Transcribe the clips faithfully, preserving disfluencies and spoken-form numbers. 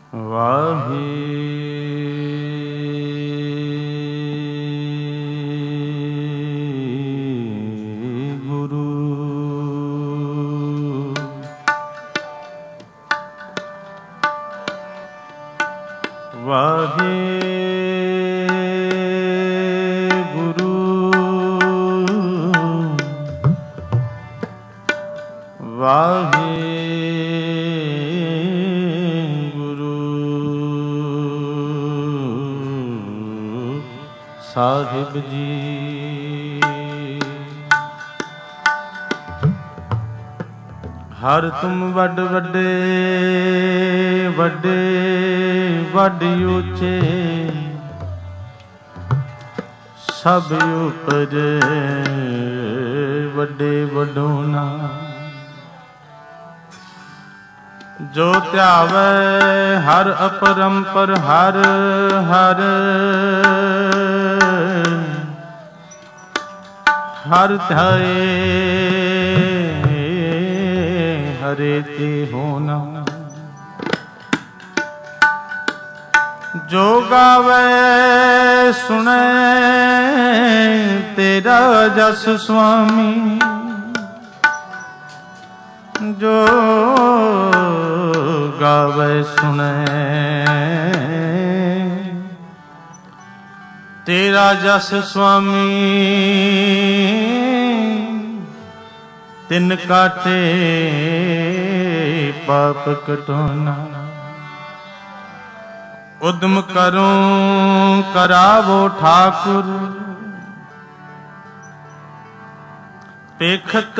ਵਾਹਿਗੁਰੂ ਵਾਹਿਗੁਰੂ ਵਾਹਿਗੁਰੂ ਸਾਹਿਬ ਜੀ। ਹਰ ਤੁਮ ਵੱਡ ਵੱਡੇ ਵੱਡੇ ਵੱਡ ਉੱਚੇ ਸਭ ਉਪਜੇ ਵੱਡੇ ਵਡੋਨਾ। ਜੋ ਧਿਆਵੈ ਹਰ ਅਪਰੰਪਰ ਹਰ ਹਰ ਹਰ ਧਿਆਏ ਹਰੇ ਤੇ ਹੋਨਾ। ਜੋ ਗਾਵੇ ਸੁਣੇ ਤੇਰਾ ਜਸ ਸੁਆਮੀ। ਜੋ ਗਾਵੇ ਸੁਣੇ ਤੇਰਾ ਜਸ ਸੁਆਮੀ। ਤਿਨ ਕਾਟੇ ਪਾਪ ਕਟੋਨਾ। ਉਦਮ ਕਰੂੰ ਕਰਾਵੋ ਠਾਕੁਰ ਪੇਖਤ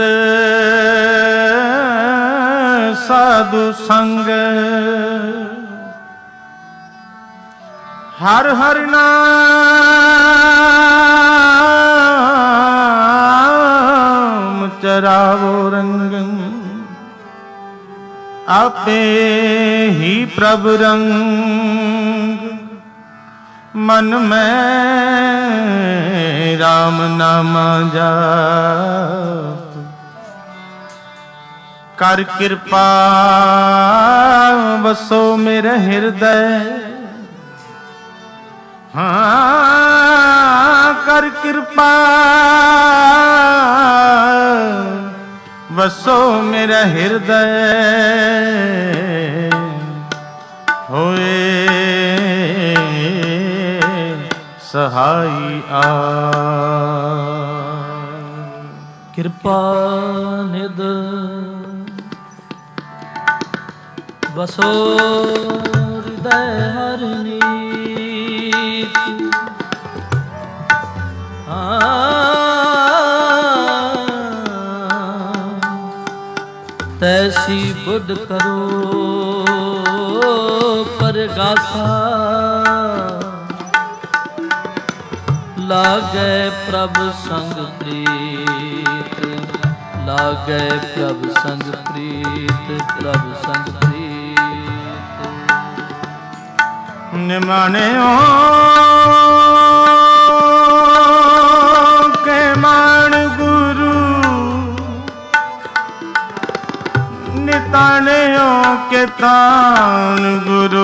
ਸਾਧੂ ਸੰਗ। ਹਰ ਹਰ ਨਾਮ ਚਰਾਵੋ ਰੰਗੰ। ਆਪੇ ਹੀ ਪ੍ਰਭ ਰੰਗ ਮਨ ਮੈਂ ਰਾਮ ਨਾਮ ਜਾਪ। ਕਰ ਕਿਰਪਾ ਵਸੋ ਮੇਰੇ ਹਿਰਦੈ। ਹਾਂ ਕਰ ਕਿਰਪਾ ਵਸੋ ਮੇਰਾ ਹਿਰਦੈ। ਹੋਏ ਸਹਾਈ ਆ। ਕਿਰਪਾ ਨਿਧ ਵਸੋ ਹਿਰਦੈ ਹਰ ਨੀਤ। ਤੈਸੀ ਬੁੱਧ ਕਰੋ ਪਰਗਾਸਾ। ਲਾਗੈ ਪ੍ਰਭ ਸੰਗ ਪ੍ਰੀਤ। ਲਾਗੈ ਪ੍ਰਭ ਸੰਗ ਪ੍ਰੀਤ। ਪ੍ਰਭ ਸੰਗ ਪ੍ਰੀਤ। ਨਿਮਾਣਿਓ ਕੇ ਮਾਣ ਗੁਰੂ। ਨਿਤਾਣਿਓ ਕੇ ਤਾਣ ਗੁਰੂ।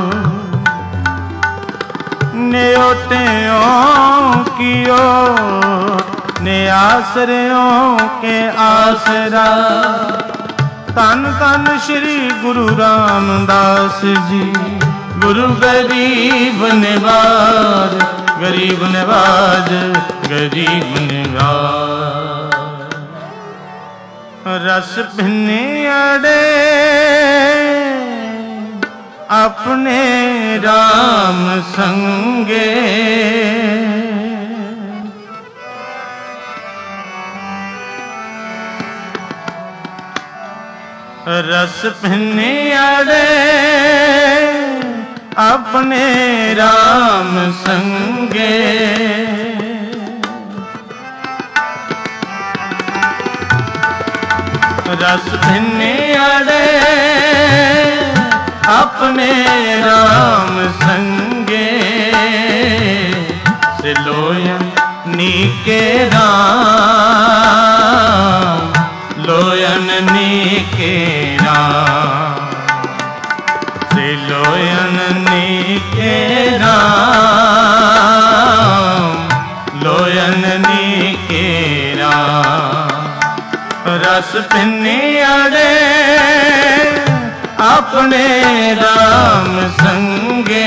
ਨਿਓਟਿਓ ਕੀਓ ਨਿਆਸਰਿਓ ਕੇ ਆਸਰਾ। ਧੰਨ ਧੰਨ ਸ਼੍ਰੀ ਗੁਰੂ ਰਾਮਦਾਸ ਜੀ। ਗੁਰੂ ਗਰੀਬ ਨਿਵਾਜ ਗਰੀਬ ਨਿਵਾਜ ਗਰੀਬ ਨਿਵਾਜ। ਰਸ ਭਿੰਨੇ ਅੜੇ ਆਪਣੇ ਰਾਮ ਸੰਗੇ। ਰਸ ਭਿੰਨੇ ਅੜੇ ਆਪਣੇ ਰਾਮ ਸੰਗੇ। ਰਸ ਭਿੰਨੇ ਅੜੇ ਆਪਣੇ ਰਾਮ ਸੰਗੇ। ਸਿਲੋਇਨ ਨੀਕੇ ਰਾਮ। ਲੋਇਨ ਨੀਕੇ ਰਾਮ। लोयन नीके राम, लोयन नीके राम, रस पिन्नी अड़े अपने राम संगे।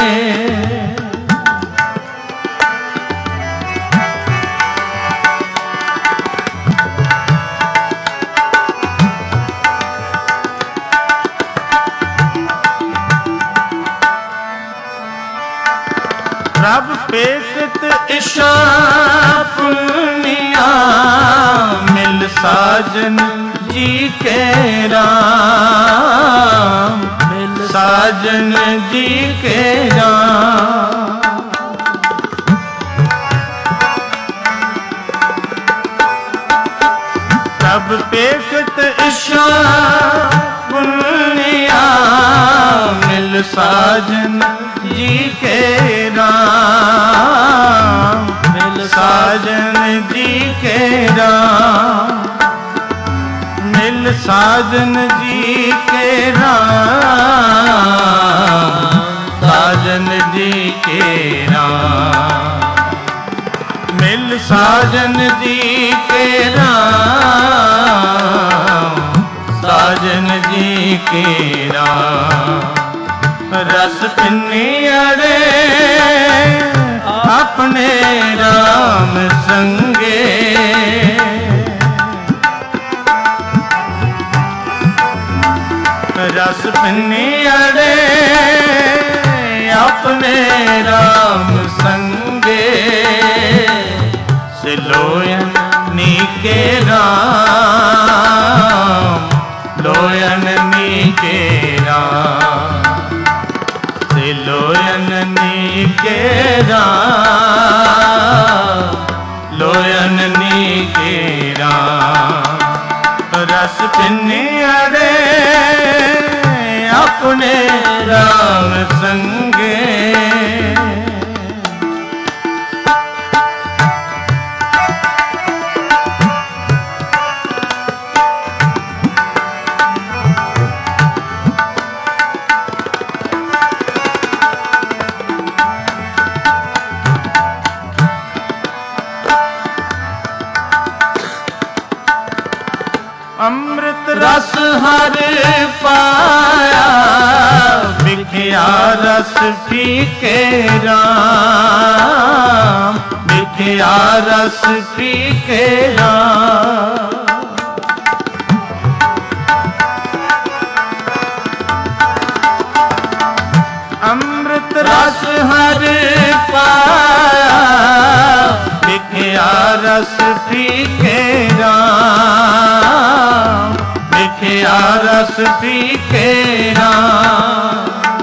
प्रभ पेखत इशा पुनिया, मिल साजन जी के राम, मिल साजन जी के राम। प्रभ पेखत इशा पुनिया, मिल साजन जी के राम, मिल साजन जी के राम, मिल साजन जी के राम, साजन जी के राम, मिल साजन जी के राम, साजन जी के राम। रस पिन्नी अड़े अपने राम संगे, रस पिन्नी अड़े अपने राम संगे। सिलोयन नीके राम, लोयन नीके राम, लोयन नीके राम, लोयन नीके राम। रस पिन्नी अड़े अपने राम संगे। अमृत रस हर पाया, बिखया रस पीके राम, बिखया रस पीके राम। अमृत रस हर पाया, बिखया रस पीके राम, बिखया रस पीके राम।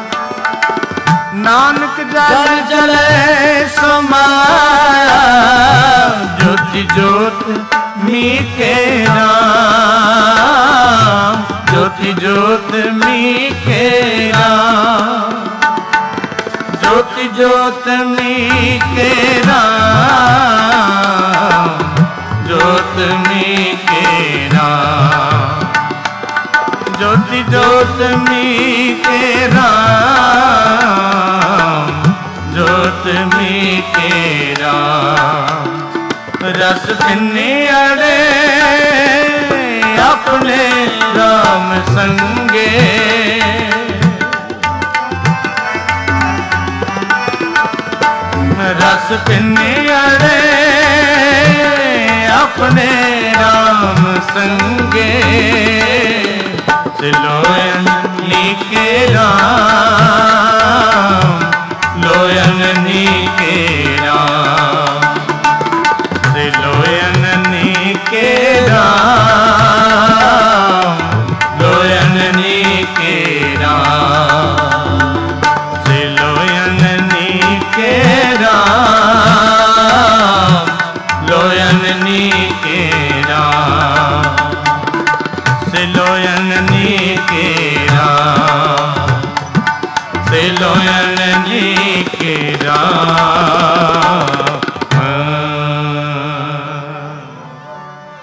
नानक जल जले समाया, ज्योति ज्योत मीके राम, ज्योति ज्योत मीके राम, ज्योति ज्योत मीके राम, ज्योत मीके राम, ज्योति ज्योत मीके राम, ज्योत मीके राम। रस पिन्नी अड़े अपने राम संगे, रस पिन्नी अड़े अपने राम संगे। सिलोयन नीके राम, लोयन नीके राम, सिलोयन नीके राम, लोयन नीके राम, सिलोयन नीके राम, लोयन नीके राम, सिलोयन नीके राम, सिलोयन नीके राम।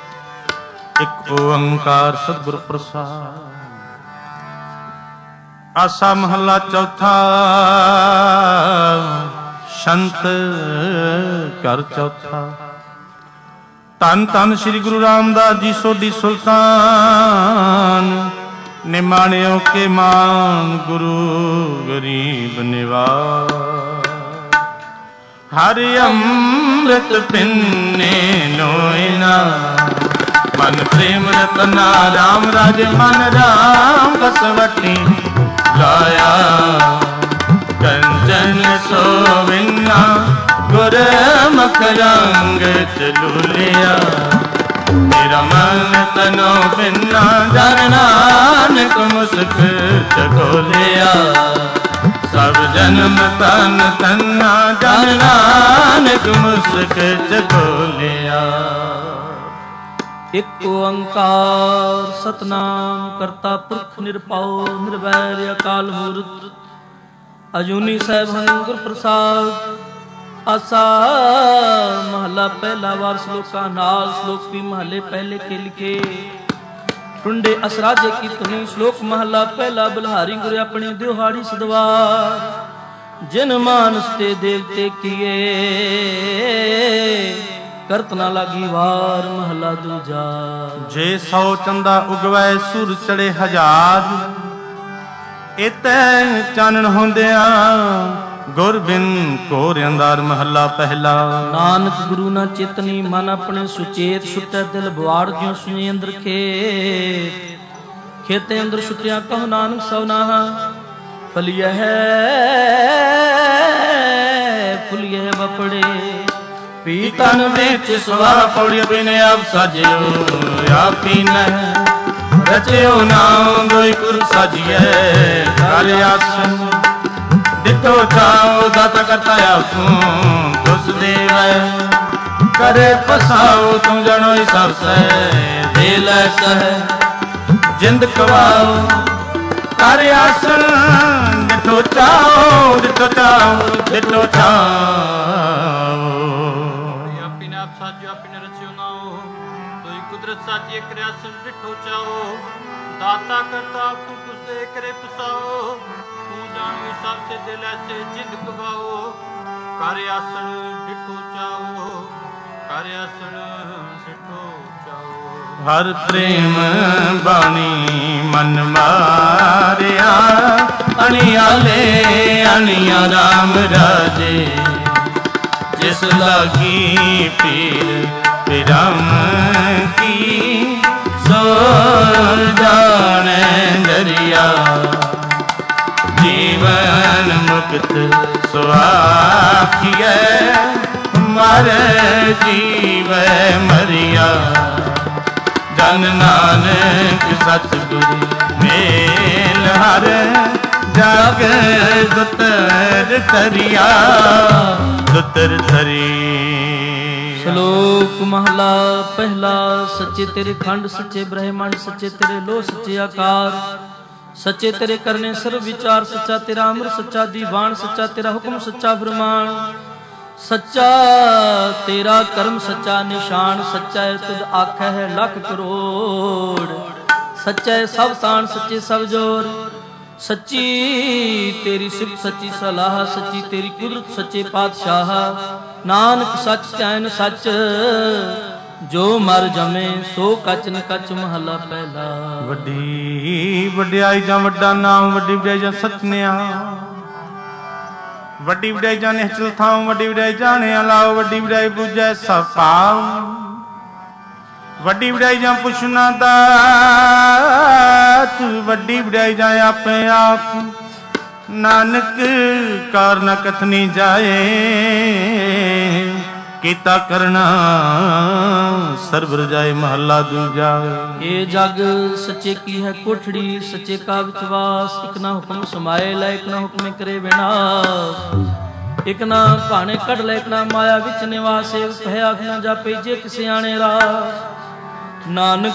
एक ओंकार सद्गुरु प्रसाद। ਆਸਾ ਮਹੱਲਾ ਚੌਥਾ। ਸ਼ੰਤ ਘਰ ਚੌਥਾ। ਧੰਨ ਧੰਨ ਸ੍ਰੀ ਗੁਰੂ ਰਾਮਦਾਸ ਜੀ ਸੋਢੀ ਸੁਲਤਾਨ। ਨਿਮਾਣਿਓ ਕੇ ਮਾਨ ਗੁਰੂ ਗਰੀਬ ਨਿਵਾਜ। ਹਰਿ ਅੰਮ੍ਰਿਤ ਪਿੰਨੇ ਲੋਇਨਾ। ਮਨ ਪ੍ਰੇਮ ਰਤਨਾ ਰਾਮ ਰਾਜ ਮਨ ਰਾਮ ਬਸਵਟੀ ਲਾਇਆ। ਕੰਚਨ ਸੋਵਿਨਾ ਗੁਰਮੁਖ ਰੰਗ ਚਲੂਲਿਆ। ਮੇਰਾ ਮਨ ਤਨੋ ਬਿਨਾ ਜਨ ਨਾਨਕ ਮੁਸਕ ਚਖੋਲਿਆ। ਸਭ ਜਨਮ ਤਨ ਤਨਾ ਜਨ ਨਾਨਕ ਮੁਸਕ ਚਖੋਲਿਆ। ਇਕ ਓੰਕਾਰ ਸਤਨਾਮ ਕਰਤਾ ਪੁਰਖ ਨਿਰਭਉ ਨਿਰਵੈਰ ਅਕਾਲ ਮੂਰਤ ਅਜੂਨੀ ਸੈਭੰ ਗੁਰ ਪ੍ਰਸਾਦ। ਆਸਾ ਮਹਲਾ ਪਹਿਲਾ ਵਾਰ ਸ਼ਲੋਕਾਂ ਨਾਲ। ਸ਼ਲੋਕ ਵੀ ਮਹਲੇ ਪਹਿਲੇ ਕੇ ਲਿਖੇ। ਟੁੰਡੇ ਅਸਰਾਜੇ ਕੀ ਧੁਨੀ। ਸ਼ਲੋਕ ਮਹਲਾ ਪਹਿਲਾ। ਬਲਿਹਾਰੀ ਗੁਰ ਆਪਣੇ ਦਿਹਾੜੀ ਸਦਵਾਰ। ਜਿਨ ਮਾਨਸ ਤੇ ਦੇਵਤੇ ਕੀਏ ਕਰਤ ਨਾ ਲਾਗੀ ਵਾਰ। ਮਹਲਾ ਦੂਜਾ। ਜੇ ਸੌ ਚੰਦਾ ਉਗਵੈ ਸੁਰ ਚੜੇ ਹਜ਼ਾਰ। ਇਤੈ ਚਾਨਣ ਹੁੰਦਿਆਂ ਗੁਰ ਬਿਨ ਘੋਰ ਅੰਧਾਰ। ਮਹੱਲਾ ਪਹਿਲਾ। ਨਾਨਕ ਗੁਰੂ ਨਾ ਚੇਤਨੀ ਮਨ ਆਪਣੇ ਸੁਚੇਤ। ਸੁਤੈ ਦਿਲ ਬਵਾੜ ਜਿਉ ਸੁਨੇ ਅੰਦਰ ਖੇਤ। ਖੇਤੇ ਅੰਦਰ ਸੁਟਿਆ ਕਹੋ ਨਾਨਕ ਸਵਨਾਹਾ। ਫਲਿਐ ਫੁਲਿਐ ਬਪੜੇ ਪੀਤਨ ਵਿੱਚ ਸਵਾ ਪੌੜੀ ਬਿਨੇ ਆਪ ਸਾਜਿਓ ਆਪੀ ਨਹਿ। ਰਚਿਓ ਨਾਮ ਦੋਇ ਕੁਰ ਸਾਜੀਐ ਕਰ ਆਸਨ। ਦਿੱਤੋ ਚਾਉ ਦਾਤਾ ਕਰਤਾ ਆਪੂ ਤੁਸ ਦੇਵੈ। ਕਰੇ ਪਸਾਉ ਤੂੰ ਜਣੋਈ ਸਭ ਸਹਿ। ਦੇ ਲੈ ਸਹਿ ਜਿੰਦ ਕਵਾਉ ਕਰ ਆਸਨ। ਦਿੱਤੋ ਚਾਉ ਦਿੱਤੋ ਚਾਉ ਦਿੱਤੋ ਚਾਉ। ਆਪੀ ਨੇ ਆਪ ਸਾਜਿਓ ਆਪੀ ਨੇ ਰਚਿਓ ਨਾਉ। ਦੋਇ ਕੁਦਰਤ ਸਾਜੀ ਇੱਕ ਰਿਆਸਨ ਡਿਠੋ ਚਾਉ। ਦਾਤਾ ਕਰਤਾ ਆਪੂ ਤੁਸ ਦੇ ਕਰੇ ਪਸਾਉ। ਜਾਣੋ ਸਭ ਸੇ ਦਿਲ ਐਸੇ ਜਿੰਦ ਕਵਾਓ। ਕਰ ਆਸਣ ਡਿਠੋ ਚਾਓ। ਕਰ ਆਸਣ ਡਿਠੋ ਚਾਓ। ਹਰ ਪ੍ਰੇਮ ਬਾਣੀ ਮਨ ਮਾਰਿਆ। ਅਣਿਆਲੇ ਅਣਿਆ ਰਾਮ ਰਾਜੇ। ਜਿਸ ਲਾਗੀ ਪੀਰ ਪਿਰਮ ਕੀ ਸੋ ਜਾਣੈ ਦਰਿਆ। ਜੀਵਨ ਮੁਕਤ ਸੁਆਖੀਐ ਮਾਰੇ ਜੀਵੈ ਮਰਿਆ। ਜਨ ਨਾਨਕ ਸਤਿਗੁਰ ਮੇਲ ਹਰ ਜਗ ਦੁਤਰ ਤਰਿਆ। ਦੁਤਰ ਤਰੀ। ਸ਼ਲੋਕ ਮਹਲਾ ਪਹਿਲਾ। ਸੱਚੇ ਤੇਰੇ ਖੰਡ ਸੱਚੇ ਬ੍ਰਹਮੰਡ ਸੱਚੇ ਤੇਰੇ ਲੋ ਸੱਚੇ ਆਕਾਰ। ਸੱਚੇ ਤੇਰੇ ਕਰਨੇ ਸਰਬ ਵਿਚਾਰ। ਸੱਚਾ ਤੇਰਾ ਅੰਮ੍ਰਿਤ ਸੱਚਾ ਦੀਵਾਨ। ਸੱਚਾ ਤੇਰਾ ਹੁਕਮ ਸੱਚਾ ਫਰਮਾਨ। ਸੱਚਾ ਤੇਰਾ ਕਰਮ ਸੱਚਾ ਨਿਸ਼ਾਨ। ਸੱਚਾ ਤੁਧ ਆਖੈ ਹੈ ਲੱਖ ਕਰੋੜ। ਸੱਚਾ ਸਭ ਤਾਣ ਸੱਚੇ ਸਭ ਜੋਰ। ਸੱਚੀ ਤੇਰੀ ਸਿਫਤ ਸੱਚੀ ਸਲਾਹ। ਸੱਚੀ ਤੇਰੀ ਕੁਦਰਤ ਸੱਚੇ ਪਾਤਸ਼ਾਹ। ਨਾਨਕ ਸੱਚ ਚੈਨ ਸੱਚ ਜੋ ਮਰ ਜਮੇ ਸੋ ਕਚ ਨ ਕਚ। ਮਹਲਾ ਪਹਿਲਾ। ਵੱਡੀ ਵਡਿਆਈ ਜਾਂ ਵੱਡਾ ਨਾਮ। ਵੱਡੀ ਵਡਿਆਈ ਜਾਂ ਸਚਨਿਆ। ਵੱਡੀ ਵਡਿਆਈ ਜਾਂ ਨਿਹਚਲ ਥਾਂ। ਵੱਡੀ ਵਡਿਆਈ ਜਾਣਿਆ ਲਾਓ। ਵੱਡੀ ਵਡਿਆਈ ਬੁਝੈ ਸਭ ਪਾਉ। ਵੱਡੀ ਵਡਿਆਈ ਜਾਂ ਪੁੱਛਣਾ ਦਾਤ। ਵੱਡੀ ਵਡਿਆਈ ਜਾਂ ਆਪੇ ਆਪ। ਨਾਨਕ ਕਾਰ ਨ ਕਥਨੀ ਜਾਏ। ਕੀਤਾ ਕਰਨਾ ਸਰਬ ਰਜਾਏ। ਮਹੱਲਾ ਦੂਜਾ। ਇਹ ਜਗ ਸੱਚੇ ਕੀ ਹੈ ਕੋਠੜੀ। ਸੱਚੇ ਕਾ ਵਿਚਵਾਸ। ਇਕ ਨਾ ਹੁਕਮ ਸਮਾਏ ਲੈ ਇਕ ਨਾ ਹੁਕਮੇ ਕਰੇ ਵਿਨਾਸ਼। ਇਕ ਨਾ ਭਾਣੇ ਕੱਢ ਲੈ ਇਕ ਨਾ ਮਾਇਆ ਵਿੱਚ ਨਿਵਾਸ। ਏਕ ਕਹਿ ਆਖ ਨਾ ਜਾਪੇ ਜੇ ਕਿਸੇ ਆਣੇ ਰਾਸ। ਨਾਨਕ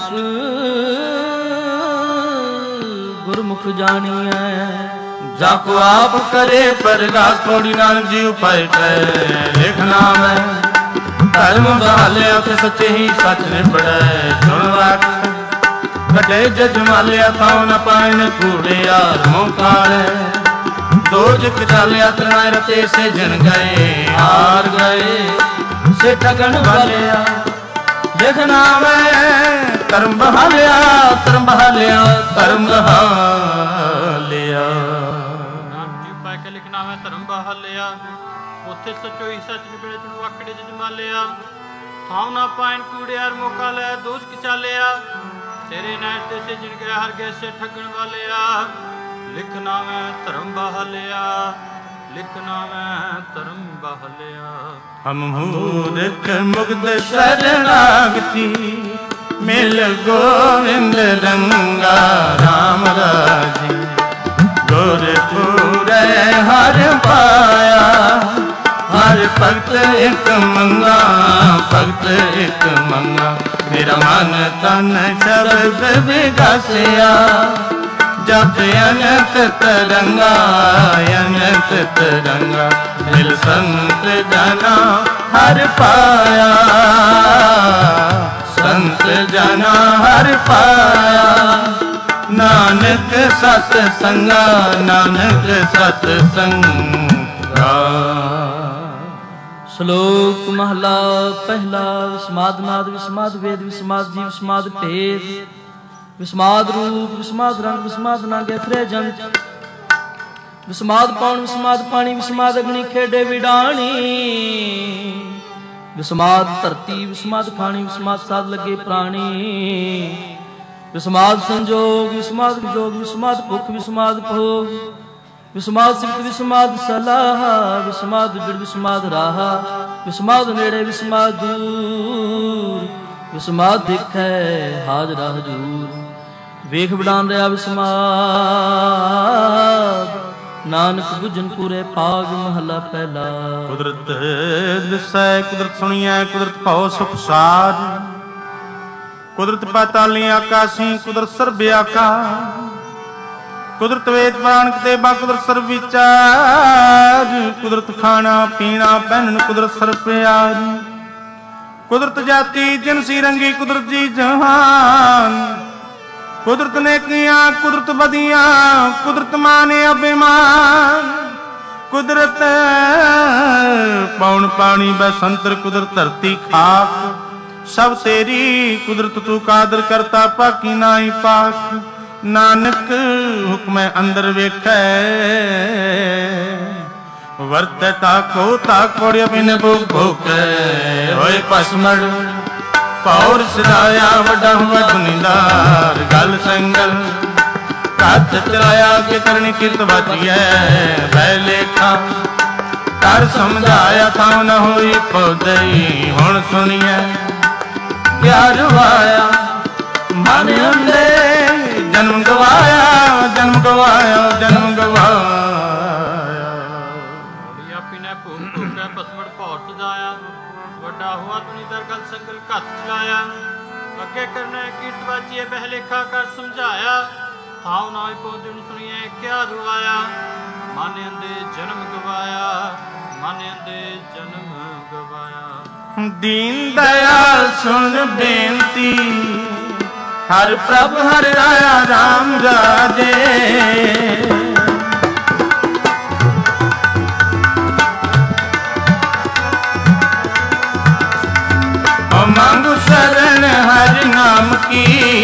ਗੁਰਮੁਖ ਜਾਣੀਐ ਜਾ ਕੋ ਆਪ ਕਰੇ ਪ੍ਰਗਾਸ। ਪੌੜੀ ਨਾਨਕ ਜੀ ਉਪਾਇ ਕੈ ਲਿਖ ਨਾਮ ਹੈ। ਧਰਮ ਬਹਾਲਿਆ ਤੇ ਸੱਚੇ ਹੀ ਸੱਚ ਨਿਬੜੈ। ਸੁਣ ਰੱਖ कटे जजमालिया थाव न पाइन कूड़ियार मोकाले दोजक चालिया तनाय रते से जन गए हार गए से ठगन वालिया देखना मैं कर्म बहा लिया कर्म बहा लिया कर्म बहा लिया ਨਾਮ ਜੀ ਪਾ ਕੇ ਲਿਖਣਾ ਮੈਂ ਧਰਮ ਬਹਾ ਲਿਆ ਉੱਥੇ ਸਚੋਈ ਸੱਚ ਨਿਬੜੇ ਤੈਨੂੰ ਆਕੜੇ ਜਜਮਾਲਿਆ ਥਾਉ ਨਾ ਪਾਇਨ ਕੂੜਿਆਰ ਮੌਕਾ ਲੈ ਦੋਸ਼ ਚਾਲਿਆ ਤੇਰੇ ਨੈਣ ਤੇ ਸਿਜਣ ਗਿਆ ਹਰ ਗਏ ਸੇ ਠੱਗਣ ਵਾਲਿਆ ਲਿਖਣਾ ਮੈਂ ਧਰਮ ਬਹਾ ਲਿਆ ਲਿਖਣਾ ਮੈਂ ਧਰਮ ਬਹਾ ਲਿਆ ਹਮ ਮੂਰਖ ਮੁਗਧ ਸ਼ਰਨਾਗਤੀ ਮਿਲ ਗੋਵਿੰਦ ਰੰਗਾ ਰਾਮ ਰਾਜੀ ਗੁਰਪੂਰੇ ਹਰ ਪਾਇਆ ਹਰ ਭਗਤ ਇੱਕ ਮੰਗਾ ਭਗਤ ਇੱਕ ਮੰਗਾ ਮੇਰਾ ਮਨ ਤਨ ਸ਼ਬਦ ਵਿਗਾਸਿਆ ਜਪ ਅਨੰਤ ਤਰੰਗਾ ਅਨੰਤ ਤਰੰਗਾ ਮਿਲ ਸੰਤ ਜਨਾ ਹਰ ਪਾਇਆ ਸੰਤ ਜਨਾ ਹਰ ਪਾਇਆ ਨਾਨਕ ਸਤ ਸੰਗਾ ਨਾਨਕ ਸਤ ਸੰਗਾ। ਸ਼ਲੋਕ ਮਹਲਾ ਪਹਿਲਾ। ਵਿਸਮਾਦ ਨਾਦ ਵਿਸਮਾਦ ਵੇਦ ਵਿਸਮਾਦ ਜੀ ਵਿਸਮਾਦ ਭੇਦ ਵਿਸਮਾਦ ਰੂਪ ਵਿਸਮਾਦ ਰੰਗ ਵਿਸਮਾਦ ਨਾਗੇ ਫਰੇ ਜੰਤ ਵਿਸਮਾਦ ਪੌਣ ਵਿਸਮਾਦ ਪਾਣੀ ਵਿਸਮਾਦ ਅਗਨੀ ਖੇਡੇ ਵਿਡਾਣੀ ਵਿਸਮਾਦ ਧਰਤੀ ਵਿਸਮਾਦ ਖਾਣੀ ਵਿਸਮਾਦ ਸਾਧ ਲੱਗੇ ਪ੍ਰਾਣੀ ਵਿਸਮਾਦ ਸੰਜੋਗ ਵਿਸਮਾਦ ਵਿਜੋਗ ਵਿਸਮਾਦ ਭੁੱਖ ਵਿਸਮਾਦ ਭੋਗ ਵਿਸਮਾਦ ਸਿਫਤ ਵਿਸਮਾਦ ਸਲਾਹ ਵਿਸਮਾਦ ਜੁੜ ਵਿਸਮਾਦ ਰਾਹਾ ਵਿਸਮਾਦ ਨੇੜੇ ਵਿਸਮਾਦ ਦੂਰ ਵਿਸਮਾਦ ਦੇਖੈ ਹਾਜ਼ਰਾ ਹਜੂਰ ਵੇਖ ਬਿਡਾਨ ਰਿਹਾ ਵਿਸਮਾਦ ਨਾਨਕ ਬੁਝਨ ਪੂਰੇ ਭਾਗ ਮਹਲਾ ਪਹਿਲਾ। ਕੁਦਰਤ ਦਿਸੈ ਕੁਦਰਤ ਸੁਣੀਐ ਕੁਦਰਤ ਭਉ ਸੁਖ ਸਾਜ ਕੁਦਰਤ ਪਾਤਾਲੀ ਆਕਾਸ਼ੀ ਕੁਦਰਤ ਸਰਬ ਆਕਾਰ ਕੁਦਰਤ ਵੇਦ ਪੁਰਾਣ ਕਿਤਾਬਾਂ ਕੁਦਰਤ ਸਰਬ ਵਿਚਾਰ ਕੁਦਰਤ ਖਾਣਾ ਪੀਣਾ ਪਹਿਨਣ ਕੁਦਰਤ ਸਰਬ ਪਿਆਰ ਕੁਦਰਤ ਜਾਤੀ ਜਿਨਸੀ ਰੰਗੀ ਕੁਦਰਤ ਜੀ ਜਹਾਨ ਕੁਦਰਤ ਨੇਕੀਆਂ ਕੁਦਰਤ ਵਧੀਆਂ ਕੁਦਰਤ ਮਾਨੇ ਅਭਿਮਾਨ ਕੁਦਰਤ ਪੌਣ ਪਾਣੀ ਬਸੰਤਰ ਕੁਦਰਤ ਧਰਤੀ ਖਾਕ ਸਭ ਤੇਰੀ ਕੁਦਰਤ ਤੂੰ ਕਾਦਰ ਕਰਤਾ ਪਾਕੀ ਨਾਹੀ ਪਾਕ ਨਾਨਕ ਹੁਕਮੈ ਅੰਦਰ ਵੇਖੈ ਵਰਤੈ ਤਾਕੋ ਤਾਕ ਕੋੜਿਆ ਬਿਨ ਭੁਖ ਭੁਖੈ ਹੋਏ ਪਸਮੜ ਪੌਰ ਸਦਾਇਆ ਵੱਡਾ ਹੁਆ ਦੁਨੀਦਾਰ ਗਲ ਸੰਗਲ ਕੱਤ ਚਲਾਇਆ ਕਿ ਕਰਨੀ ਕਿਰਤ ਵਾਜੀਐ ਬੈ ਲੇਖਾ ਕਰ ਸਮਝਾਇਆ ਥਾਂ ਨ ਹੋਈ ਪਉਦਈ ਹੁਣ ਸੁਣੀਐ ਕਿਆ ਰਵਾਇਆ ਮਨ ਅੰਦੇ ਜਨਮ ਗਵਾਇਆ ਜਨਮ ਗਵਾਇਆ ਜਨਮ ਗਵਾਇਆ ਆਪੀ ਨੇ ਭੂਖ ਭੁੱਖੈ ਪਸਮੜ ਭੌਰ ਸਜਾਇਆ ਵੱਡਾ ਹੁਆ ਦੁਨੀਦਾਰ ਗਲ ਸੰਗਲ ਕੱਤ ਚਲਾਇਆ ਅੱਗੇ ਕਰਨਾ ਕੀਰਤ ਵਾਜੀਏ ਬਹਿ ਲੇਖਾ ਕਰ ਸਮਝਾਇਆ ਥਾਉ ਨਾ ਪਹੁੰਚਣ ਸੁਣੀਏ ਕਿਆ ਰਵਾਇਆ ਮਨ ਅੰਦੇ ਜਨਮ ਗਵਾਇਆ ਮਨ ਅੰਦੇ ਜਨਮ ਗਵਾਇਆ। ਦੀਨ ਦਇਆਲ ਸੁਣ ਬੇਨਤੀ ਹਰ ਪ੍ਰਭ ਹਰ ਰਾਇਆ ਰਾਮ ਰਾਜੇ ਮੰਗੁ ਸ਼ਰਨ ਹਰਿ ਨਾਮ ਕੀ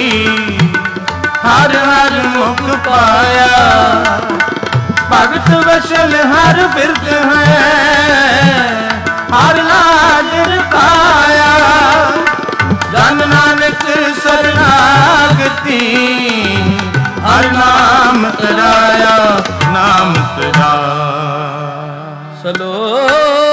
ਹਰ ਹਰ ਮੁਖ ਪਾਇਆ ਭਗਤ ਵਸਲ ਹਰ ਬਿਰਦ ਹੈ ਹਰ ਲਾਜ ਰਖਾਇਆ ਜਨ ਨਾਨਕ ਸਰਨਾਗਤੀ ਹਰ ਨਾਮ ਤਰਾਇਆ ਨਾਮ ਤਰਾਇਆ। ਸ਼ਲੋਕ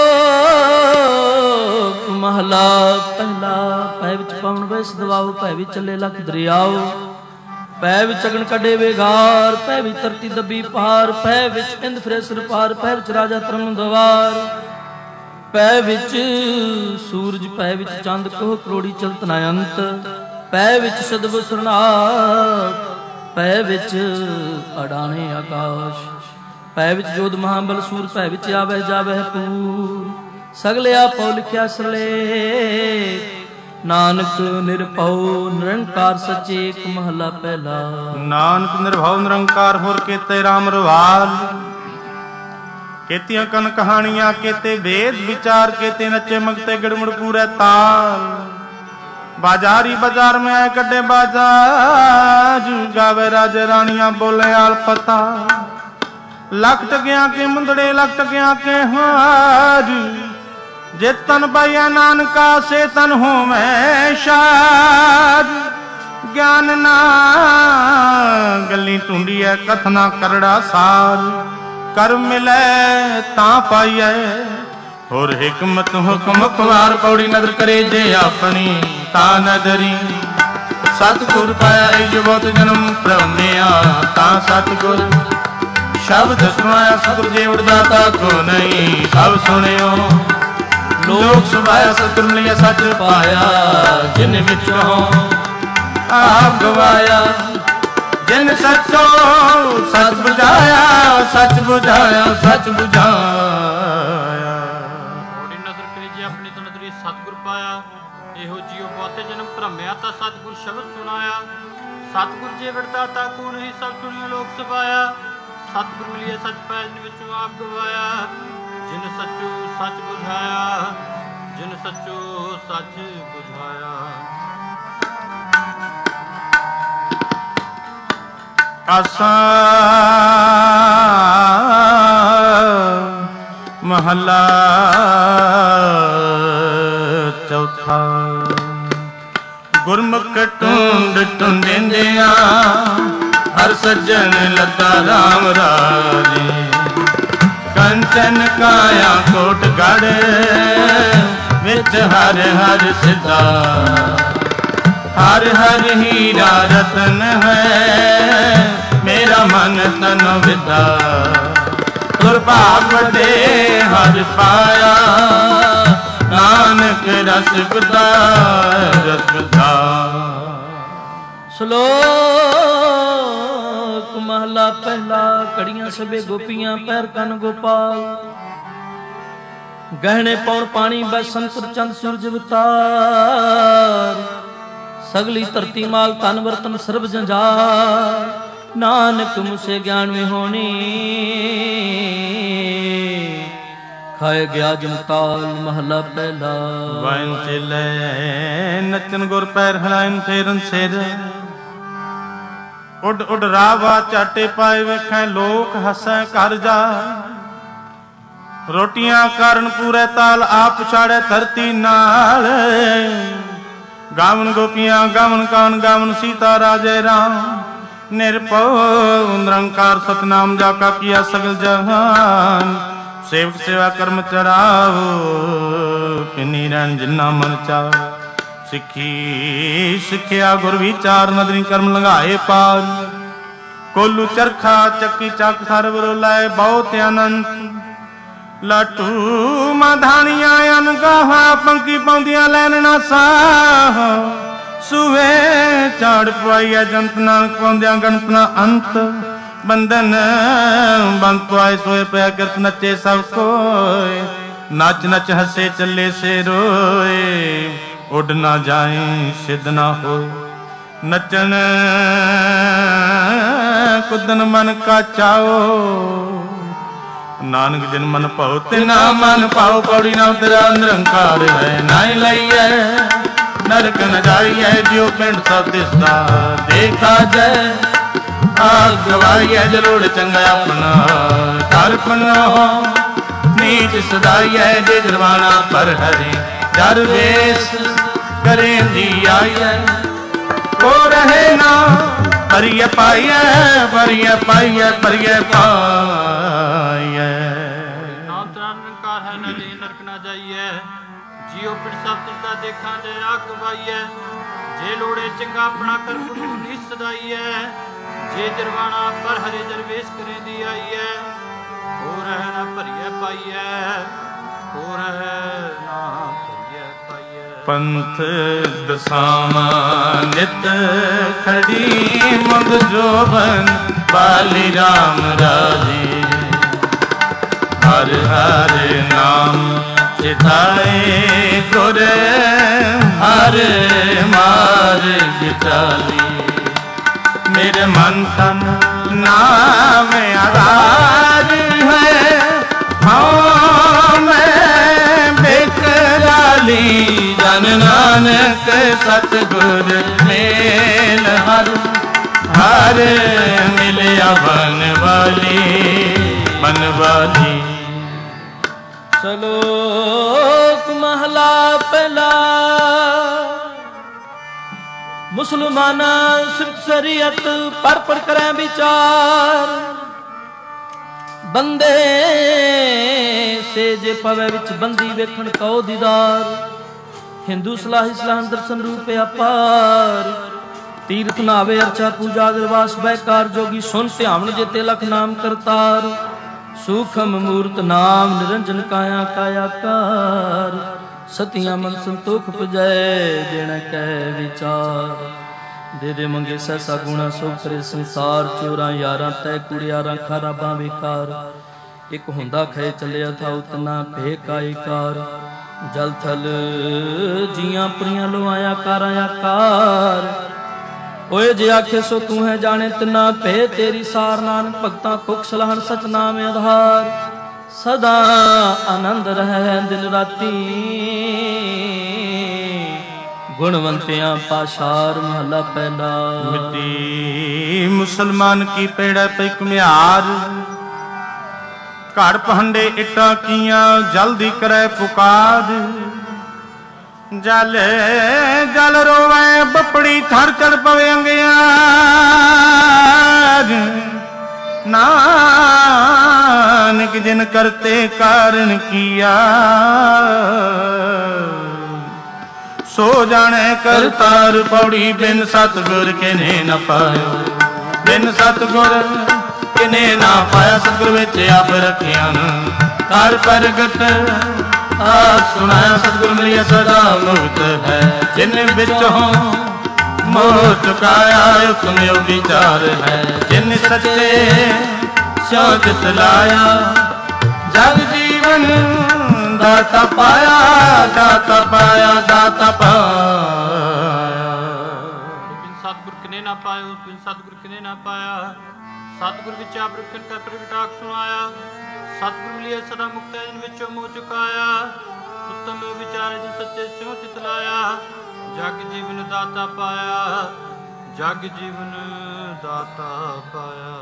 ਮਹਲਾ ਪਹਿਲਾ। ਪੈ ਵਿੱਚ ਪਵਨ ਵੈਸ ਦਵਾਓ ਪੈ ਵਿੱਚ ਚੱਲੇ ਲੱਖ ਦਰਿਆਓ ਪੈ ਵਿੱਚ ਅਗਨ ਕੱਢੇ ਵੇਗਾਰ ਪੈ ਵਿੱਚ ਧਰਤੀ ਦੱਬੀ ਪਹਾੜ ਪੈ ਵਿੱਚ ਇੰਦ ਫਿਰੇ ਸਿਰ ਪਾਰ ਪੈ ਵਿੱਚ ਰਾਜਾ ਤਰਮ ਦਵਾਰ ਪੈ ਵਿੱਚ ਸੂਰਜ ਪੈ ਵਿੱਚ ਚੰਦ ਕੋਹ ਕਰੋੜੀ ਚਲਤ ਨਾ ਅੰਤ ਪੈ ਵਿੱਚ ਸਦਬ ਸਰਨਾਥ ਪੈ ਵਿੱਚ ਅਡਾਣੇ ਆਕਾਸ਼ ਪੈ ਵਿੱਚ ਜੋਧ ਮਹਾਬਲ ਸੂਰ ਪੈ ਵਿੱਚ ਆਵਹਿ ਜਾਵਹਿ ਪੂਰ ਸਗਲੇ ਆਪੋ ਲਿਖਿਆ ਸਰਲੇ ਨਾਨਕ ਨਿਰਭਉ ਨਿਰੰਕਾਰ ਸੱਚੇ ਏਕ ਮਹਲਾ ਪਹਿਲਾ। ਨਾਨਕ ਨਿਰਭਉ ਨਿਰੰਕਾਰ ਹੋਰ ਕੇਤੇ ਰਾਮ ਰਵਾਲ, ਕੇਤੀਆਂ ਕਨ ਕਹਾਣੀਆਂ ਕੇਤੇ ਵੇਦ ਵਿਚਾਰ, ਕੇਤੇ ਨੱਚੇ ਮਗਤੇ ਗੜਮੜ ਪੂਰੇ ਤਾਲ। ਬਾਜ਼ਾਰੀ ਬਾਜ਼ਾਰ में आए कड्डे बाजाज, गावे राजे रानियां बोले आल पता। लख टगिया के मुंदड़े लख टगिया के हार, जे तन पाइया नानका से तन हो मैं शार। ज्ञान ना गली टूंडी है कथना करड़ा सार, कर मिले ता पाइए और हिकमत हुक्म खुआर। पौड़ी नदर करे जे अपनी ता नदरी, सतगुर पाया इज बहुत जन्म प्रमेया ता सतगुर। शब्द सुनाया सतगुर जे उड़दाता को नहीं सब सुनियो। लोक सुभाया सतगुर लिया सच पाया, जिन विचों आप गवाया। जिन सचो सच बुझाया, सच बुझाया सच बुझाया। सतगुर पाया एहो जियो बहुते जन्म भ्रमिया ता सतगुर शब्द सुनाया। सतगुर जे वरदाता को नहीं सब सुनियो लोक सभाया। सतगुर मिलिए सच पाया जिन विचों आप गवाया। जिन सचो सच बुझाया, जिन सचो सच बुझाया। आसा महला चौथा। गुरमुख टूंड टूंडेंदिया हर सज्जन लता राम राजे। कंचन काया कोट गढ़ विच हर हर सिद्धा। हर हर हीरा रतन है मेरा मन तन विदा। दुर्भाग वडे हर पाया नानक रस गुदा रस गुदा। श्लोक महला पहला। कड़ियां सबे गोपियां पैर कन गोपाल। गहने पौन पानी बसंतर चंद सूरज अवतार। सगली धरती माल तन वर्तन सर्व जंजार। नानक मुझसे ज्ञान में होनी खाए गया जमताल महला पहला। वाइन चले नचन गुर पैर हलाइन फेरन सिर। उड उड रावा चाटे पाए वेखें लोक हसें कर जा। रोटियां कारण पूरे ताल आप छाड़े धरती नाल। गावन गोपियां गावन कान गावन सीता राजे राम। निरपौ निरंकार सतनाम जाका किया सगल जहान। सेवक सेवा कर्म चढ़ावो किन्नी रैन जिन्ना मन चाव। सिखी सिखिया गुर विचार नदरी कर्म लगाए पार। कोलू चरखा चक्की चक सर्व रोलाए बहुत अनंत। लाटू माधानिया अनगाहा पंकी पाउंदियां लैनना साह। सुवे चाड़ पवाइया जंत नानक पाउंदियां गणपना अंत। बंधन बंद पाए सोए पे करत नचे सब कोय। नच नच हसे चले से रोए उड़ ना जाए सिद्ध ना हो। नचन कुदन मन का चाओ। नानक जिन मन पाओ तिना मन पाओ। पौड़ी नाम तेरा निरंकार है नाई लईए। नरक न जाइए जो पिंड सब दिसदा देखा जाए। आग गवाइए जलोड़ चंगा अपना तरपना हो। नीच सदाइए जे जरवाना पर हरे। जर वेश करें दी आइए को रहे ना। परिय पाइए परिय पाइए परिय पाइए। नाम तेरा निरंकार है न जी नरक न जाइए। जियो पिंड सब दिसदा देखा जाए। आग गवाइए जे लोड़े चंगा अपना कर पुरु नी सदाइए। जे जरवाना पर हरे जरवेश करे दी आइए। हो रह ना भरिए पाइए, हो रह ना भरिए पाइए। पंथ दसामा नित खड़ी मग जोबन बाली राम राजे। हर हर नाम चिताए गुर हर हर मार्ग चाली। मेरे मन तन नाम आधार है, हाँ मैं बेकराली। जन नानक सतगुर मेल हर, हर मिलिया बन वाली, बन वाली। श्लोक महला पहला। मुसलमाना सिर्फ शरीयत पर पर करें विचार, बंदे से जे पवे विच बंदी वेखण कौ दीदार। हिंदू सलाह इस्लाम दर्शन रूप अपार, तीर्थ नावे अर्चा पूजा अगरवास बैकार। जोगी सुन ध्यान जेते लख नाम करतार, सूखम मूर्त नाम निरंजन काया कायाकार। सतिया मन संतोख पुजय देण कह विचार। दे दे मंगे सहसा गुणा सो करे संसार। चोरा यारा तय कुड़ियारा खराबा बेकार। एक हुंदा खे चलिया था उतना भेकाईकार। जल थल जिया पुरिया लो आया कारा आकार। ओए जे आखे सो तू है जाने तना पे तेरी सार। नानक भगता कुख सलाहन सच नाम आधार। सदा आनंद रहे दिन राती, गुणवंतियां पाशार महला पहला। मिट्टी मुसलमान की पेड़ा पे कुम्हार। घर पहंडे इटा किया जल्दी करे पुकार। जल जल रोवे बपड़ी थर चढ़ पवे अंगियार। नानक जिन करते कारण किया, सो जाने करतार। पौड़ी बिन सतगुर के ने न पायो, बिन सतगुर के ने ना पाया। सतगुर विच आप रखिया कर प्रगट, आप सुनाया। सतगुर मिलिया सदा मुक्त है, जिन बिचों मोह चुकाया। उत्तम योगी चार है, जिन सच्चे स्यों चित लाया। जग जीवन दाता पाया, दाता पाया, दाता पाया। बिन सतगुर किने ना पाया, उस बिन सतगुर किने ना पाया। सतगुर विच आप रखन का प्रगटाक सुनाया। सतगुर मिलिया सदा मुक्त है, जिन विचों मोह चुकाया। उत्तम विचार जिन सच्चे स्यों चित लाया। जग जीवन दाता पाया, जग जीवन दाता पाया।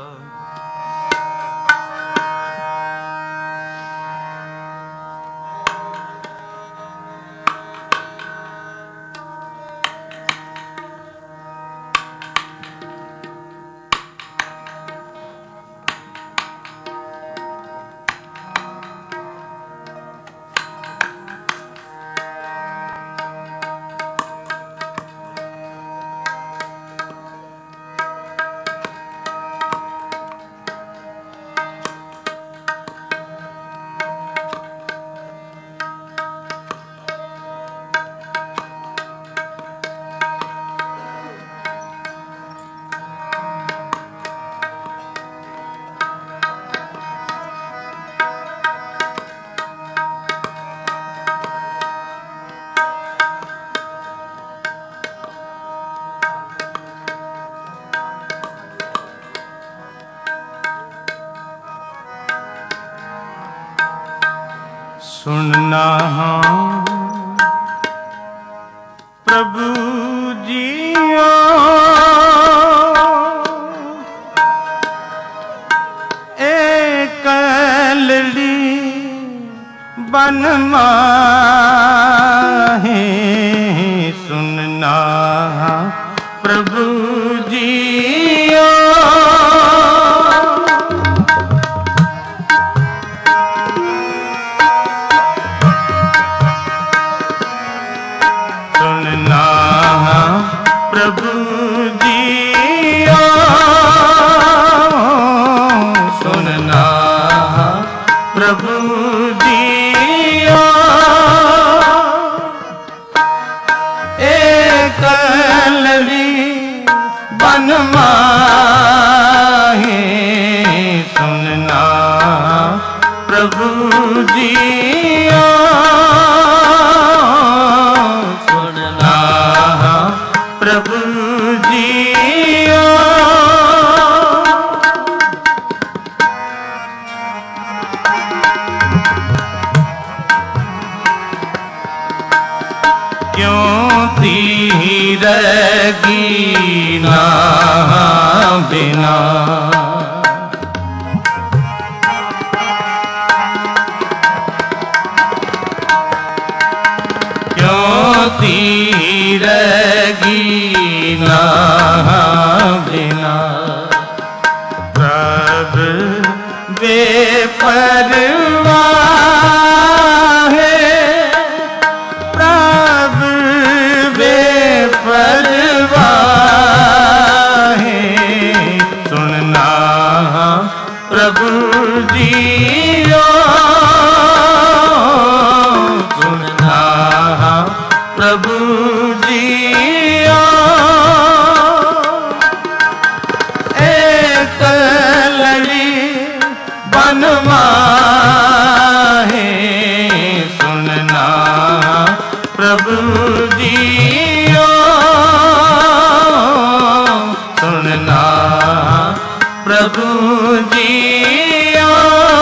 सुनना प्रभु जियो, एक लड़ी बन माहे। सुनना प्रभु जियो, प्रभु जियो। सुनना प्रभु जियो, एक लड़ी बन माहे। सुनना प्रभु जियो, सुनना क्यों तीरगी ना बिना, क्यों तीरगी ना बिना, प्रभु बेपरवाह है, प्रभु बेपरवाह है, सुनना प्रभु जियो, सुनना प्रभु जियो, एक लड़ी बनवा है, सुनना प्रभु जियो, सुनना प्रभु जियो।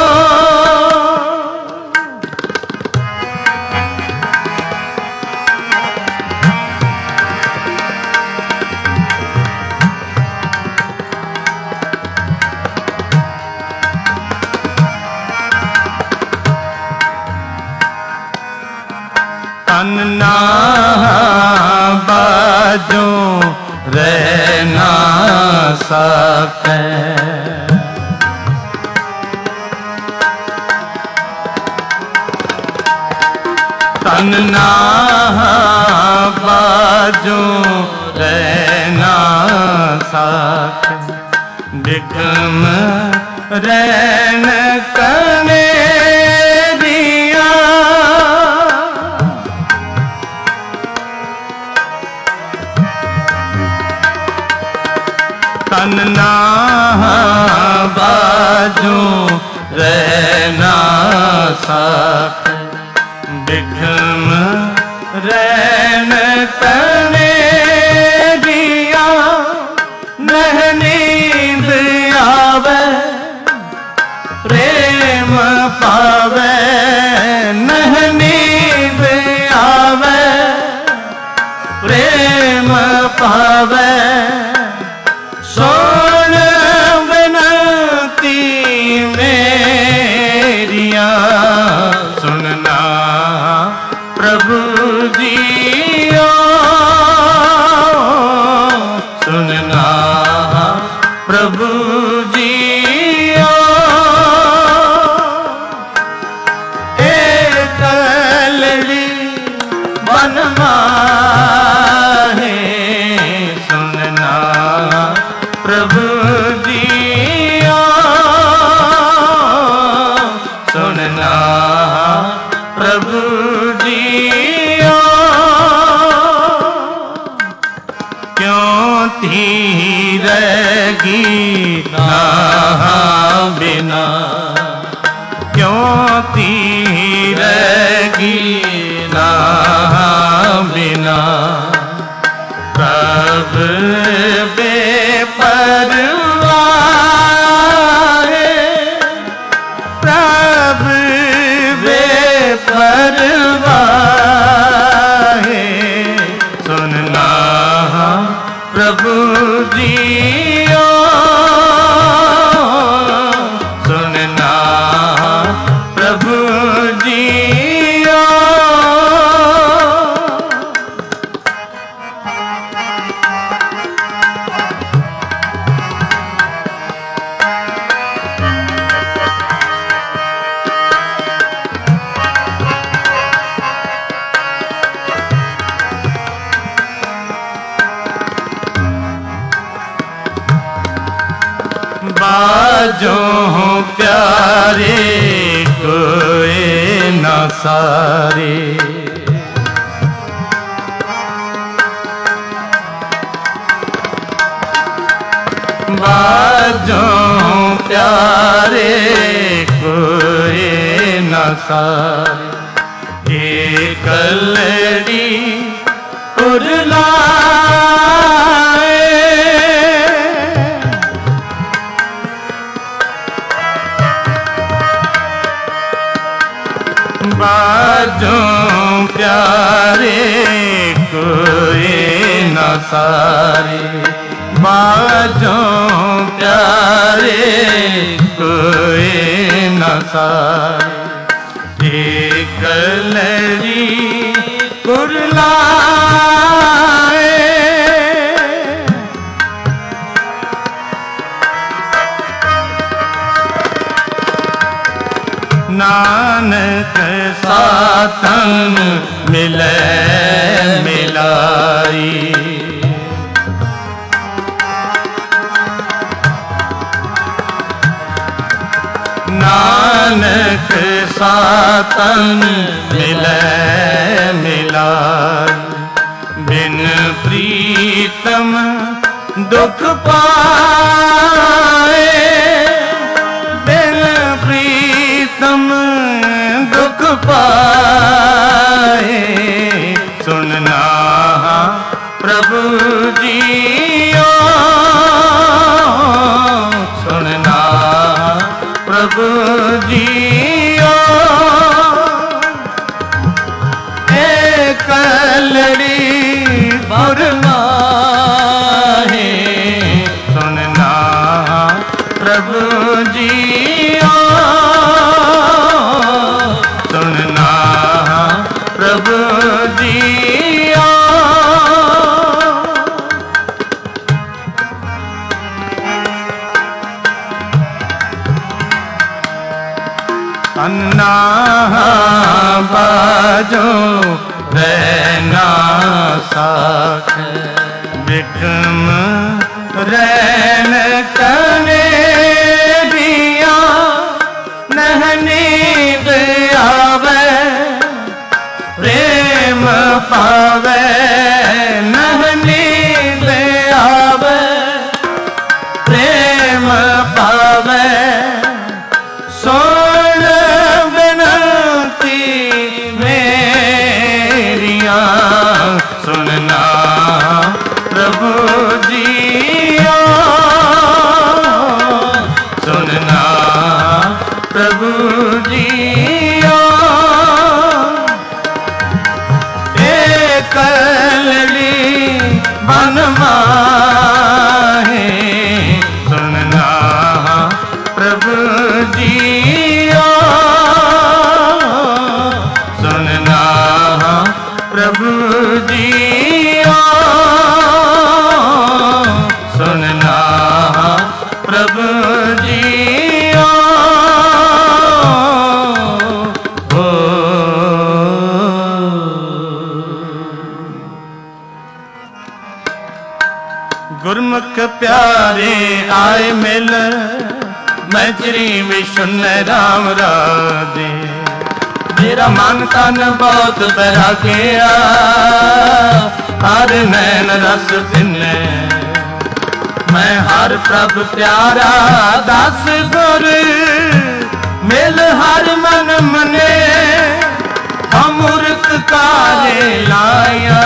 अन्ना बाजो रहना सके, अन्ना बाजो रहना सके, बिकम रहन कने तन्ना बाजू रहना सके, बिखम रहन तने दिया, नह नींद आवे प्रेम पावे, नह नींद आवे प्रेम पावे, सोन विनती मेरिया, सुनना प्रभु जियो, सुनना प्रभु जियो, एक लड़ी बनवा है, सुनना प्रभु जियो, सुनना प्रभु जियो, क्यों तीरगी ना बिना, क्यों तीरगी ना बिना, प्रभु बेपरवाह है, प्रभु बेपरवाह है, सुनना प्रभु जियो, सुनना प्रभु जियो। बाजो प्यारे कोई न सारे, बाजो प्यारे कोई न सारे, एक लड़ी उरलाए, बाजों प्यारे कोई न सारे, बाजों प्यारे कोई न सारे। एक लड़ी कुरलाए नानक साथन मिले मिलाई। नानक साथन मिले मिलाई। बिन प्रीतम दुख पाए, बिन प्रीतम दुख पाए। सुनना प्रभु जियो, सुनना प्रभु जियो। एक लड़ी बुरमाहे, सुनना प्रभु जियो, सुनना प्रभु जियो। अन्ना बाजो रहना साख, बिकम रैन कने दिया नहनीब आवे। प्रेम पावे नहनीब आवे, प्रेम पावे। सोन बिनती मेरिया, सुनना प्रभु जियो, सुनना प्रभु जियो। एक लड़ी बन माहे, सुनना प्रभु जियो, सुनना प्रभु जियो, सुनना प्रभु जियो। ओ गुरमुख प्यारे आए मिल, मैत्री विष्ण राम राधे। मेरा मन तन बहुत बैरागिया, हर नैन रस पिने। मैं हर प्रभ प्यारा दास गुर, मिल हर मन मने। हम मूर्ख काले लाया,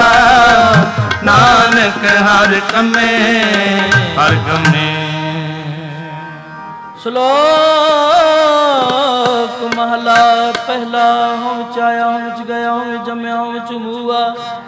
नानक हर कमे हर कमे। श्लोक महला पहला। हम चाया हम च गया, हम जमया हम च मूआ।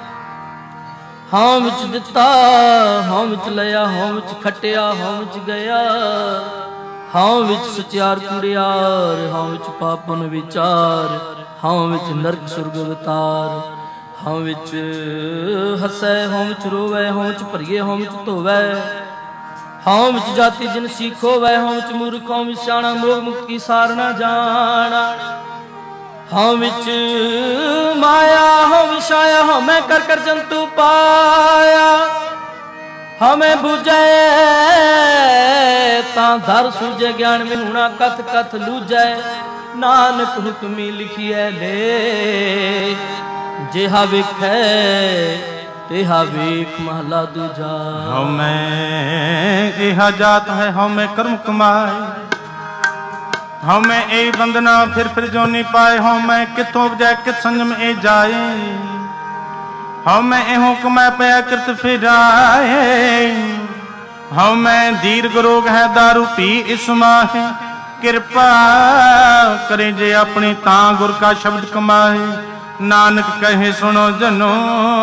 हम च दिता हम च लिया, हम च खटिया हम च गया। हम विच सचियार कुड़ियार, हम विच पापन विचार। हम विच नरक सुरग अवतार। हम विच हसै हम विच रोवै, हम विच भरिए हम विच धोवै। हम विच जाति जिन सीखो वै, हम विच मूर्ख हम विच सियाणा। मोह मुक्त की सार ना जाना। हम विच माया हम विषाया, हमें कर कर जंतु पाया। हमें बुझे ता धर सूझे, ज्ञान में हुणा कथ कथ लूझे। नानक हुक्मी लिखिए ले, जेहा विखै तेहा वेख महला दूजा। हमें यह जात है हमें कर्म कमाए, हमें ए बंदना फिर फिर जो नहीं पाए। हमें कितों बजाय कित संजम ए जाए, हमें एहों कमाए पया कृत फिराए। हमें दीर्घ रोग है दारू पी इस माहे, ਕਿਰਪਾ ਕਰੇ ਜੇ ਆਪਣੀ ਤਾਂ ਗੁਰ ਕਾ ਸ਼ਬਦ ਕਮਾਏ। ਨਾਨਕ ਕਹੇ ਸੁਣੋ ਜਨੋ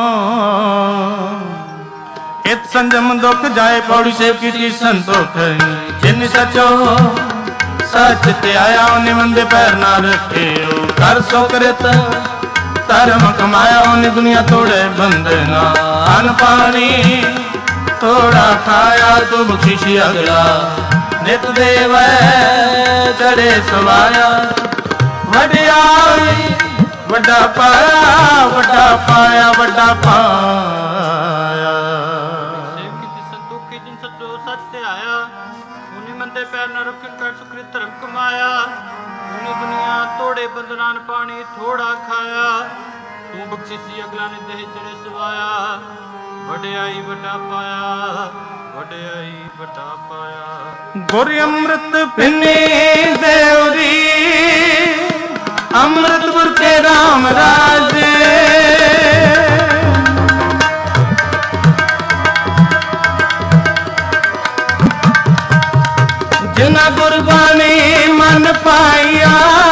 ਇਤ ਸੰਜਮ ਦੁਖ ਜਾਏ। ਪੌੜੀ ਸੇਵ ਕੀਤੀ ਸੰਤੋਖ ਜਿਨ ਸਚੋ ਸੱਚ ਤੇ ਆਇਆ। ਉਹਨੇ ਮੰਦੇ ਪੈਰ ਨਾ ਰੱਖਿਓ ਕਰ ਸੋ ਕਰਤ ਧਰਮ ਕਮਾਇਆ। ਉਹਨੇ ਦੁਨੀਆ ਤੋੜੇ ਬੰਧਨਾ ਅਨ ਪਾਣੀ ਥੋੜਾ ਖਾਇਆ। ਤੂੰ ਬਖਸ਼ਿਸ਼ ਅਗਲਾ ਨਿਤ ਦੇਵੈ ਚੜੇ ਸਵਾਇਆ। ਵਡਿਆਈ ਵੱਡਾ ਪਾਇਆ ਵੱਡਾ ਪਾਇਆ ਵੱਡਾ ਪਾਇਆ। ਸੇਵ ਕੀਤੀ ਸੰਤੋਖੀ ਜਿਨ ਸੱਚੋ ਸੱਚ ਤੇ ਆਇਆ। ਉਹਨੇ ਮੰਦੇ ਪੈਰ ਨਾ ਰੱਖਣ ਕਰ ਸੁਕ੍ਰਿਤ ਧਰਮ ਕਮਾਇਆ। ਉਹਨੇ ਦੁਨੀਆ ਤੋੜੇ ਬੰਧਨਾਂ ਪਾਣੀ ਥੋੜਾ ਖਾਇਆ। ਤੂੰ ਬਖਸ਼ਿਸ਼ੀ ਅਗਲਾ ਨੇ ਦੇਹ ਚੜੇ ਸਵਾਇਆ। ਵਡਿਆਈ ਵੱਡਾ ਪਾਇਆ ਵਡਿਆਈ ਵੱਡਾ ਪਾਇਆ। ਗੁਰ ਅੰਮ੍ਰਿਤ ਪਿੰਨੀ ਦੇਵਰੀ ਅੰਮ੍ਰਿਤ ਗੁਰ ਕੇ ਰਾਮ ਰਾਜੇ। ਜਿਨਾ ਗੁਰਬਾਣੀ ਮਨ ਪਾਇਆ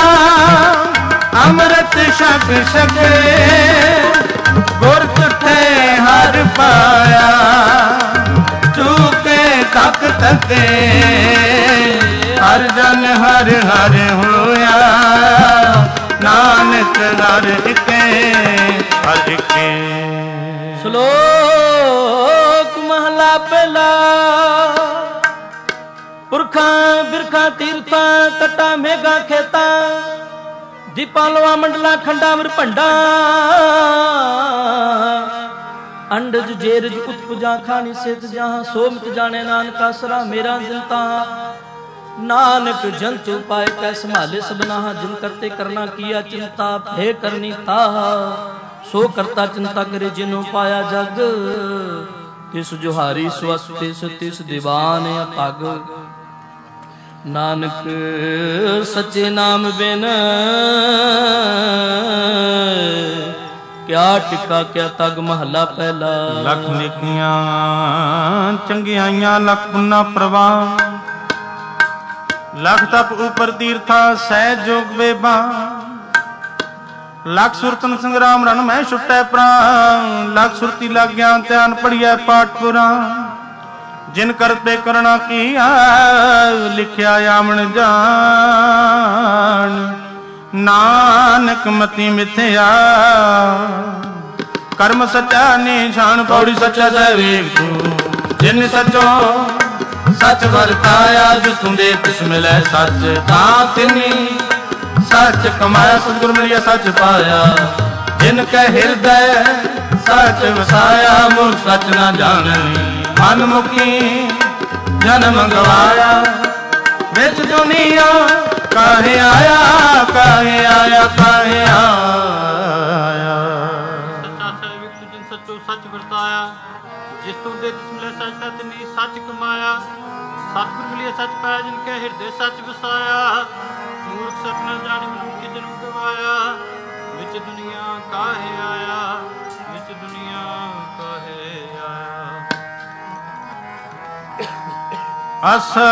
ਅੰਮ੍ਰਿਤ ਛਕ ਸਕੇ। ਗੁਰ ਤੁਠੇ ਹਰ ਪਾਇਆ ਚੂਕੇ ਤੱਕ ਤੱਕੇ। ਹਰ ਜਨ ਹਰ ਹਰ ਹੋਇਆ ਨਾਨਕ ਹਰ ਇਕੇ ਹਰ ਇਕੇ। ਸ਼ਲੋਕ ਮਹਲਾ ਪਹਿਲਾ। ਪੁਰਖਾਂ ਬਿਰਖਾਂ ਤੀਰਥਾਂ ਤਟਾਂ ਮੇਘਾਂ ਖੇਤਾਂ ਦੀਪਾਂ ਲੋਆ ਮੰਡਲਾਂ ਖੰਡਾਂ ਵਰ ਭੰਡਾਂ। ਅੰਡਜ ਜੇਰਜ ਉਤਪੁਜਾਂ ਖਾਣੀ ਸਿਤ ਜਹਾਂ ਸੋ ਮਿਤ ਜਾਣੇ ਨਾਨਕਾ ਸਰਾ ਮੇਰਾ ਜਿੰਤਾ। ਨਾਨਕ ਜੰਤੂ ਪਾਏ ਕੈ ਸੰਭਾਲੇ ਸਬਨਾ। ਜਿਨ ਕਰਤੇ ਕਰਨਾ ਕੀਆ ਚਿੰਤਾ ਭੇ ਕਰਨੀ ਤਾਹ। ਸੋ ਕਰਤਾ ਚਿੰਤਾ ਕਰੇ ਜਿਨੋ ਪਾਇਆ ਜਗ। ਤਿਸ ਜੁਹਾਰੀ ਸਵਸਤੇ ਤਿਸ ਦੀਵਾਨ ਅਪਗ। ਨਾਨਕ ਸੱਚੇ ਨਾਮ ਬਿਨ ਕਿਆ ਟਿਕਾ ਕਿਆ ਤਗ। ਮਹੱਲਾ ਪਹਿਲਾ। ਲੱਖ ਨੇਕੀਆਂ ਚੰਗਿਆਈਆਂ ਲੱਖ ਪੁੰਨਾ ਪ੍ਰਵਾਹ। ਲੱਖ ਤਪ ਉਪਰ ਤੀਰਥਾ ਸਹਿ ਜੋਗ ਵੇਬਾ। ਲੱਖ ਸੁਰਤਨ ਸੰਗਰਾਮ ਰਨ ਮੈਂ ਛੁੱਟੈ ਪ੍ਰਾਨ। ਲੱਖ ਸੁਰਤੀ ਲੱਗ ਗਿਆ ਧਿਆਨ ਪੜੀਐ ਪਾਠ ਪੁਰਾਨ। ਜਿਨ ਕਰਤੇ ਕਰਣਾ ਕੀਆ ਲਿਖਿਆ ਆਵਣ ਜਾਣ। ਨਾਨਕ ਮਤੀ ਮਿਥਿਆ ਕਰਮ ਸੱਚਾ ਨਿਸ਼ਾਨ। ਪੌੜੀ ਸੱਚਾ ਸਹਿ ਵੇਖ ਤੂੰ ਜਿਨ ਸਚੋ ਸੱਚ ਵਰਤਾਇਆ। ਜਿਸ ਤੂੰ ਦੇ ਤਿਸ ਮਿਲੈ ਸੱਚ ਤਾਂ ਤਿਨੀ ਸੱਚ ਕਮਾਇਆ। ਸਤਿਗੁਰ ਮਿਲਿਆ ਸੱਚ ਪਾਇਆ। ਜਿਨ ਕੈ ਹਿਰਦੈ ਸੱਚ ਵਸਾਇਆ। ਮੂਰਖ ਸੱਚ ਨਾ ਜਾਣਨੀ ਮਨ ਮੁਖੀ ਜਨਮ ਗਵਾਇਆ। ਵਿੱਚ ਦੁਨੀਆ ਕਾਹੇ ਆਇਆ ਕਾਹੇ ਆਇਆ ਕਾਹੇ ਆਇਆ। ਸੱਚਾ ਸਹਿ ਤੂੰ ਜਿਨ ਸੱਚੋ ਸੱਚ ਵਰਤਾਇਆ। ਜਿਸ ਤੂੰ ਦੇ ਤਿਸ ਮਿਲਿਆ ਸੱਚ ਤਾਂ ਤਿਨੀ ਸੱਚ ਕਮਾਇਆ। ਸਤਿਗੁਰ ਮਿਲਿਆ ਸੱਚ ਪਾਇਆ। ਜਿਨ ਕੈ ਹਿਰਦੇ ਸੱਚ ਵਸਾਇਆ। ਮੂਰਖ ਸੱਚ ਨਾ ਜਾਣੀ ਮਨੁੱਖੀ ਜਨਮ ਗਵਾਇਆ। ਵਿੱਚ ਦੁਨੀਆ ਕਾਹੇ ਆਇਆ ਵਿੱਚ ਦੁਨੀਆ ਕਾਹੇ ਆਇਆ। ਆਸਾ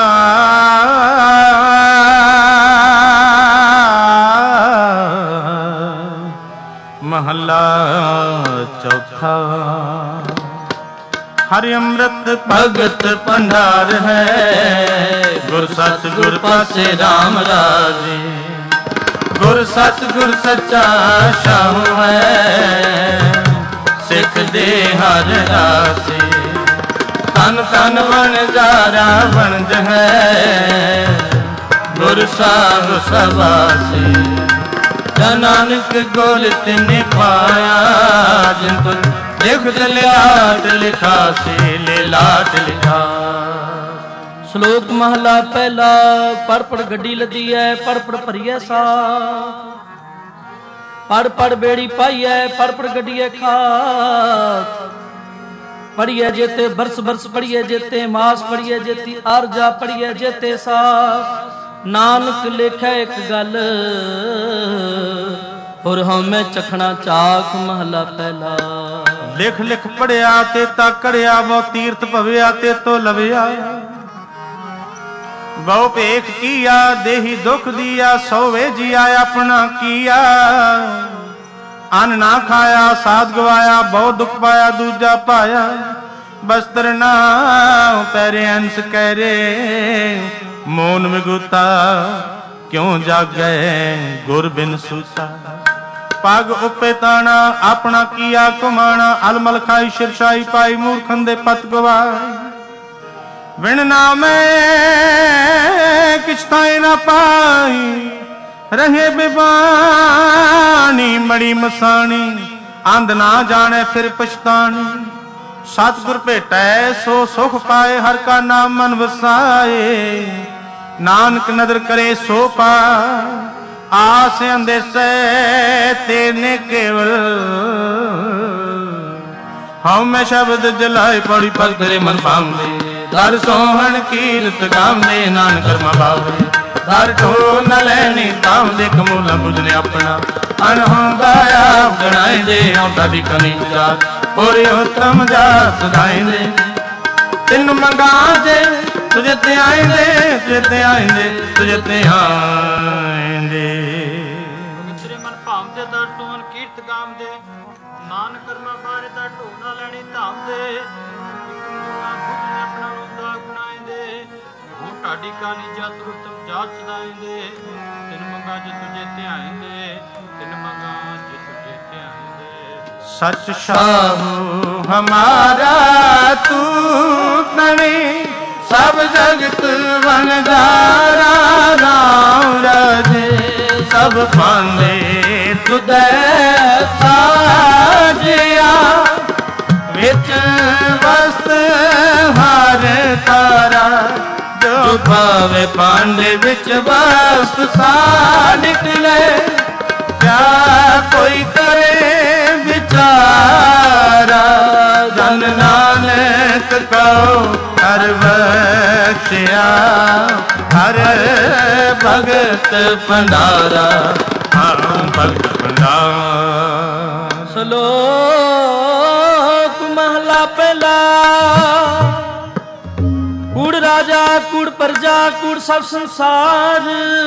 ਮਹੱਲਾ ਚੌਥਾ। ਹਰਿ ਅੰਮ੍ਰਿਤ ਭਗਤ ਭੰਡਾਰ ਹੈ। ਗੁਰ ਸਤਿ ਗੁਰ ਪਾਸੇ ਰਾਮ ਰਾਜੇ। ਗੁਰ ਸਤਿ ਗੁਰ ਸੱਚਾ ਸ਼ਾਹੂ ਹੈ। ਸਿੱਖ ਦੇ ਹਰ ਰਾਸੇ। ਤਨ ਤਨ ਵਣਜਾਰਾ ਵਣਜ ਹੈ। ਗੁਰ ਸਾਹਿਬ ਸਵਾਸੇ। ਨਾਨਕ ਗੁਰ ਤਿਨੇ ਪਾਇਆ। ਜਿਨ ਤੁ ਲਿਖਤ ਲਿਆਟ ਲਿਖਾ ਸੀ ਲਿਲਾਟ ਲਿਖਾ। ਸ਼ਲੋਕ ਮਹਲਾ ਪਹਿਲਾ। ਪੜ ਪੜ ਗੱਡੀ ਲੱਦੀ ਐ ਪੜ ਪੜ ਭਰੀਐ ਸਾ। ਪੜ ਪੜ ਬੇੜੀ ਪਾਈਐ ਪੜ ਪੜ ਗੱਡੀਐ ਖਾਤ। ਪੜੀਐ ਜੇਤੇ ਬਰਸ ਬਰਸ ਪੜੀਐ ਜੇਤੇ ਮਾਸ ਪੜੀਐ ਜੇਤੀ ਆਰਜਾ ਪੜੀਐ ਜੇਤੇ ਸਾਸ। ਨਾਨਕ ਲੇਖੈ ਇੱਕ ਗੱਲ ਹੋਰ ਹਉਮੈ ਚਖਣਾ ਚਾਖ। ਮਹਲਾ ਪਹਿਲਾ। ਲਿਖ ਲਿਖ ਪੜਿਆ ਤੇ ਤਾ ਕੜਿਆ। ਬਹੁ ਤੀਰਥ ਭਵਿਆ ਤੇ ਤੋ ਲਵਿਆ। ਬਹੁ ਭੇਖ ਕੀਆ ਦੇਹੀ ਦੁਖ ਦੀਆ, ਸੋਵੇ ਜੀਆ ਆਪਣਾ ਕੀਆ। ਅੰਨ ਨਾ ਖਾਇਆ ਸਾਧ ਗਵਾਇਆ, ਬਹੁ ਦੁਖ ਪਾਇਆ ਦੂਜਾ ਪਾਇਆ। ਬਸਤਰ ਨਾ ਪੈਰੇ ਅੰਸ ਕਹਿਰੇ, ਮੋਨ ਵਿਗੁਤਾ ਕਿਉਂ ਜਾਗੈ ਗੁਰ ਬਿਨ ਸੂਤਾ। ਪਗ ਉਪੇ ਤਾਣਾ ਆਪਣਾ ਕੀਆ ਕੁਮਾਣਾ, ਅਲਮਲ ਖਾਈ ਸ਼ਿਰਸ਼ਾਈ ਪਾਈ, ਮੂਰਖਨ ਦੇ ਪਤ ਗਵਾਈ। ਵਿਣ ਨਾਮੈ ਕਿਛ ਥਾਏ ਨਾ ਪਾਈ, ਰਹੇ ਬਿਬਾਨੀ ਮੜੀ ਮਸਾਣੀ। ਅੰਧ ਨਾ ਜਾਣੇ ਫਿਰ ਪਛਤਾਣੀ, ਸਤਿਗੁਰ ਭੇਟੈ ਸੋ ਸੁਖ ਪਾਏ। ਹਰ ਕਾ ਨਾਮ ਮਨ ਵਸਾਏ, ਨਾਨਕ ਨਦਰ ਕਰੇ ਸੋ ਪਾਏ। ਆਸ ਅੰਦੇਸੈ ਤੇਨੇ ਕੇਵਲ, ਹਉ ਮੈਂ ਸ਼ਬਦ ਜਲਾਏ ਪੌੜੀ ਪਗ ਤੇਰੇ ਮਨ ਭਾਉਂਦੇ। ਦਰ ਸੋਹਣ ਕੀਰਤ ਗਾਉਂਦੇ, ਨਾਨਕ ਕਰਮਾ ਭਾਵੇ। ਦਰ ਢੋ ਨ ਲੈਣੀ ਤਾਉਂਦੇ, ਕਮੂਲਾ ਬੁਝਨੇ ਆਪਣਾ। ਅਨਹੋਂਦਾ ਆਪ ਗਣਾਇਂਦੇ, ਆਉਂਦਾ ਦੀ ਕਨੀ ਜਾ ਹੋਰੇ ਉਤਮ ਜਾ ਸਦਾਇਂਦੇ। ਤਿੰਨ ਮੰਗਾ ਜੇ ਤੁਝੇ ਤੇ ਆਇਂਦੇ, ਤੁਝੇ ਤੇ ਆਇਂਦੇ, ਤੁਝੇ ਤੇ ਆਇਂਦੇ। ਤੇਰੇ ਮਨ ਭਾਉਂਦੇ, ਦਰ ਸੋਹਣ ਕੀਰਤ ਗਾਉਂਦੇ। ਨਾਨਕ ਕਰਮਾ ਬਾਰੇ ਦਾ ਢੋ ਨ ਲੈਣੀ ਧਾਉਂਦੇ। ਆਪਣਾ ਰੋਂਦਾ ਗਣਾਇਂਦੇ, ਉਹ ਢਾਡੀ ਕਾਨੀ ਜਤ ਉਤਮ ਜਾਤ ਸਦਾਇਂਦੇ। ਤਿੰਨ ਮੰਗਾ ਜੇ ਤੁਝੇ ਧਿਆਇਂਦੇ, ਤਿੰਨ ਮੰਗਾ ਜੇ ਤੁਝੇ ਧਿਆਇਂਦੇ। ਸਚ ਸਾਹੂ ਹਮਾਰਾ ਤੂੰ ਤਣੀ, ਸਭ ਜਗਤ ਵਣਜਾਰਾ। ਰਾਮ ਰਾਜੇ ਸਭ ਪਾਂਦੇ, ਤੁਧੈ ਸਾਜਿਆ। ਵਿੱਚ ਵਸਤ ਹਰ ਤਾਰਾ, ਜੋ ਭਾਵੇ ਪਾਂਡੇ ਵਿੱਚ ਵਸਤ ਸਾ ਨਿਕਲੇ। ਕਿਆ ਕੋਈ ਕਰੇ ਵਿਚਾਰਾ, ਜਨ ਨਾਨਕ ਕਉ ਹਰ ਬਖਸ਼ਿਆ। ਹਰ ਭਗਤ ਭੰਡਾਰਾ, ਹਰ ਭਗਤ ਭੰਡਾਰਾ। ਸਲੋਕ ਮਹਲਾ ਪਹਿਲਾ। ਕੂੜ ਰਾਜਾ ਕੂੜ ਪ੍ਰਜਾ, ਕੂੜ ਸਭ ਸੰਸਾਰ।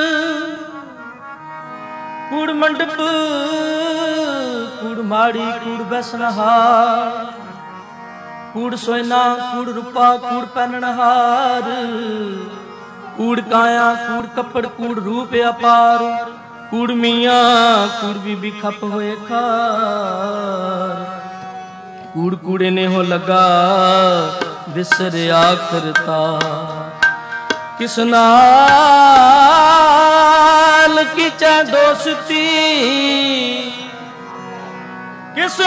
ਕੂੜ ਮੰਡਪ ਕੂੜ ਮਾੜੀ, ਕੂੜ ਬੈਸਨਹਾਰ। ਕੂੜ ਸੋਇਨਾ ਕੂੜ ਰੂਪਾ, ਕੂੜ ਪਹਿਨਣਹਾਰ। ਕੂੜ ਕਾਇਆ ਕੂੜ ਕੱਪੜ, ਕੂੜ ਰੂਪ ਅਪਾਰ। ਕੂੜ ਮੀਆਂ ਕੂੜ ਬੀਬੀ ਖੱਪ ਹੋਏ ਖਾਰ। ਕੂੜ ਕੂੜੇ ਨੇ ਹੋ ਲਗਾ ਵਿਸਰਿਆ ਕਰਤਾ। ਕਿਸ ਨਾਲ ਕੀਚੈ ਦੋਸਤੀ, ਕਿਸ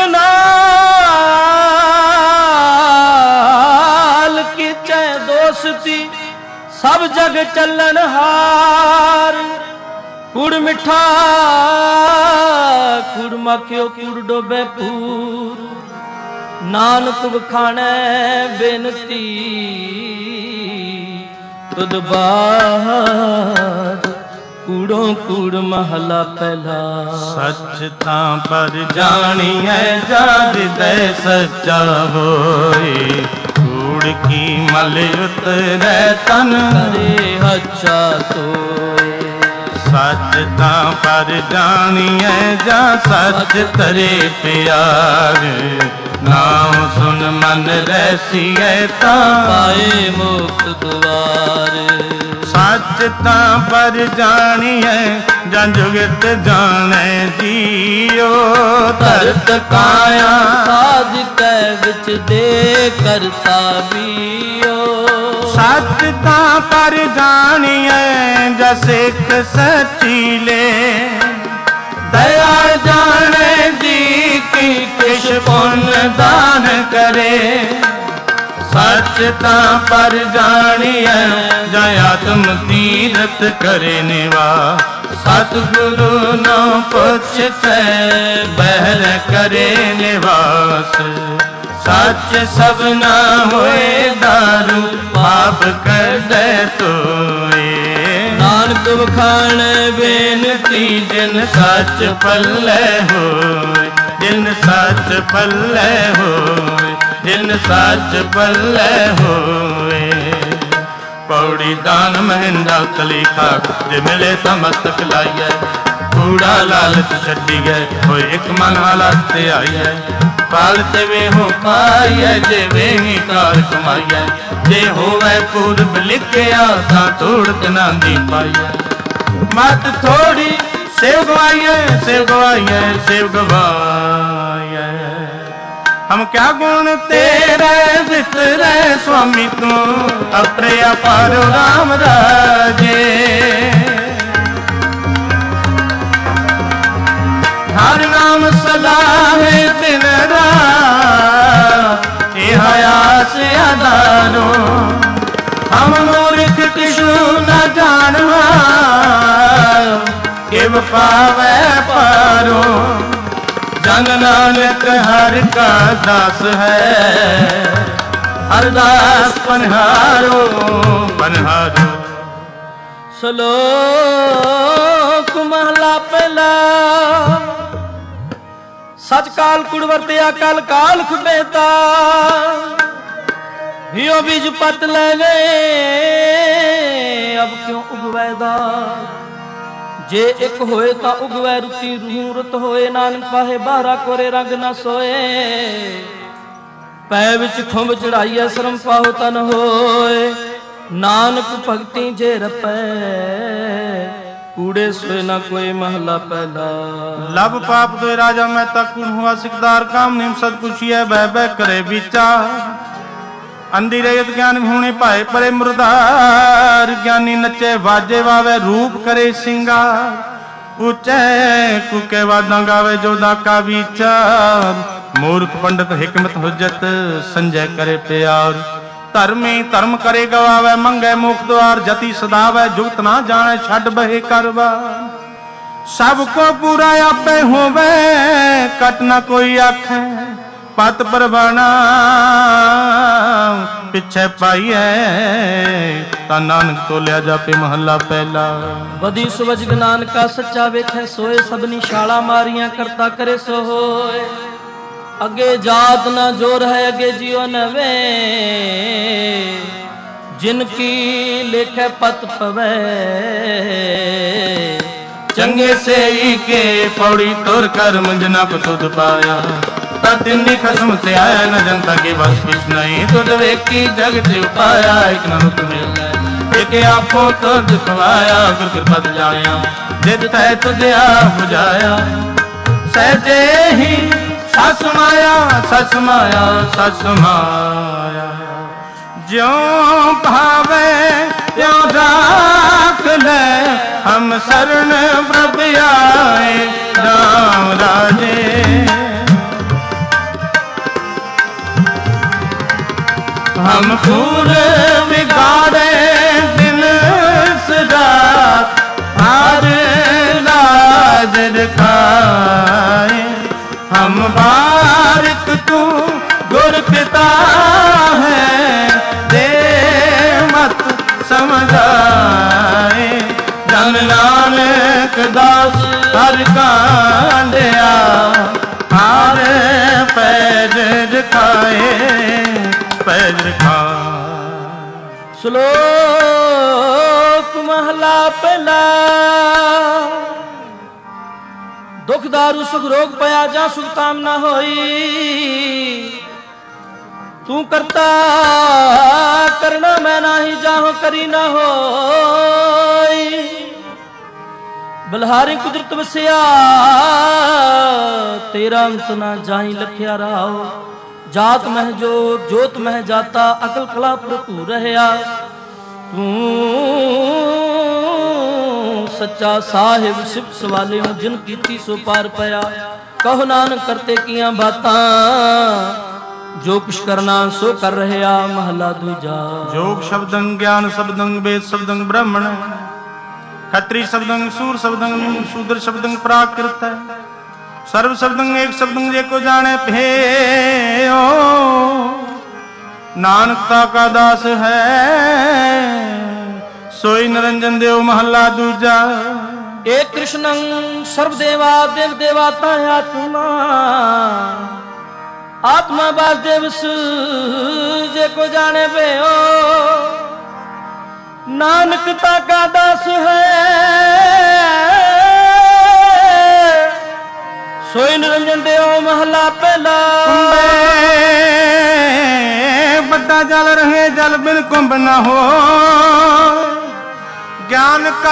ਨਾਲ ਕੀਚੈ ਦੋਸਤੀ। ਸਭ ਜਗ ਚੱਲਣ ਹਾਰ। ਕੂੜ ਮਿੱਠਾ ਕੂੜ ਮਾਖਿਓ, ਕੂੜ ਡੋਬੇ ਪੂਰ। ਨਾਨਕ ਵਖਾਣੈ ਬੇਨਤੀ, ਤੁਧ ਬਾਦ ਕੂੜੋਂ ਕੂੜ ਮਹਲਾ ਪਹਿਲਾ। ਸੱਚ ਤਾਂ ਪਰ ਜਾਣੀਐ, ਜਾ ਹਿਰਦੈ ਸੱਚਾ ਹੋਏ। ਕੂੜ ਕੀ ਮਲ ਉਤਰੈ, ਤਨ ਕਰੇ ਹੱਛਾ ਤੋਏ। ਸੱਚ ਤਾਂ ਪਰ ਜਾਣੀਐ, ਜਾ ਸੱਚ ਤਰੇ ਪਿਆਰ। ਨਾਮ ਸੁਨ ਮਨ ਰੈਸੀਐ, ਤਾਂ ਪਾਏ ਮੁਕਤ ਦੁਆਰ। ਸੱਚ ਤਾਂ ਪਰ ਜਾਣੀਐ, ਜਨ ਜੁਗਤ ਜਾਣੈ ਜੀਓ। ਧਰਤ ਕਾਇਆ ਸਾਧ ਕੈ ਵਿੱਚ ਦੇ ਕਰਤਾ ਵੀਓ। ਸੱਚ ਤਾਂ ਪਰ ਜਾਣੀਐ, ਜਸ ਸਿੱਖ ਸਚੀਲੇ। ਦਇਆ ਜਾਣੇ ਜੀ ਕੀ ਕਿਛ ਪੁੰਨ ਦਾਨ ਕਰੇ। ਸੱਚ ਤਾਂ ਪਰ ਜਾਣੀਐ, ਜਾਂ ਆਤਮ ਤੀਰਥ ਕਰੇ ਨਿਵਾਸ। ਸਤਿਗੁਰੂ ਨੋ ਪੁੱਛਤੈ, ਬਹਿਰ ਕਰੇ ਨਿਵਾਸ। ਸੱਚ ਸਭਨਾ ਹੋਏ ਦਾਰੂ, ਪਾਪ ਕੱਢੈ ਤੋਏ। ਨਾਨਕ ਵਖਾਣ ਬੇਨਤੀ, ਜਿਨ ਸੱਚ ਪੱਲੇ ਹੋਏ। ਜਿਨ ਸੱਚ ਪੱਲੇ ਹੋਏ, ਜਿਨ ਸੱਚ ਪੱਲੇ ਹੋਏ। पौड़ी दान महिंदा कली खाक जे मिले तो मस्तक लाइए कूड़ा लालच छड्डी गए होए एक मन हालत ते आइए पालते वे हो पाइए जे वे ही कार कमाइए जे होवे पूर्व लिखिया ता तोड़ ना दी पाइए मत थोड़ी सेव गवाइए सेव गवाइए सेव गवाइए हम क्या गुण तेरे वितरे स्वामी तू अपने अपार राम राजे हर नाम सदा है दिन रात यह आस अदारो हम मूर्ख किशु न जानवा किव पावे पारो जन नानक हर का दास है हरदास पनहारो पनहारो। श्लोक महला पहला सच काल कुड़वरतिया कल काल खुबेता हियो बीज पत ले गए अब क्यों उगवैदा जे एक होए ता उगवै रुती रूह रुत होए नानक पाहे बारा कोरे रंग न सोए पै विच खुंब चढ़ाइए शरम पाहो तन होए नानक भगती जे रपै कूड़े सोए ना कोई महला पहला। लब पाप दो राजा मैं तक हुआ सिकदार काम निम सद पुछिए बह बह करे विचार अंधी रहित ज्ञान होने पाए परे मुरदार ज्ञानी नचे वाजे वावे रूप करे सिंगार ऊंचे कुके वादा गावे जोदा का विचार मूर्ख पंडित हिकमत हुज्जत संजय करे प्यार धर्मी धर्म करे गवावे मंगे मुख द्वार जति सदावे जुगत ना जाने छड़ बहे करवार सबको पूरा आपे होवे कट ना कोई आखे पत परवाना पिछे पाइए ता नानक तो लिया जापे महला पहला। बदी सुवज नानक का सच्चा वेखे सोए सबनी शाला मारियां करता करे सो होए अगे जात ना जोर है अगे जियो नवे जिनकी लेखे पत पवे चंगे से ही के पौड़ी तोर कर मुझना को तुद पाया तिन्नी खसम से आया न जनता के बस कुछ नहीं तुद वेखी जग से उपाया एक ननुक मिल एक आपो तो दुखवाया गुर कृपा जाया जिद तय तुझे आप बुझाया सहजे ही सस माया सस माया सस माया ज्यों भावे त्यों राख ले हम शरण प्रभु आए राम राजे हम फूल बिगाड़े दिन रात हर लाज दिखाए हम बारिक तू गुर पिता है दे मत समझाए जन नानक दास हर कांडिया हर पैज दिखाए पैज दिखा। श्लोक महला पहला दुख दारू सुख रोग पया जा सुख कामना होई तू करता करना मैं नाही जाहो करी ना होई बलहारी कुदरत वसिया तेरा अंत ना जाई लखिया रहाओ जात मह जोत जोत मह जाता अकल कला भरपूर रहया तू सच्चा साहिब शिव सवाले जिन कीती सो पार पया कहो नानक करते किया बातां जो कुछ करना सो कर रहया महला दूजा। जोग शब्दं ज्ञान शब्दं वेद शब्दं ब्राह्मण खत्री शब्दं सूर शब्दं शूद्र शब्दं प्राकृत सर्व शब्दं एक शब्दं जे को जाने पे ओ नानकता का दास है सोई निरंजन देव महला दूजा। एक कृष्णं सर्वदेवा देव देवाता आत्मा आत्मा वासुदेव जे को जाने पे ओ नानक ताका दास है सोई निरंजन देव महला पहला। बड़ा जल रहे जल बिन कुंभ न हो ज्ञान का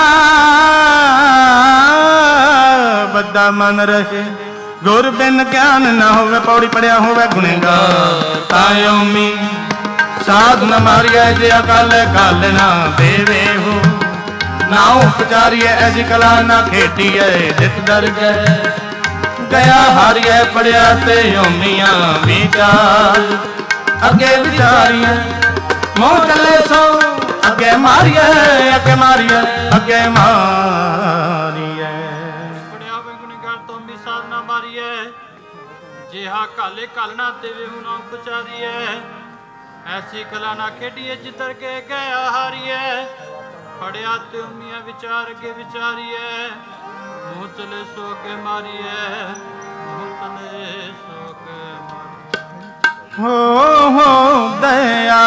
बड़ा मन रहे गुर बिन ज्ञान न होवे पौड़ी पड़िया होवे गुनेगार तायोमी साध न मारिया जे अकाल काल ना देवे हो ना उपचारिय ऐसी कला ना खेटिए जित डर गए गया हारिए पड़िया ते योमिया विचार अगे विचारिए मोह चले सो अगे मारिए अगे मारिए अगे मारिए पड़िया वे गुनेगार तो भी साध न मारिए जेहा काले काल ना देवे हो ना उपचारिए ऐसी कला ना खेडिए जितर के गया हारिए पड़िया ते मिया विचार के विचारिए मुँह चले सो के मारिए मुँह चले सो के मारिए। हो हो दया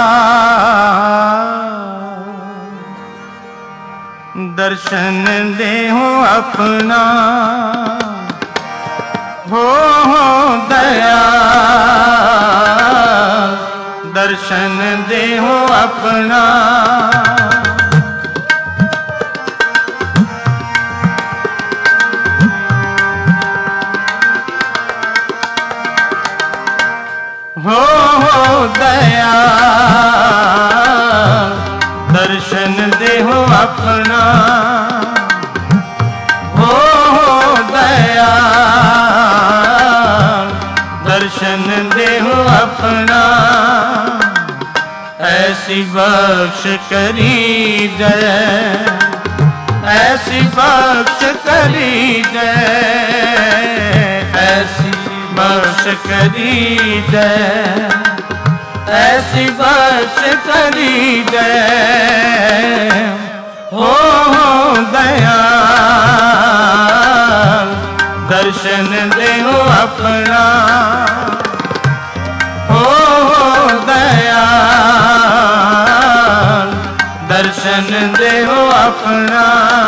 दर्शन दे हो अपना हो हो दया दर्शन दे हो अपना हो हो दया दर्शन दे हो अपना हो हो दया दर्शन दे हो अपना ऐसी बख्श करी जय ऐसी बख्श करी जय ऐसी बख्श करी जय ऐसी बख्श करी जय हो हो दया दर्शन दे हो अपना हो हो दया दर्शन दे हो अपना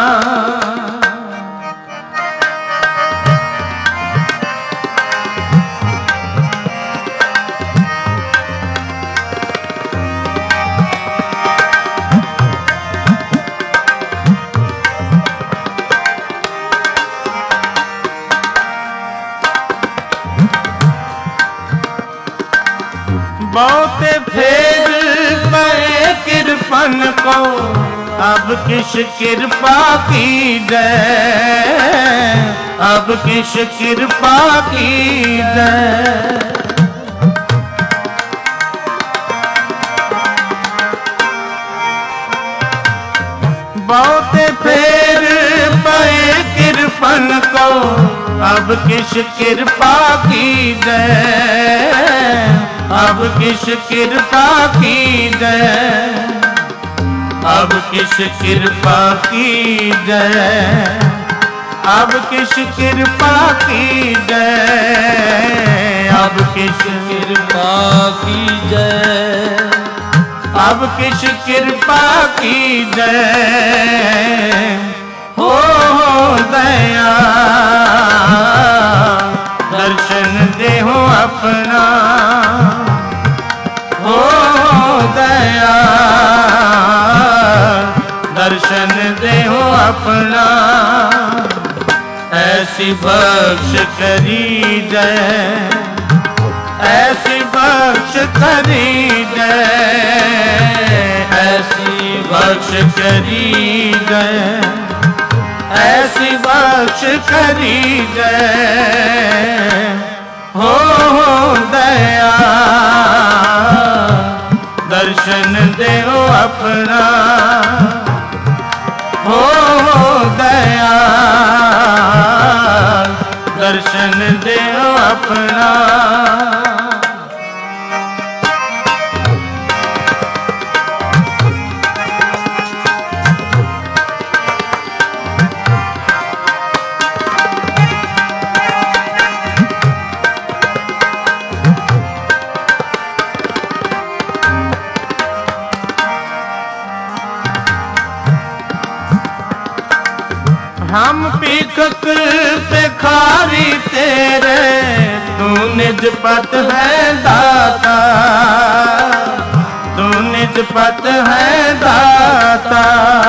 बहुते फेर पे कृपन को अब किस कृपा की जय अब किस कृपा की जय बहुते फेर पे कृपन को अब किस कृपा की जय अब किस कृपा की जय अब किस कृपा की जय अब किस कृपा की जय अब किस कृपा की जय अब किस कृपा की जय हो हो दया दर्शन दे हो अपना हो दया दर्शन दे हो अपना ऐसी बख्श करी जय ऐसी बख्श करी जय ऐसी बख्श करी जय ऐसी बख्श करी जय हो हो दया दर्शन दे हो अपना हो हो दया दर्शन दे हो अपना हम पीखक पेखारी तेरे, तू निज पत है दाता, तू निज पत है दाता।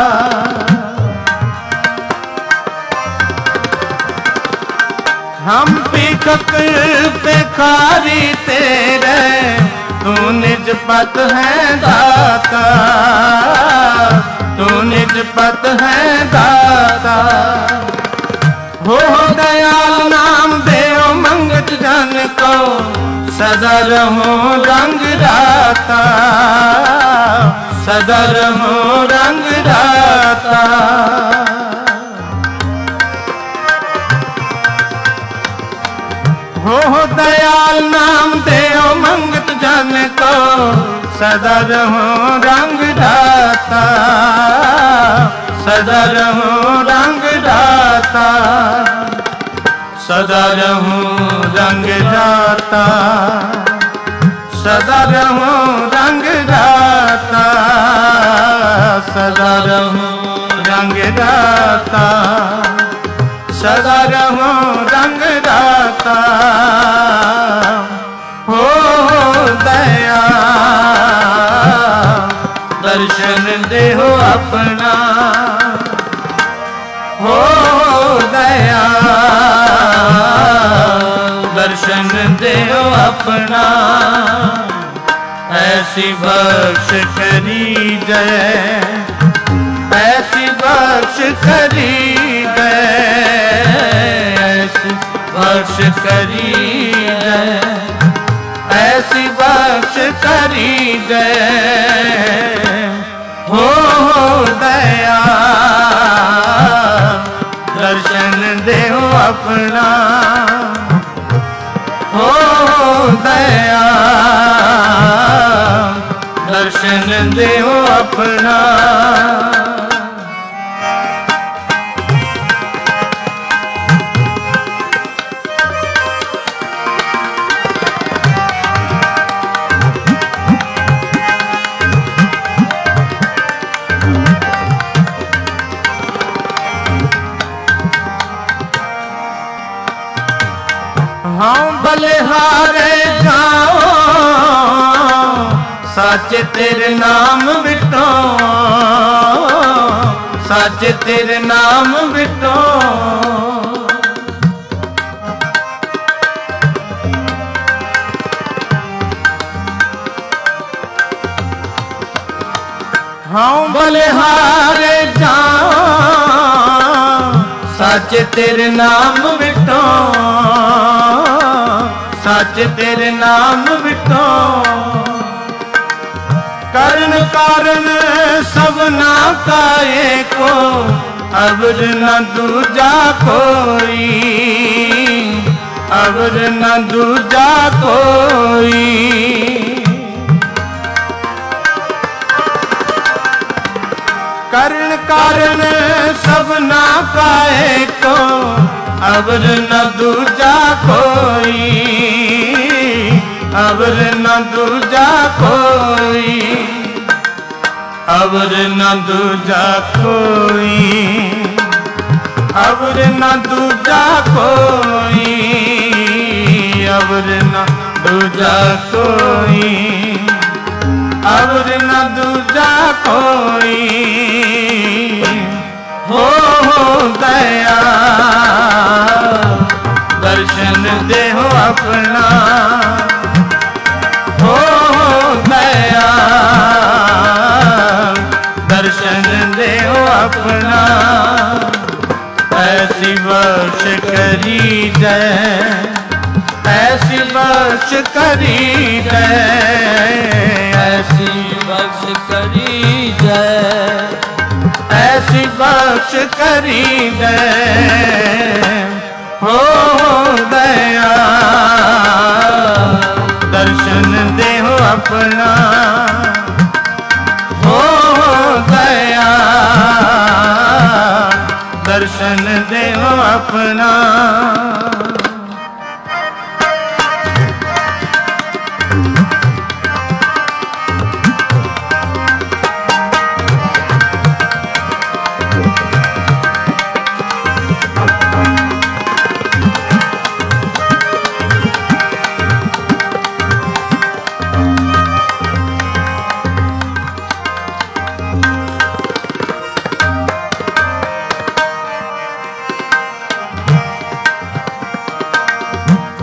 हम पीखक पेखारी तेरे, तू निज पत है दाता, तू निज पत है दाता। हो दयाल नाम देव मंगत जन को, सदा रहो रंग राता, सदा रहो रंग राता। हो दयाल नाम देव मंगत जन को, सदा रहो रंग राता, सदा रहो रंग राता, सदा रहो रंग राता, सदा रहो रंग राता, सदा रहो रंग राता, सदा रहो रंग राता। हो दया दर्शन देहो अपना, हो दया दर्शन देहो अपना। ऐसी बख्श करी जय, ऐसी बख्श करी गए, ऐसी बख्श करी गए, ऐसी बख्श करी गए। हो दया दर्शन देहो अपना, हो दया दर्शन देहो अपना। हम बलिहारे जाओ, सच तेरे नाम बिटो, सच तेरे नाम बिटो। हम बलिहारे जाओ, सच तेरे नाम बिटो, सच तेरे नाम बिटो। करण कारण सबना का एको, अवर न दूजा कोई, अवर न दूजा कोई। करण कारण सबना का एको, अवर न दूजा कोई, अवर न दूजा कोई, अवर न दूजा कोई, अवर न दूजा कोई, अवर न दूजा कोई, अवर न दूजा कोई। हो दया दर्शन देहो अपना, हो दया दर्शन देहो अपना। ऐसी बख्श करी जय, ऐसी बख्श करी जय, ऐसी बख्श करी जय, ऐसी बख्श करी जय। हो दया दर्शन देहो अपना, हो दया दर्शन देहो अपना।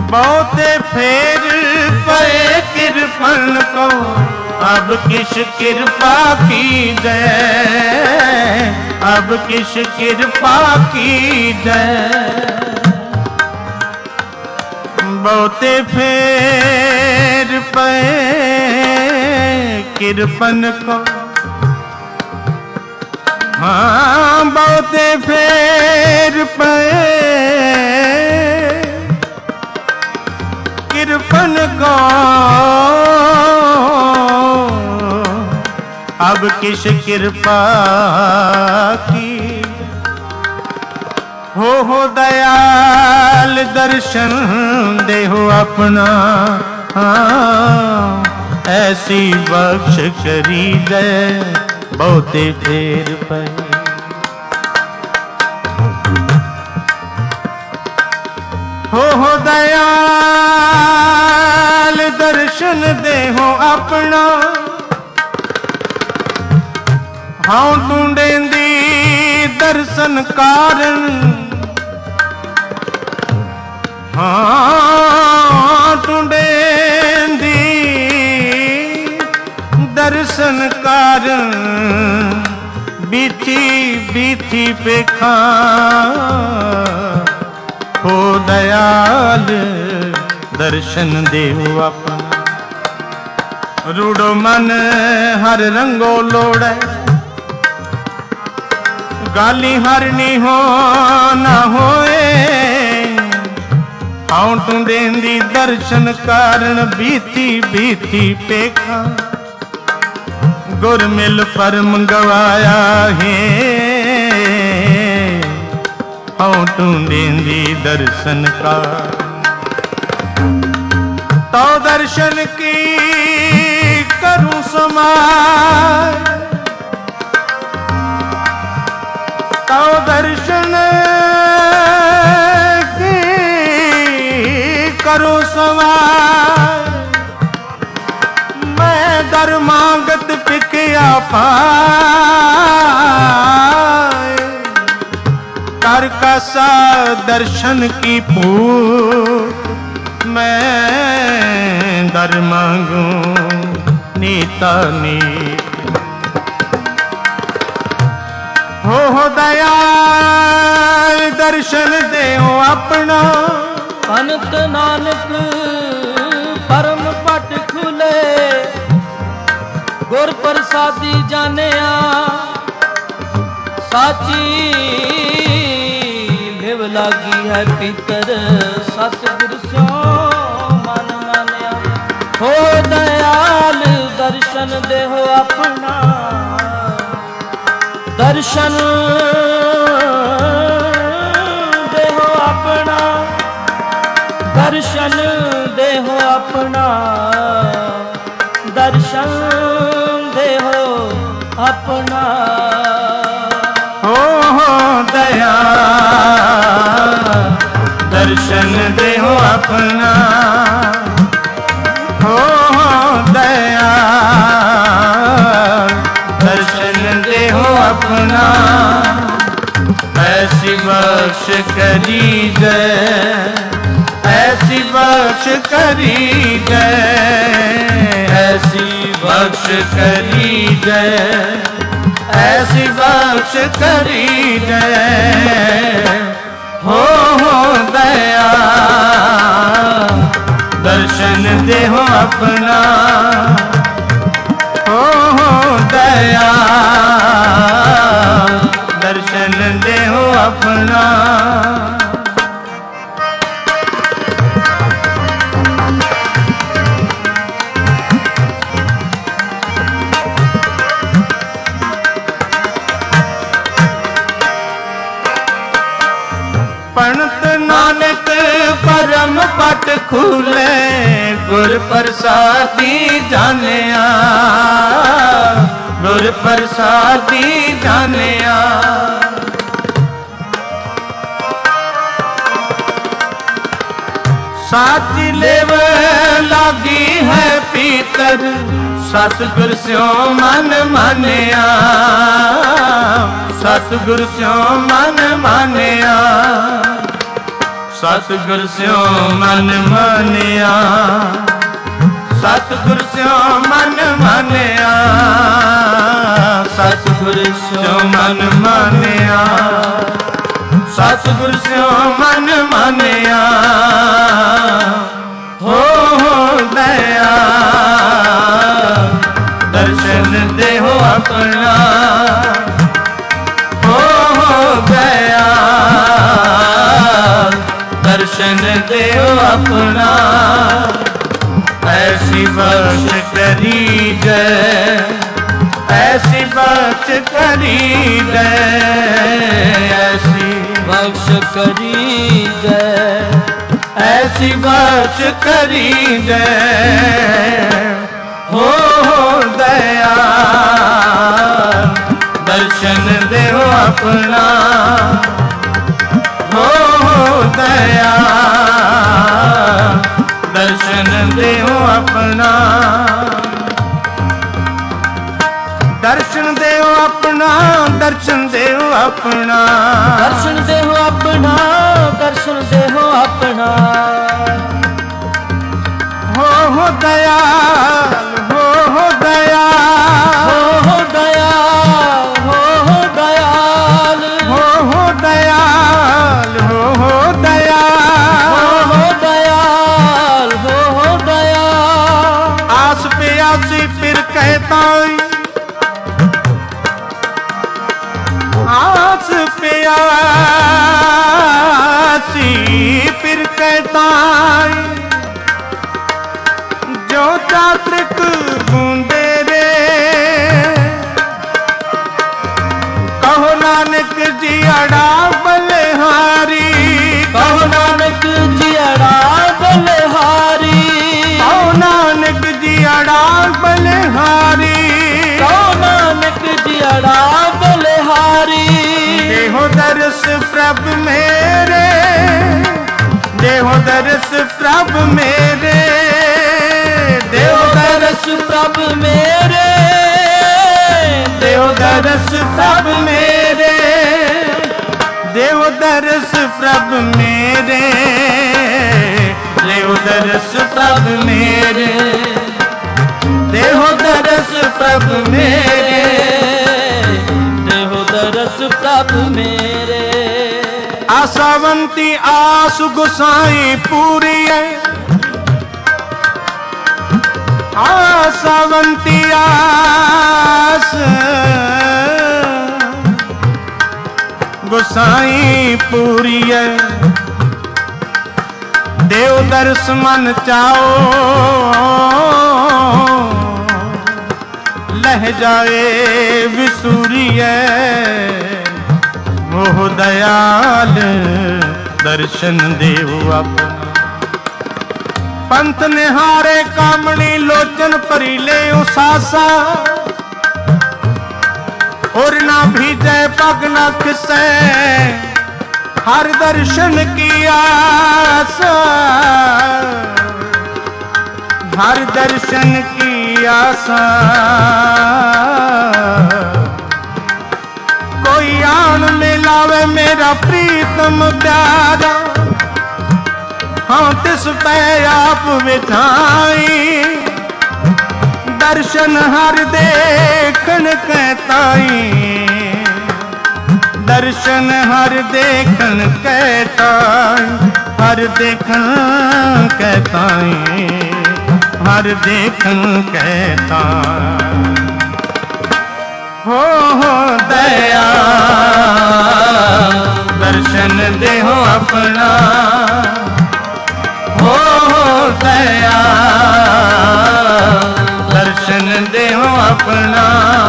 बहुते फेर पे कृपन को अब किस कृपा की जय, अब किस कृपा की जय। बहुते फेर पे कृपन को, हाँ बहुते फेर पे कृपन को अब किस कृपा की। हो हो दयाल दर्शन दे हो अपना, हाँ ऐसी बख्श करी जय बहुते फेर पे। हो हो दयाल दर्शन दे हो अपना, हाँ ढूंढेंदी दर्शन कारण, हाँ ढूंढेंदी दर्शन कारण। बीथी बीथी पे खा हो दयाल दर्शन देव अपना। रूढ़ो मन हर रंगो लोड़े, गाली हरनी हो ना होए, हाँ ढूंढेंदी दर्शन कारण। बीथी बीथी पेखा गुर मिल परम गवाया है, हाँ ढूंढेंदी दर्शन का। तो दर्शन की करूं समाय, तो दर्शन की करूं समाय। मैं दर मांगत पिकिया पाए, कर का सा दर्शन की पूत। मैं दर मांगूं नीता नीत। हो हो दयाल दर्शन दे हो अपना, अनंत नानक परम पट खुले। गुर प्रसादी जानिया साची लिव लागी है पीतर। सतगुर सो मन मानिया, हो दयाल दर्शन दे हो अपना। दर्शन दे हो अपना, दर्शन दे हो अपना, दर्शन दे हो अपना। हो हो दया दर्शन दे हो अपना, हो हो दया दर्शन दे हो अपना। ऐसी बख्श करी जय, ऐसी बख्श करी जय, ऐसी बख्श करी जय, ऐसी बख्श करी जय। हो हो दया दर्शन दे हो अपना, हो हो दया दर्शन दे हो अपना। पंत नानक परम पट खुले, गुर प्रसादी जानिया, गुर प्रसादी जानिया। साची लेव लागी है पीतर, सतगुर स्यो मन मानिया, सतगुर स्यो मन मानिया। सतगुर स्यों मन मानिया, सतगुर स्यों मन मानिया, सतगुर स्यों मन मानिया, सतगुर स्यों मन मानिया। हो हो दया दर्शन देहो अपना, हो हो दया दर्शन देहो अपना। ऐसी बख्श करी जय, ऐसी बख्श करी जय, ऐसी बख्श करी जय, ऐसी बख्श करी जय। हो हो दया दर्शन देहो अपना, हो हो दया दर्शन देहो अपना। दर्शन देहो अपना, दर्शन देहो अपना, दर्शन देहो अपना, दर्शन देहो अपना। हो हो दयाल, हो हो दयाल, हो हो दयाल, हो हो दयाल, हो हो दयाल, हो हो दयाल, हो हो दयाल, हो हो दयाल। आस पे आसी फिर कहता, आस पे आसी फिर कहता, जो चात्रिक बूंदे रे, कहो नानक जी अड़ा बलिहारी, कहो नानक जी अड़ा बलिहारी, कहो नानक जी अड़ा बलिहारी, कहो नानक जी अड़ा बलिहारी। देहो दर्श प्रभ मेरे, देहो दर्श प्रभ मेरे, देहो दर्श प्रभ मेरे, देहो दर्श प्रभ मेरे, देहो दर्श प्रभ मेरे, देहो दर्श प्रभ मेरे, देहो दर्श प्रभ मेरे, देहो दर्श प्रभ मेरे। आसावंती आस गुसाई पूरी है, आसावंती आस गुसाई पूरी है। देव दर्श मन चाओ, लह जाए विसूरी है। मोह दयाल दर्शन देव अपना, पंथ निहारे कामणी लोचन परिले उसासा, और ना भीजे पग न खिसे हर दर्शन की आशा, हर दर्शन की आशा। कोई आन मिलावे मेरा प्रीतम प्यारा, हाँ तिस पे आप बिठाई, दर्शन हर देखन कहताई, दर्शन हर देखन कहताई, हर देखन कहताई, हर देखन कहताई। हो हो दया दर्शन देहो अपना, हो हो दया दर्शन देहो अपना।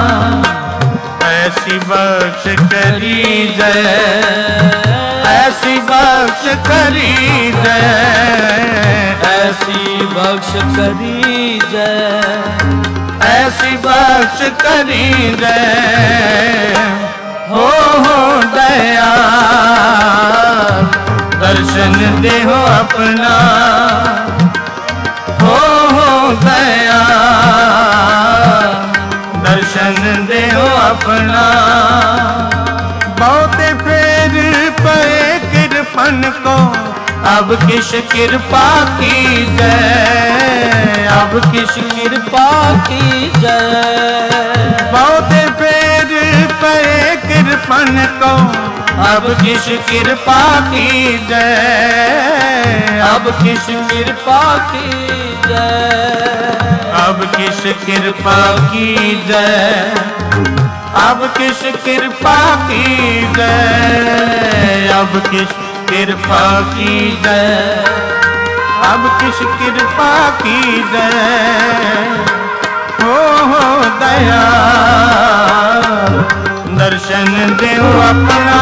ऐसी बख्श करी जय, ऐसी बख्श करी जय, ऐसी बख्श करी जय, ऐसी बख्श करी जय। हो हो दया दर्शन देहो अपना, हो हो दया दर्शन देहो अपना। बहुते फेर पे कृपन को अब किस कृपा की जय, अब किस कृपा की जय। बहुत फेर पे कृपन को अब किस कृपा की जय, अब किस कृपा की जय। अब किस कृपा की जय, अब किस कृपा की जय, अब किस कृपा की जय, अब किस कृपा की जय। हो हो दया दर्शन देव अपना,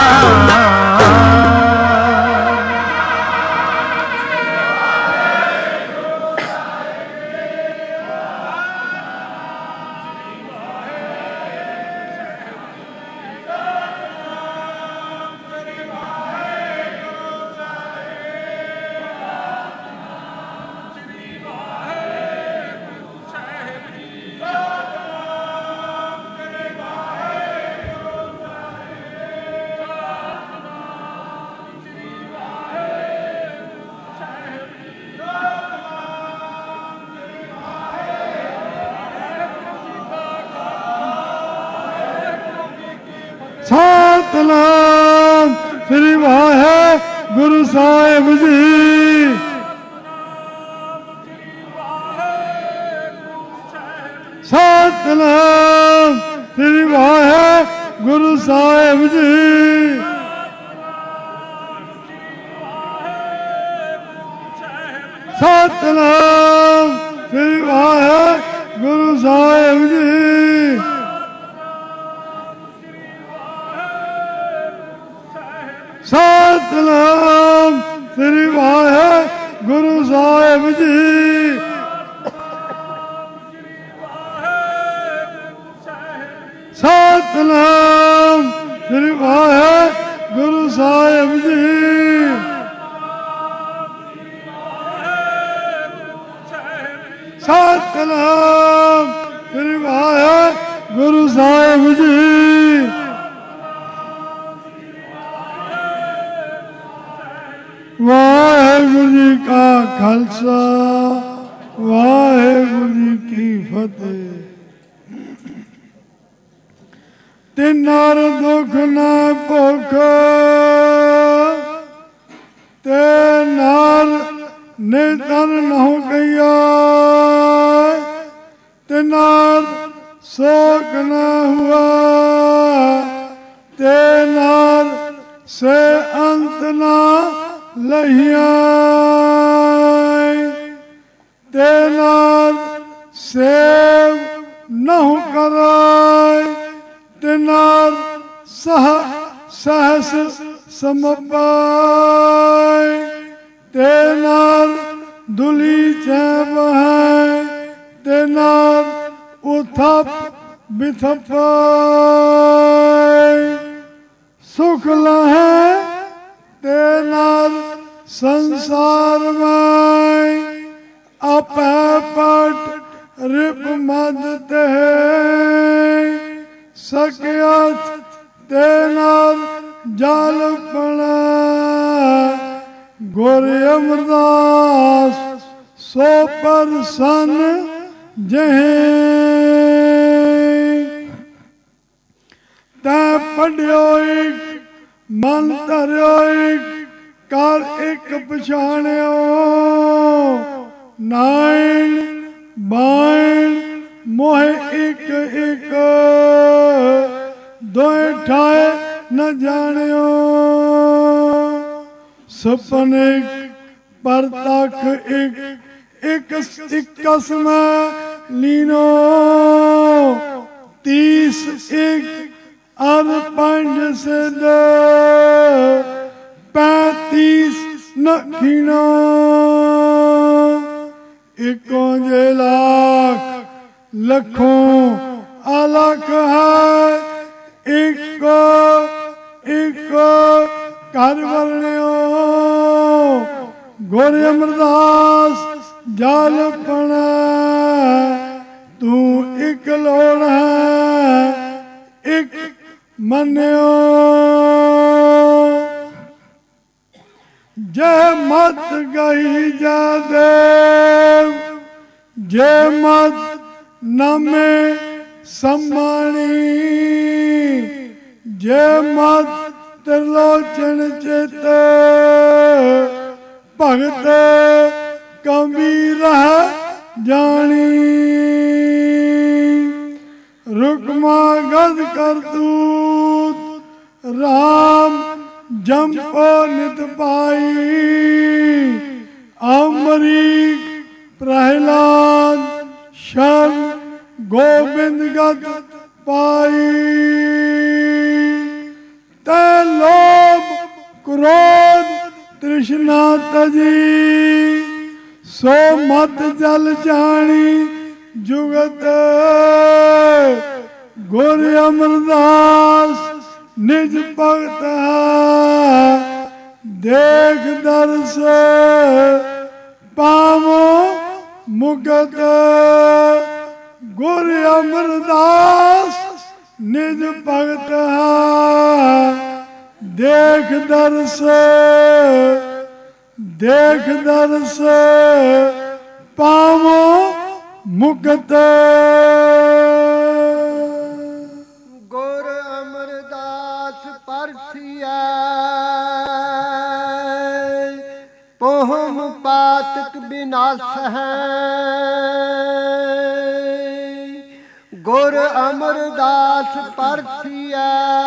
सतनाम श्री वाहेगुरु साहिब जी। सतनाम श्री वाहेगुरु साहिब जी। सतनाम श्री वाहेगुरु साहिब जी। सतनाम श्री वाहेगुरु साहिब जी। सतनाम श्री वाहेगुरु साहिब जी। सतनाम श्री वाहेगुरु साहिब जी। वाहेगुरु जी का खालसा, वाहेगुरु जी की फतेह। तिनार दुख न भुख, ते नार निधन न हो गया, तिनार शोक न हुआ, ते नार से अंत न लहिया, ते नार सेव न कराय, ते नार सह सहस समपाय, ते नार दुली चैब है, ते नार उथप बिथपाय। सुख लहे ते नार संसार में, अपै पट रिप मद ते सकियत, ते नार जाल पड़ा गुर अमरदास सो पर सन जहे। तै पढ़ियो एक मन धरियो एक, कर एक पछाणियो, नाइन बाइन मोह एक एक, दोए ठाए न जानियो। सपने परतख एक एक इक्कस में लीनो, तीस एक अर पंज से दो, पैंतीस नखीनो। इकों जे लाख लखों अलख है, इको इको कर वर्ण्यो। गुर अमरदास जाल पना, तू एक लोड़ है एक मन्यो। जे मत गई जा देव, जे मत नमे सम्मानी, जे मत त्रिलोचन चित, भगत कबीर जानी। रुकमा गद करतूत, राम जंपो नित पाई, अमरीक प्रहलाद शरण गोविंद गद पाई। ते लोभ क्रोध तृष्णा तजी, सो मत जल जानी जुगत। गुर अमरदास निज भगत देख दर्श पावो मुगत। गुर अमरदास निज भगत देख दर्श, देख दर्श पावो मुगत। गुर अमरदास परसिया, पोहम पातक विनाश है। गुर अमरदास परसिया,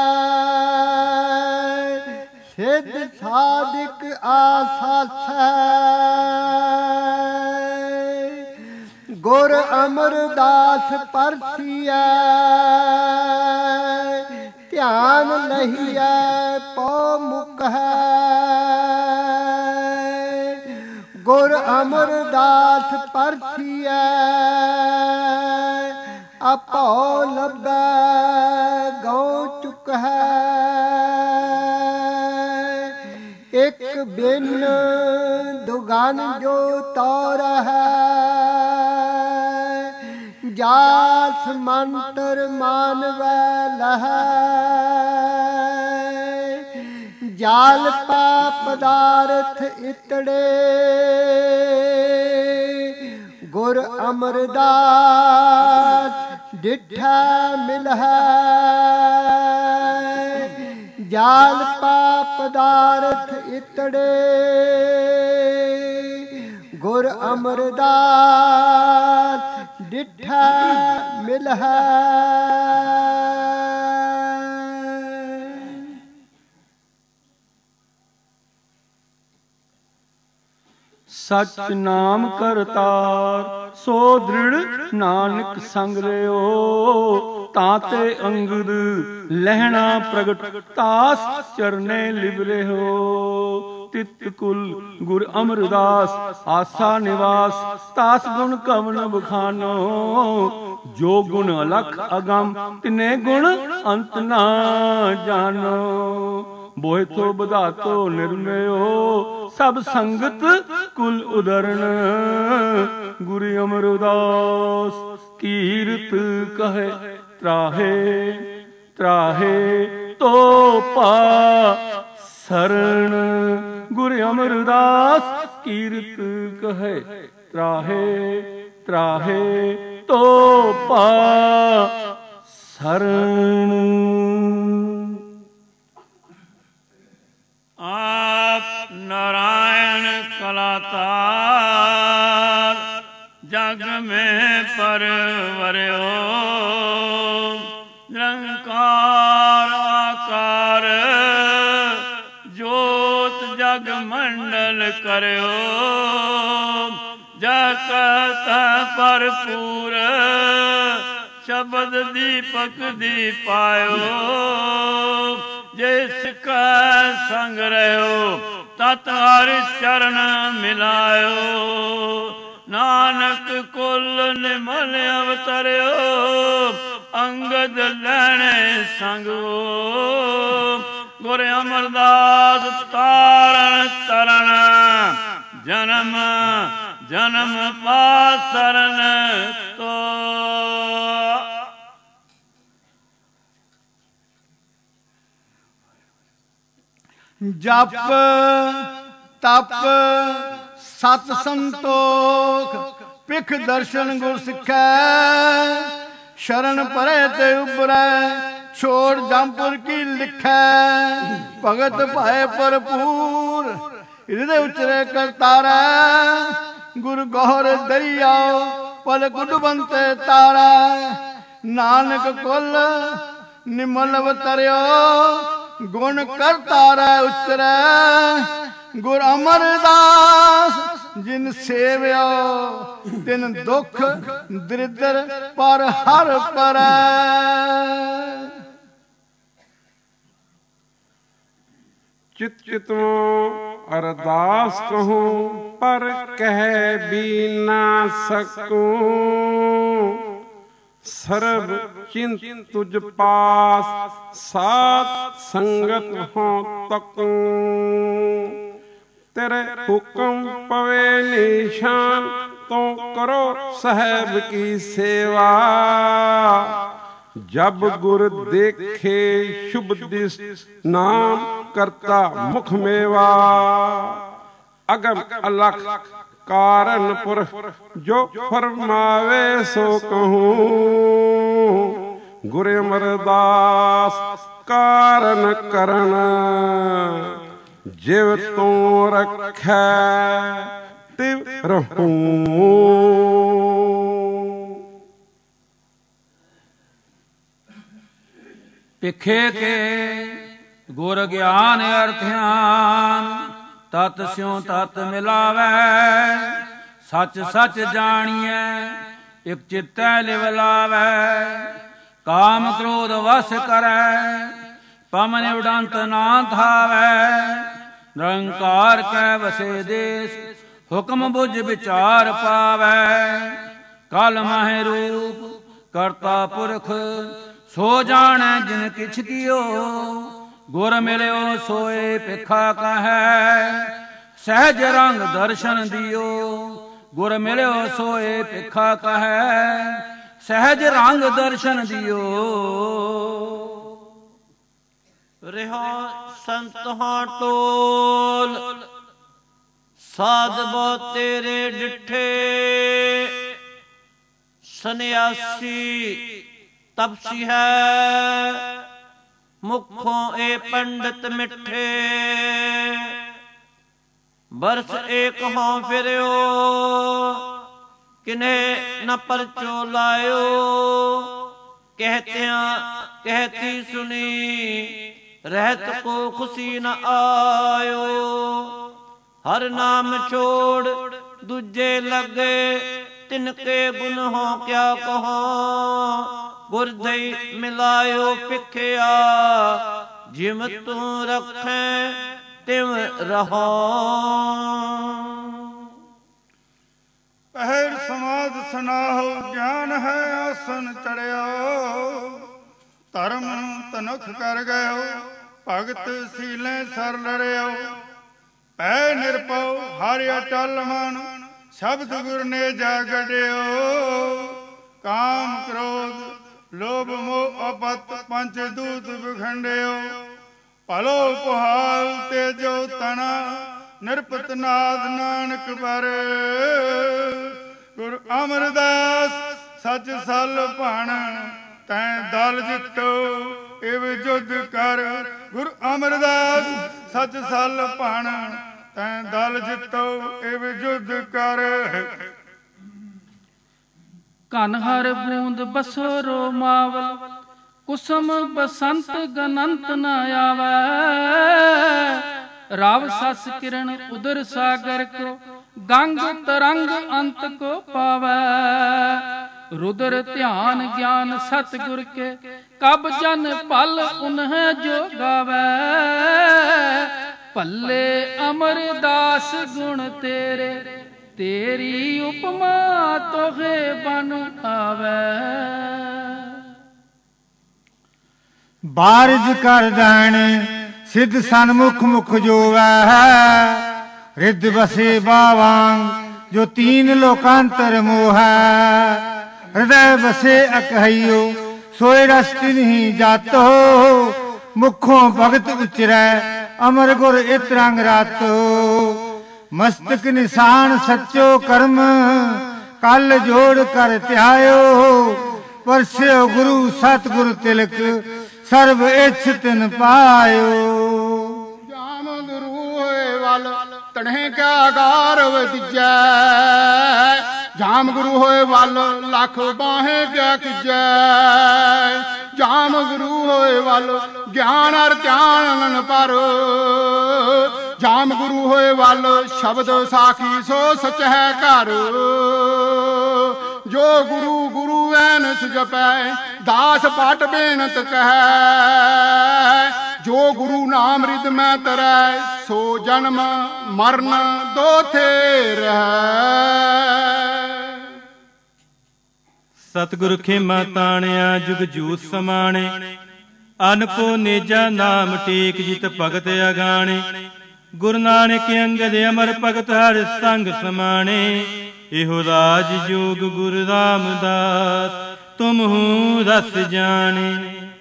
सिद्ध साधिक आसास है। गुर अमरदास परसिया, ध्यान लहिया पौ मुख है। गुर अमरदास परसिया, अपौ लब्बे गौ चुक है। एक बिन दुगान जो तौर है, जास मंत्र मानवै लह। जाल पा पदार्थ इतड़े, गुर अमरदास डिठा मिल है। जाल पा पदार्थ इतड़े, गुर अमरदास डिठा मिल है। सच नाम करतार सो दृढ़ नानक संग रहो। ताते अंगद लहना प्रगट तास चरने लिबरे हो। तित कुल गुर अमरदास आसा निवास, तास गुण कवन बखानो। जो गुण अलख अगम तिने गुण अंत ना जानो। बोहे तो बधातो निर्मयो सब संगत कुल उदरण। गुरु अमरदास कीरत कहे त्राहे त्राहे तो पा शरण। गुरु अमरदास कीरत कहे त्राहे त्राहे तो पा शरण। आप नारायण कलातार जग में परवरो। निरंकार आकार ज्योत जग मंडल करो। जगत भरपूर शब्द दीपक दीपायो। जिसका संग रहो तत हर चरण मिलायो। नानक कुल निमल अवतरियो। अंगद लैणे संगो। गुर अमरदास तारण तरण। जन्म जन्म पासरन तो। जप ਤਪ ਸਤ ਸੰਤੋਖ ਪਿਖ ਦਰਸ਼ਨ ਗੁਰ ਸਿੱਖੈ ਸ਼ਰਨ ਪਰੇ ਤੇ ਉਬਰੈ ਛੋੜ ਜੰਪੁਰ ਕੀ ਲਿਖੈ ਭਗਤ ਭਾਏ ਭਰਪੂਰ ਹਿਰਦੇ ਉਚਰੇ ਕਰਤਾਰੈ ਗੁਰ ਗੋਹਰ ਦਰਿਆਓ ਪਲਕ ਡੁਬੰਤੇ ਤਾਰੈ ਨਾਨਕ ਕੁਲ ਨਿਮਲ ਅਵਤਰਿਓ ਗੁਣ ਕਰਤਾਰੈ ਉਚਰੈ ਗੁਰ ਅਮਰਦਾਸ ਜਿਨ ਸੇਵਿਓ ਤਿਨ ਦੁਖ ਦਰਿਦਰ ਪਰ ਹਰ ਪਰੈ। ਚਿਤ ਚਿਤੋਂ ਅਰਦਾਸ ਕਹੂੰ ਪਰ ਕਹਿ ਵੀ ਨਾ ਸਕੂੰ ਸਰਬ ਚਿੰਤ ਤੁਝ ਪਾਸ ਸਾਧ ਸੰਗਤ ਹੋ ਤਕੂੰ ਤੇਰੇ ਹੁਕਮ ਪਵੇ ਨਿਸ਼ਾਨ ਤੋਂ ਕਰੋ ਸਾਹਿਬ ਕੀ ਸੇਵਾ ਜਬ ਗੁਰ ਦੇਖੇ ਸ਼ੁਭ ਦਿਸ ਨਾਮ ਕਰਤਾ ਮੁਖ ਮੇਵਾ ਅਗਮ ਅਲਖ ਕਾਰਨ ਪੁਰਖ ਜੋ ਫਰਮਾਵੇ ਸੋ ਕਹੂੰ ਗੁਰ ਅਮਰਦਾਸ ਕਾਰਨ ਕਰਨ ਜਿਵ ਤੂੰ ਰੱਖੈ ਤਿਵ ਰਹੂੰ। ਪਿਖੇ ਕੇ ਗੁਰ ਗਿਆਨ ਅਰ ਧਿਆਨ ਤਤ ਸਿਉ ਤਤ ਮਿਲਾਵੈ ਸੱਚ ਸੱਚ ਜਾਣੀਐ ਇਕ ਚਿਤੈ ਲਿਵ ਲਾਵੈ ਕਾਮ ਕ੍ਰੋਧ ਵਸ ਕਰੈ ਪਮਨ ਉਡੰਤ ਨਾ ਧਾਵੈ ਨਿਰੰਕਾਰ ਕੈ ਵਸੇ ਦੇਸ ਹੁਕਮ ਬੁਝ ਵਿਚਾਰ ਪਾਵੈ ਕਲ ਮਹਿ ਰੂਪ ਕਰਤਾ ਪੁਰਖ ਸੋ ਜਾਣੈ ਜਿਨ ਕਿਛ ਕੀਓ ਗੁਰ ਮਿਲਿਓ ਸੋਏ ਭਿਖਾ ਕਹੈ ਸਹਿਜ ਰੰਗ ਦਰਸ਼ਨ ਦਿਓ ਗੁਰ ਮਿਲਿਓ ਸੋਏ ਭਿਖਾ ਕਹੈ ਸਹਿਜ ਰੰਗ ਦਰਸ਼ਨ ਦਿਓ। ਰਿਹਾ ਸੰਤ ਹਾਂ ਟੋਲ ਸਾਧ ਬਹੁ ਤੇਰੇ ਡਿਠੇ ਸੰਨਿਆਸੀ ਤਪਸੀ ਹੈ ਮੁਖੋਂ ਏ ਪੰਡਤ ਮਿੱਠੇ ਬਰਸ ਏਕ ਹੋਂ ਫਿਰਿਓ ਕਿਨੇ ਨ ਪਰਚੋ ਲਾਇਓ ਕਹਿਤਿਆਂ ਕਹਿਤੀ ਸੁਣੀ ਰਹਿਤ ਕੋ ਖੁਸ਼ੀ ਨ ਆਇਓ ਹਰ ਨਾਮ ਛੋੜ ਦੂਜੇ ਲੱਗੇ ਤਿਨਕੇ ਗੁਣ ਹੋ ਕਿਆ ਕਹੋ ਗੁਰਦਈ ਮਿਲਾਇਓ ਪਿਖਿਆ ਜਿਮ ਤੂੰ ਰੱਖੈ ਤਿਮ ਰਹੋ। ਪਹਿਰ ਸਮਾਧ ਸਨਾਹੋ ਗਿਆਨ ਹੈ ਆਸਨ ਚੜਿਓ ਧਰਮ ਤਨੁਖ ਕਰ ਗਇਓ ਭਗਤ ਸੀਲੇ ਸਰ ਲੜਿਓ ਪੈ ਨਿਰਪਉ ਹਰਿ ਅਟਲ ਮਨ ਸ਼ਬਦ ਗੁਰ ਨੇ ਜਾਗੜਿਓ ਕਾਮ ਕ੍ਰੋਧ ਲੋਭ ਮੋਹ ਅਪਤ ਪੰਚ ਦੂਤ ਵਿਖੰਡਿਓ ਭਲੋ ਪੁਹਾਲ ਤੇਜੋ ਤਣਾ ਨਿਰਪਤ ਨਾਦ ਨਾਨਕ ਬਰੇ ਗੁਰ ਅਮਰਦਾਸ ਸਚ ਸਲ ਭਾਣ ਤੈਂ ਦਲ ਜਿੱਤੋ ਇਵ ਜੁਧ ਕਰ ਗੁਰ ਅਮਰਦਾਸ ਸਚ ਸਲ ਭਾਣ ਤੈਂ ਦਲ ਜਿੱਤੋ ਇਵ ਜੁਧ ਕਰ। ਘਨ ਹਰ ਬੂੰਦ ਬਸੋਰੋ ਮਾਵਲ ਕੁਸਮ ਬਸੰਤ ਗਨੰਤ ਨ ਆਵੈ ਰਾਵ ਸਸ ਕਿਰਨ ਉਦਰ ਸਾਗਰ ਕੋ ਗੰਗ ਤਰੰਗ ਅੰਤ ਕੋ ਪਾਵੈ रुद्र ध्यान ज्ञान सतगुर के कब जन पल उन्हें जो गावै भल्ले अमरदास गुण तेरे तेरी उपमा तोहे बन आवे। बारज कर दैन सिद्ध सन्मुख मुख जोवै रिद्ध बसे बावांग जो तीन लोकांतर मोह हृदय बसे अकहियो सोए रस तिन्ही जातो मुखों भगत उचरै अमर गुर इत रंग रातो ਮਸਤਕ ਨਿਸ਼ਾਨ ਸੱਚੋ ਕਰਮ ਕਲ ਜੋੜ ਕਰ ਧਿਆਇਓ ਪਰਸਿਓ ਗੁਰੂ ਸਤਿਗੁਰ ਤਿਲਕ ਸਰਬ ਇੱਛ ਤਿਨ ਪਾਇਓ। ਜਾਮ ਗੁਰੂ ਹੋਏ ਵੱਲ ਤਣੇ ਕਾ ਆਕਾਰ ਵਤੀਜੈ ਜਾਮ ਗੁਰੂ ਹੋਏ ਵੱਲ ਲੱਖ ਬਾਹੇ ਕਿਆ ਕੀਜੈ ਜਾਮ ਗੁਰੂ ਹੋਏ ਵੱਲ ਗਿਆਨ ਅਰ ਧਿਆਨ ਪਰ ਜਾਮ ਗੁਰੂ ਹੋਏ ਵੱਲ ਸ਼ਬਦ ਸਾਖੀ ਸੋ ਸਚ ਹੈ ਘਰ ਜੋ ਗੁਰੂ ਗੁਰੂ ਐਨਸ ਜਪੈ ਦਾਸ ਪਾਟ ਬੇਨਤ ਕਹੈ ਜੋ ਗੁਰੂ ਨਾਮ ਰਿਦ ਮੈਂ ਤਰੈ ਸੋ ਜਨਮ ਮਰਨ ਦੋਥੇ ਰਹਿ। ਸਤਿਗੁਰ ਖੇਮਾ ਤਾਣਿਆ ਜੁਗ ਜੂਤ ਸਮਾਣੇ ਅਨਕੋ ਨੇਜਾ ਨਾਮ ਟੇਕ ਜਿਤ ਭਗਤ ਅਗਾਣੇ ਗੁਰੂ ਨਾਨਕ ਅੰਗਦ ਅਮਰ ਭਗਤ ਹਰਿ ਸੰਗ ਸਮਾਣੇ ਇਹੋ ਰਾਜ ਜੋਗ ਗੁਰੂ ਰਾਮਦਾਸ ਤੁਮਹੂ ਰਸ ਜਾਣੇ।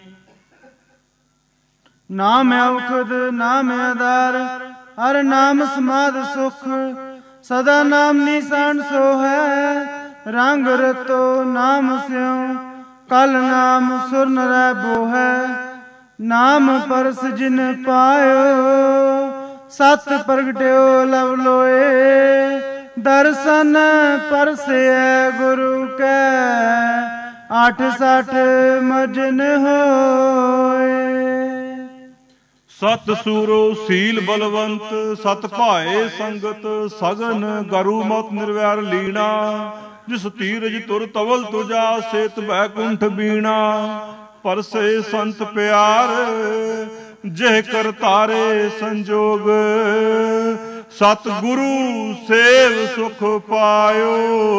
ਨਾਮ ਔਖਦ ਨਾਮ ਆਧਾਰ ਹਰ ਨਾਮ ਸਮਾਧ ਸੁਖ ਸਦਾ ਨਾਮ ਨਿਸ਼ਾਨ ਸੋ ਹੈ ਰੰਗ ਰਤੋ ਨਾਮ ਸਿਉ ਕਲ ਨਾਮ ਸੁਰ ਨਰੈ ਬੋਹੈ ਨਾਮ ਪਰਸ ਜਿਨ ਪਾਇਓ ਸਤ ਪ੍ਰਗਟਿਓ ਲਵ ਲੋਏ ਦਰਸ਼ਨ ਪਰਸੈ ਗੁਰੂ ਕੈ ਆਠ ਸਠ ਮਜਨ ਹੋਏ। ਸਤ ਸੂਰੋ ਸੀਲ ਬਲਵੰਤ ਸਤ ਭਾਏ ਸੰਗਤ ਸਗਨ ਗਰੂ ਮਤ ਨਿਰਵੈਰ ਲੀਣਾ ਜਿਸ ਧੀਰਜ ਤੁਰ ਤਵਲ ਤੁਜਾ ਸੇਤ ਬੈਕੁੰਠ ਬੀਣਾ ਪਰਸੇ ਸੰਤ ਪਿਆਰ ਜਿਹ ਕਰ ਤਾਰੇ ਸੰਜੋਗ ਸਤ ਗੁਰੂ ਸੇਵ ਸੁਖ ਪਾਇਓ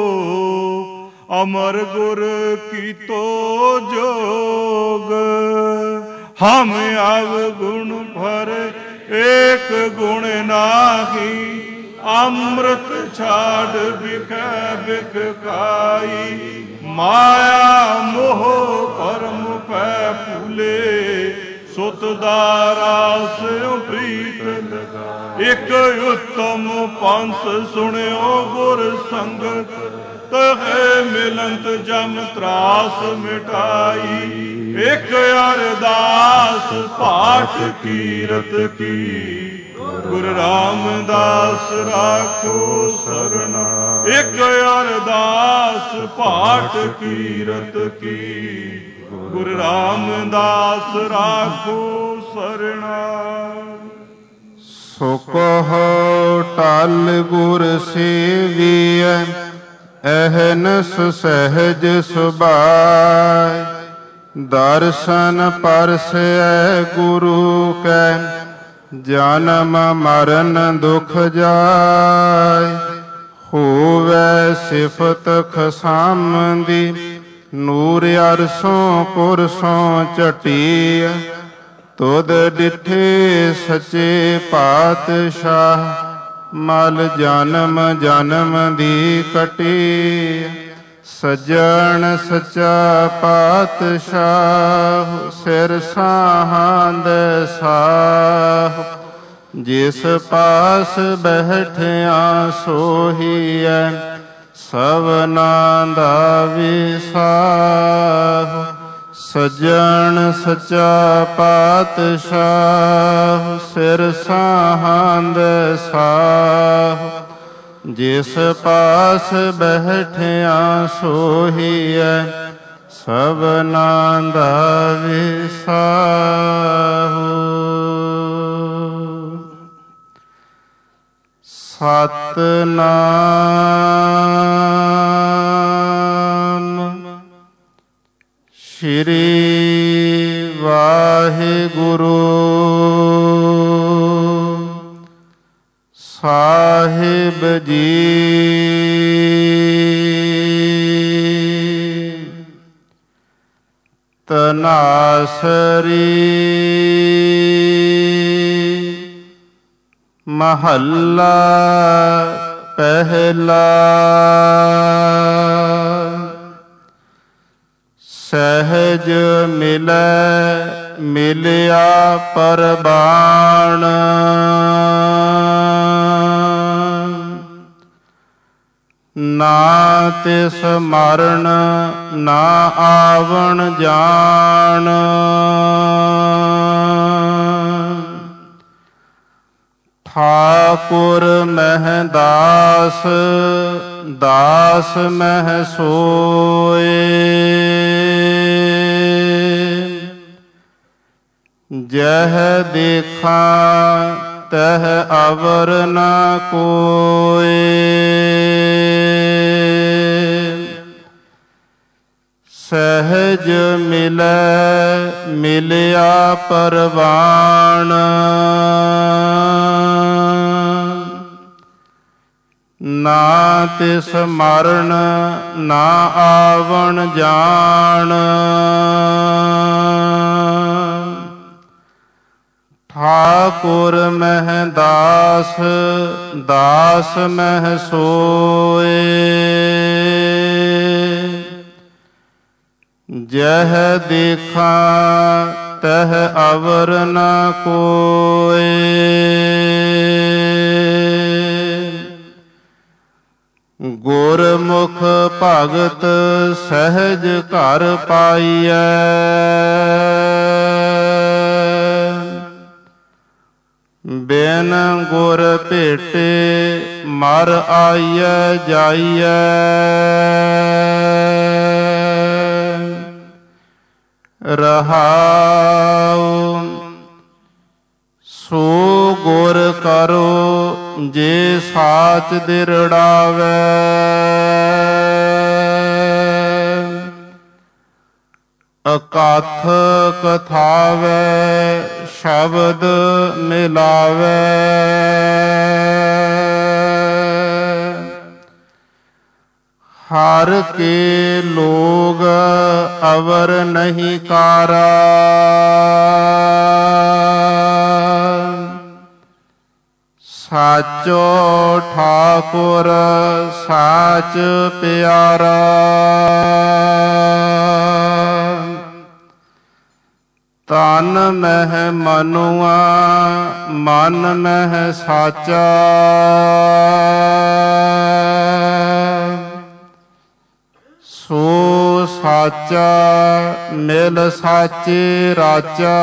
ਅਮਰ ਗੁਰ ਕੀਤੋ ਜੋਗ ਹਮ ਆਵ ਗੁਣ ਭਰ ਏਕ ਗੁਣ ਨਾਹੀ ਅੰਮ੍ਰਿਤ ਛਾੜ ਬਿਖੈ ਬਿਖ ਖਾਈ ਮਾਇਆ ਮੋਹ ਪਰਮ ਪੈ ਭੂਲੇ ਸੁਤ ਦਾ ਰਾਸ ਪ੍ਰੀਤ ਲਗਾ ਇਕ ਉਤਮ ਪੰਥ ਸੁਣਿਓ ਗੁਰ ਸੰਗਤ ਤਹੇ ਮਿਲੰਤ ਜਮ ਤਰਾਸ ਮਿਟਾਈ ਇਕ ਅਰਦਾਸ ਪਾਠ ਕੀਰਤ ਕੀ ਗੁਰੂ ਰਾਮਦਾਸ ਰਾਖੋ ਸਰਨਾ ਇਕ ਅਰਦਾਸ ਪਾਠ ਕੀਰਤ ਕੀ ਗੁਰੂ ਰਾਮਦਾਸ ਰਾਖੋ ਸਰਣਾ। ਸੋ ਕਹੋ ਟਲ ਗੁਰ ਸੇਵੀਐ ਅਹਨਸ ਸਹਿਜ ਸੁਭਾਇ ਦਰਸ਼ਨ ਪਰਸੈ ਗੁਰੂ ਕੈ ਜਨਮ ਮਰਨ ਦੁਖ ਜਾਇ ਹੋਵੈ ਸਿਫਤ ਖਸਮ ਦੀ ਨੂਰ ਅਰਸੋਂ ਪੁਰਸੋਂ ਝਟੀ ਤੁਧ ਡਿਠੇ ਸੱਚੇ ਪਾਤਸ਼ਾਹ ਮਲ ਜਨਮ ਜਨਮ ਦੀ ਕਟੀ ਸਜਣ ਸੱਚਾ ਪਾਤਸ਼ਾਹ ਸਿਰ ਸਾਹੰਦ ਸਾਹ ਜਿਸ ਪਾਸ ਬੈਠਿਆ ਸੋਹੀਐ ਸਭਨਾਂ ਦਾ ਵਿਸਾਹ ਸਜਣ ਸੱਚਾ ਪਾਤਸ਼ਾਹ ਸਿਰ ਸਾਹੰਦ ਸਾਹ ਜਿਸ ਪਾਸ ਬੈਠਿਆ ਸੋਹੀਐ ਸਭਨਾਂ ਦਾ ਵਿਸਾਹ। ਸਤਿਨਾਮ ਸ਼੍ਰੀ ਵਾਹਿਗੁਰੂ ਸਾਹਿਬ ਜੀ। ਤਨਾਸਰੀ ਮਹੱਲਾ ਪਹਿਲਾ। ਸਹਿਜ ਮਿਲੈ ਮਿਲਿਆ ਪਰਬਾਣ ਨਾ ਤਿਸ ਮਰਨ ਨਾ ਆਵਣ ਜਾਣ। ਠਾਕੁਰ ਮਹਿ ਦਾਸ ਦਾਸ ਮਹਿ ਸੋਏ। ਜਹ ਦੇਖਾਂ ਤਹ ਅਵਰ ਨ ਕੋਇ। ਸਹਿਜ ਮਿਲੈ ਮਿਲਿਆ ਪਰਵਾਣ। ਨਾ ਤਿਸ ਮਰਨ ਨਾ ਆਵਣ ਜਾਣ। ਠਾਕੁਰ ਮਹਿ ਦਾਸ ਦਾਸ ਮਹਿ ਸੋਏ। ਜਹ ਦੇਖਾਂ ਤਹ ਅਵਰ ਨ ਕੋਇ। ਗੁਰਮੁਖ ਭਗਤ ਸਹਿਜ ਘਰ ਪਾਈਐ। ਬਿਨ ਗੁਰ ਭੇਟੇ ਮਰ ਆਈਐ ਜਾਈਐ। ਰਹਾਉ ਸੋ ਗੁਰ ਕਰੋ ਜੇ ਸਾਚ ਦਿਰੜਾਵੈ। ਅਕਥ ਕਥਾਵੈ ਸ਼ਬਦ ਮਿਲਾਵੈ। ਹਰ ਕੇ ਲੋਗ ਅਵਰ ਨਹੀਂ ਕਾਰਾ। ਸਾਚੋ ਠਾਕੁਰ ਸਾਚ ਪਿਆਰਾ। ਤਨ ਮਹਿ ਮਨੁਆ ਮਨ ਮਹਿ ਸਾਚਾ। ਸੋ ਸਾਚਾ ਮਿਲ ਸਾਚੇ ਰਾਚਾ।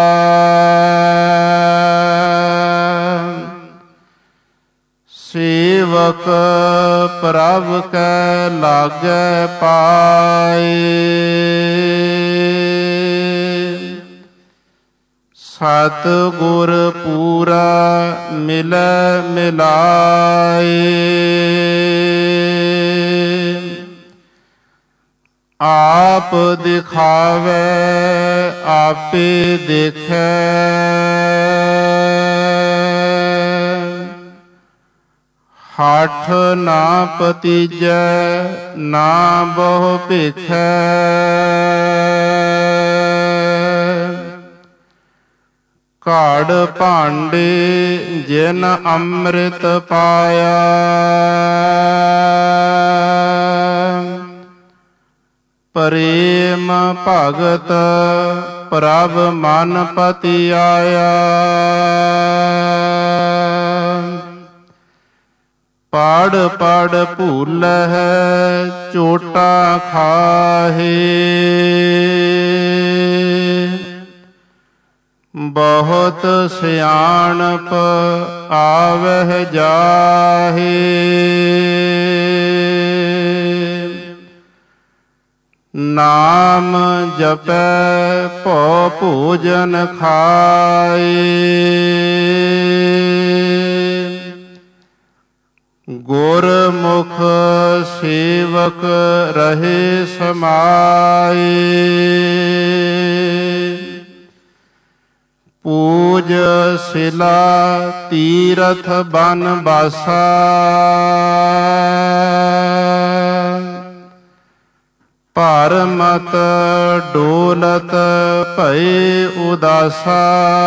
ਸੇਵਕ ਪ੍ਰਭ ਕੈ ਲਾਗੈ ਪਾਏ। ਸਤ ਗੁਰ ਪੂਰਾ ਮਿਲੈ ਮਿਲਾਏ। ਆਪ ਦਿਖਾਵੈ ਆਪੇ ਦੇਖੈ। ਹਠ ਨਾ ਪਤੀਜੈ ਨਾ ਬਹੁ ਭੇਖੈ। ਘੜ ਭਾਂਡੇ ਜਿਨ ਅੰਮ੍ਰਿਤ ਪਾਇਆ। ਪ੍ਰੇਮ ਭਗਤ ਪ੍ਰਭ ਮਨ ਪਤਿ ਆਇਆ। ਪੜ ਪੜ ਭੂਲਹਿ ਚੋਟਾ ਖਾਹੇ। ਬਹੁਤ ਸਿਆਣਪ ਆਵਹਿ ਜਾਹੇ। ਨਾਮ ਜਪੈ ਭਉ ਭੋਜਨ ਖਾਏ। ਗੁਰਮੁਖ ਸੇਵਕ ਰਹੇ ਸਮਾਏ। ਪੂਜ ਸਿਲਾ ਤੀਰਥ ਬਨ ਬਾਸਾ। ਭਰਮਤ ਡੋਲਤ ਭਏ ਉਦਾਸਾ।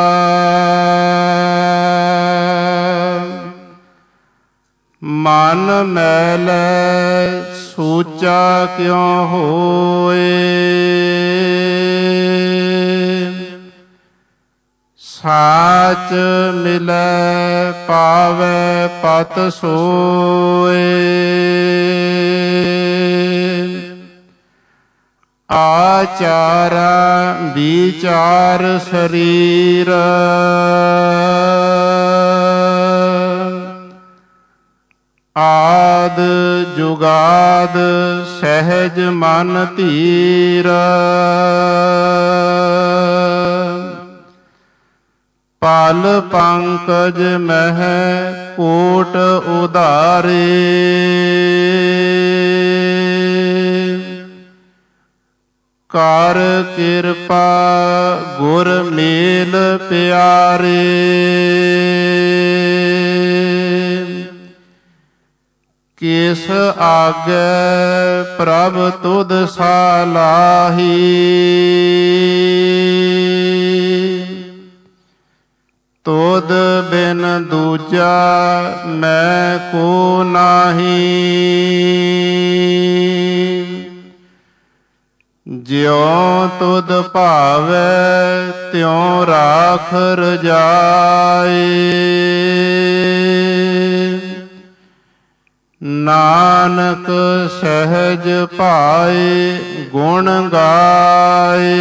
ਮਨ ਮੈਲੈ ਸੂਚਾ ਕਿਉ ਹੋਏ। ਸਾਚ ਮਿਲੈ ਪਾਵੈ ਪਤ ਸੋਏ। ਆਚਾਰਾ ਵਿਚਾਰ ਸਰੀਰ ਆਦ ਜੁਗਾਦ ਸਹਿਜ ਮਨ ਧੀਰ ਪਲ ਪੰਕਜ ਮਹਿ ਕੋਟ ਉਧਾਰੇ ਕਰ ਕਿਰਪਾ ਗੁਰ ਮੇਲ ਪਿਆਰੇ ਕਿਸ ਆਗੇ ਪ੍ਰਭ ਤੁਧ ਸਾਲਾਹੀ ਤੁਧ ਬਿਨ ਦੂਜਾ ਮੈਂ ਕੋ ਨਾਹੀ ਜਿਉ ਤੁਧ ਭਾਵੈ ਤਿਉ ਰਾਖ ਰਜਾਏ ਨਾਨਕ ਸਹਿਜ ਭਾਏ ਗੁਣ ਗਾਏ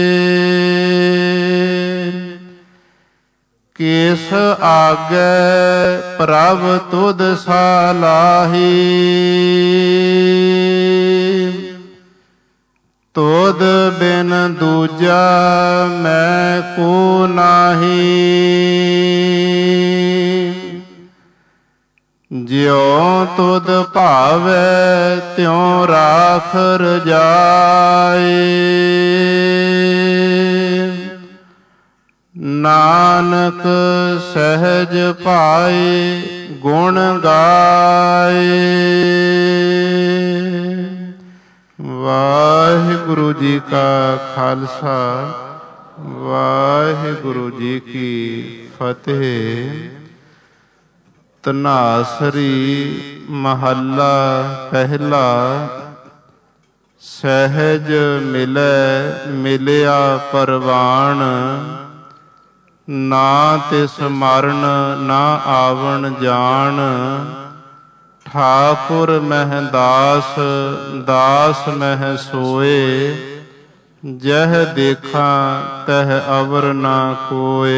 ਕਿਸ ਆਗੇ ਪ੍ਰਭ ਤੁਧ ਸਾਲਾਹੀ ਤੁਧ ਬਿਨ ਦੂਜਾ ਮੈਂ ਕੋ ਨਾਹੀ ਜਿਉ ਤੁਧ ਭਾਵੈ ਤਿਉ ਰਾਖ ਰਜਾਏ ਨਾਨਕ ਸਹਿਜ ਭਾਏ ਗੁਣ ਗਾਏ। ਵਾਹਿਗੁਰੂ ਜੀ ਕਾ ਖਾਲਸਾ ਵਾਹਿਗੁਰੂ ਜੀ ਕੀ ਫਤਿਹ। ਧਨਾਸਰੀ ਮਹੱਲਾ ਪਹਿਲਾ। ਸਹਿਜ ਮਿਲੈ ਮਿਲਿਆ ਪਰਵਾਣ ਨਾ ਤਿਸ ਮਰਨ ਨਾ ਆਵਣ ਜਾਣ ਠਾਕੁਰ ਮਹਿ ਦਾਸ ਦਾਸ ਮਹਿ ਸੋਏ ਜਹ ਦੇਖਾਂ ਤਹ ਅਵਰ ਨਾ ਕੋਏ।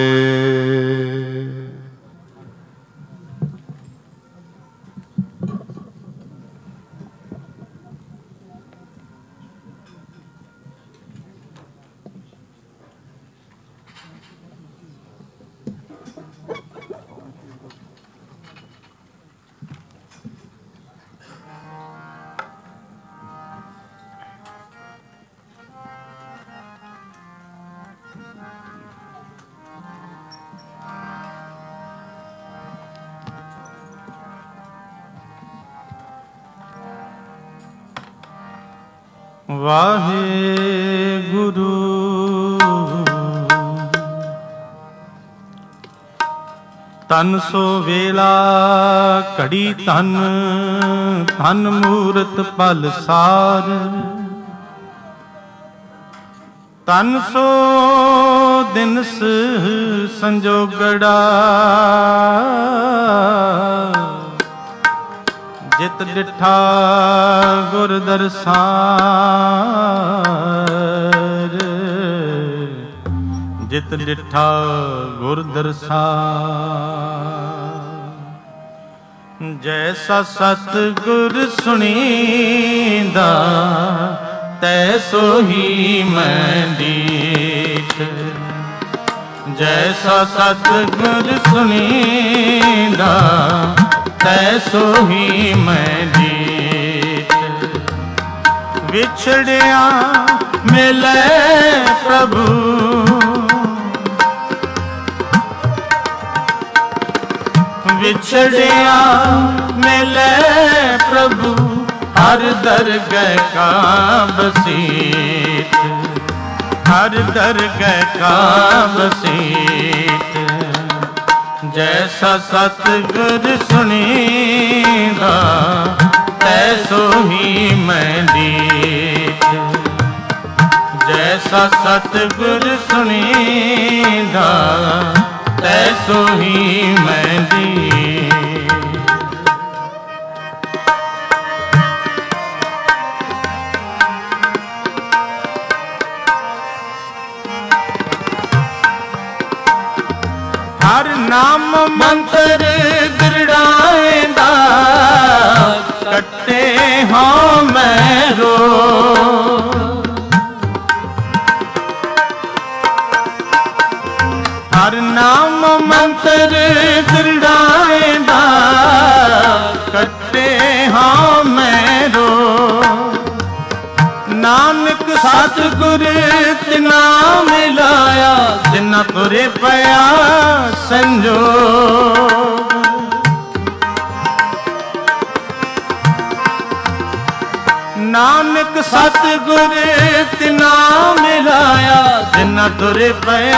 ਵਾਹਿਗੁਰੂ ਤਨ ਸੋ ਵੇਲਾ ਘੜੀ ਧਨ ਧਨ ਮੂਰਤ ਪਲ ਸਾਰ ਤਨ ਸੋ ਦਿਨਸ ਸੰਜੋਗੜਾ ਜਿਤ ਡਿਠਾ ਗੁਰ ਦਰਸਾਰ ਜਿਤ ਡਿਠਾ ਗੁਰ ਦਰਸਾਰ ਜੈਸਾ ਸਤ ਗੁਰ ਸੁਣੀਂਦਾ ਤੈਸੋ ਹੀ ਮੈਂ ਦੀਠ ਜੈਸਾ ਸਤ ਗੁਰ ਸੁਣੀਂਦਾ ਤੈਸੋ ਹੀ ਮੈਂ ਦੀਠ ਵਿਛੜਿਆ ਮਿਲੇ ਪ੍ਰਭੂ ਵਿਛੜਿਆ ਮਿਲੇ ਪ੍ਰਭੂ ਹਰ ਦਰਗਹਿ ਕਾ ਬਸੀਤ ਹਰ ਦਰਗਹਿ ਕਾ ਬਸੀਤ ਜੈਸਾ ਸਤਿਗੁਰ ਸੁਣੀਂਦਾ ਤੈਸੋ ਹੀ ਮੈਂ ਦੀਠ ਜੈਸਾ ਸਤਿਗੁਰ ਸੁਣੀਂਦਾ ਤੈਸੋ ਹੀ ਮੈਂ ਦੀਠ। ਤੁਰੇ ਪਿਆ ਸੰਜੋਗ। ਨਾਨਕ ਸਤਿਗੁਰ ਤਿਨਾ ਮਿਲਾਇਆ ਜਿਨ੍ਹਾਂ ਤੁਰੇ ਪਿਆ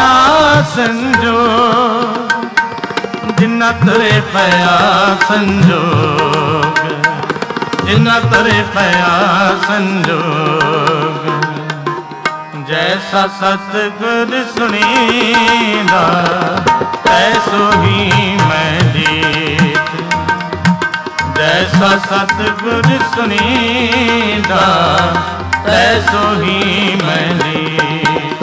ਸੰਜੋਗ। ਜਿਨ੍ਹਾਂ ਤੁਰੇ ਪਿਆ ਸੰਜੋਗ, ਜਿਨ੍ਹਾਂ ਤੁਰੇ ਪਿਆ ਸੰਜੋਗ। ਜੈਸਾ ਸਤਿਗੁਰ ਸੁਣੀਂਦਾ ਤੈਸੋ ਹੀ ਮੈਂ ਲੀਤ। ਜੈਸਾ ਸਤਿਗੁਰ ਸੁਣੀਂਦਾ ਤੈਸੋ ਹੀ ਮੈਂ ਲੀਤ।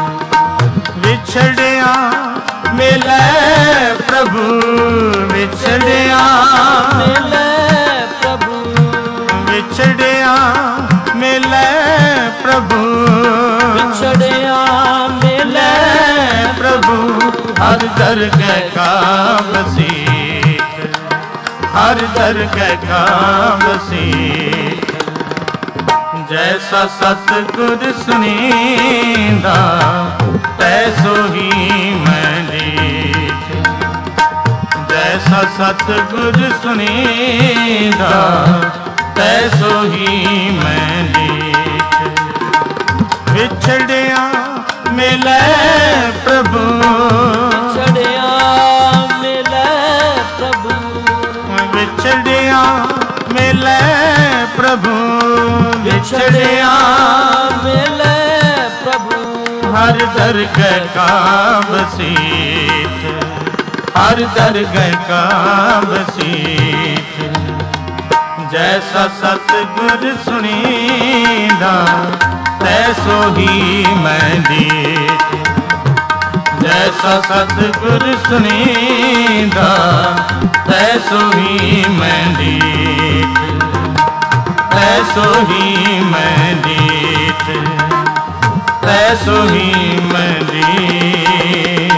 ਵਿਛੜਿਆ ਮਿਲੈ ਪ੍ਰਭੂ, ਵਿਛੜਿਆ ਮਿਲੈ ਪ੍ਰਭੂ, ਵਿਛੜਿਆ ਮਿਲੈ ਪ੍ਰਭੂ, ਵਿਛੜਿਆ ਮਿਲੈ ਪ੍ਰਭੂ। ਹਰ ਦਰਗਹਿ ਕਾ ਵਸੀਤ, ਹਰ ਦਰਗਹਿ ਕਾ ਵਸੀਤ। ਜੈਸਾ ਸਤਿਗੁਰ ਸੁਣੀਂਦਾ ਤੈਸੋ ਹੀ ਮੈਂ ਲੀਤ। ਜੈਸਾ ਸਤਿਗੁਰ ਸੁਣੀਂਦਾ ਤੈਸੋ ਹੀ ਮੈਂ ਲੀਤ। ਵਿਛੜਿਆ ਮਿਲੈ ਪ੍ਰਭੂ, ਵਿਛੜਿਆ ਮਿਲੈ ਪ੍ਰਭੂ, ਵਿਛੜਿਆ ਮਿਲੈ ਪ੍ਰਭੂ, ਵਿਛੜਿਆ ਮਿਲੈ ਪ੍ਰਭੂ। ਹਰ ਦਰਗਹਿ ਕਾ ਵਸੀਤ, ਹਰ ਦਰਗਹਿ ਕਾ ਵਸੀਤ। ਜੈਸਾ ਸਤਿਗੁਰ ਸੁਣੀਂਦਾ ਤੈਸੋ ਹੀ ਮੈਂ ਲੀਤ। ਜੈਸਾ ਸਤਿਗੁਰ ਸੁਣੀਂਦਾ ਤੈਸੋ ਹੀ ਮੈਂ ਲੀਤ। ਤੈਸੋ ਹੀ ਮੈਂ ਲੀਤ, ਤੈਸੋ ਹੀ ਮੈਂ ਲੀਤ।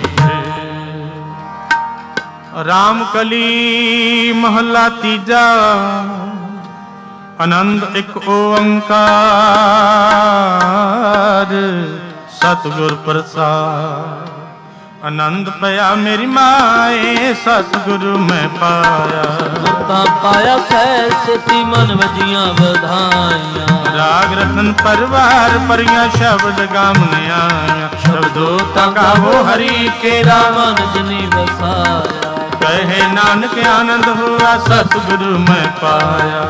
ਰਾਮ ਕਲੀ ਮਹਲਾ ਤੀਜਾ। ਆਨੰਦ ਇੱਕ ਓੰਕਾਰ ਸਤਿਗੁਰ ਪ੍ਰਸਾਦ। ਆਨੰਦ ਪਿਆ ਮੇਰੀ ਮਾਏ ਸਤਿਗੁਰੂ ਮੈਂ ਪਾਇਆ। ਤਾਂ ਪਾਇਆ ਸਹਿ ਸੇਤੀ ਮਨ ਵਜੀਆਂ ਵਧਾਈਆਂ। ਰਾਗ ਰਤਨ ਪਰਵਾਰ ਪਰੀਆਂ ਸ਼ਬਦ ਗਾਮਨਿਆ। ਸ਼ਬਦੋ ਤਾਂ ਗਾਵੋ ਹਰੀ ਕੇਰਾ ਮਨ ਜਨੀ ਵਸਾਇਆ। ਕਹੇ ਨਾਨਕ ਆਨੰਦ ਹੋਆ ਸਤਿਗੁਰੂ ਮੈਂ ਪਾਇਆ।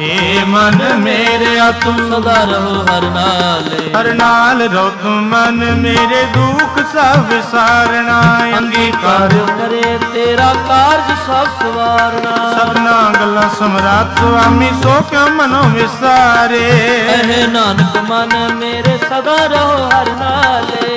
ਏ ਮਨ ਮੇਰਿਆ ਤੂੰ ਸਦਾ ਰਹੋ ਹਰ ਨਾਲੇ। ਹਰ ਨਾਲ ਰਹੋ ਤੂੰ ਮਨ ਮੇਰੇ ਦੁੱਖ ਸਭ ਵਿਸਾਰਨਾ। ਅੰਗੀਕਾਰ ਕਰੇ ਤੇਰਾ ਕਾਰਜ ਸਭ ਸਵਾਰਨਾ। ਸਭਨਾ ਗੱਲਾਂ ਸਮਰਾਟ ਸੁਆਮੀ ਸੋ ਕਿਉ ਮਨੋ ਵਿਸਾਰੇ। ਕਹੇ ਨਾਨਕ ਮਨ ਮੇਰੇ ਸਦਾ ਰਹੋ ਹਰ ਨਾਲੇ।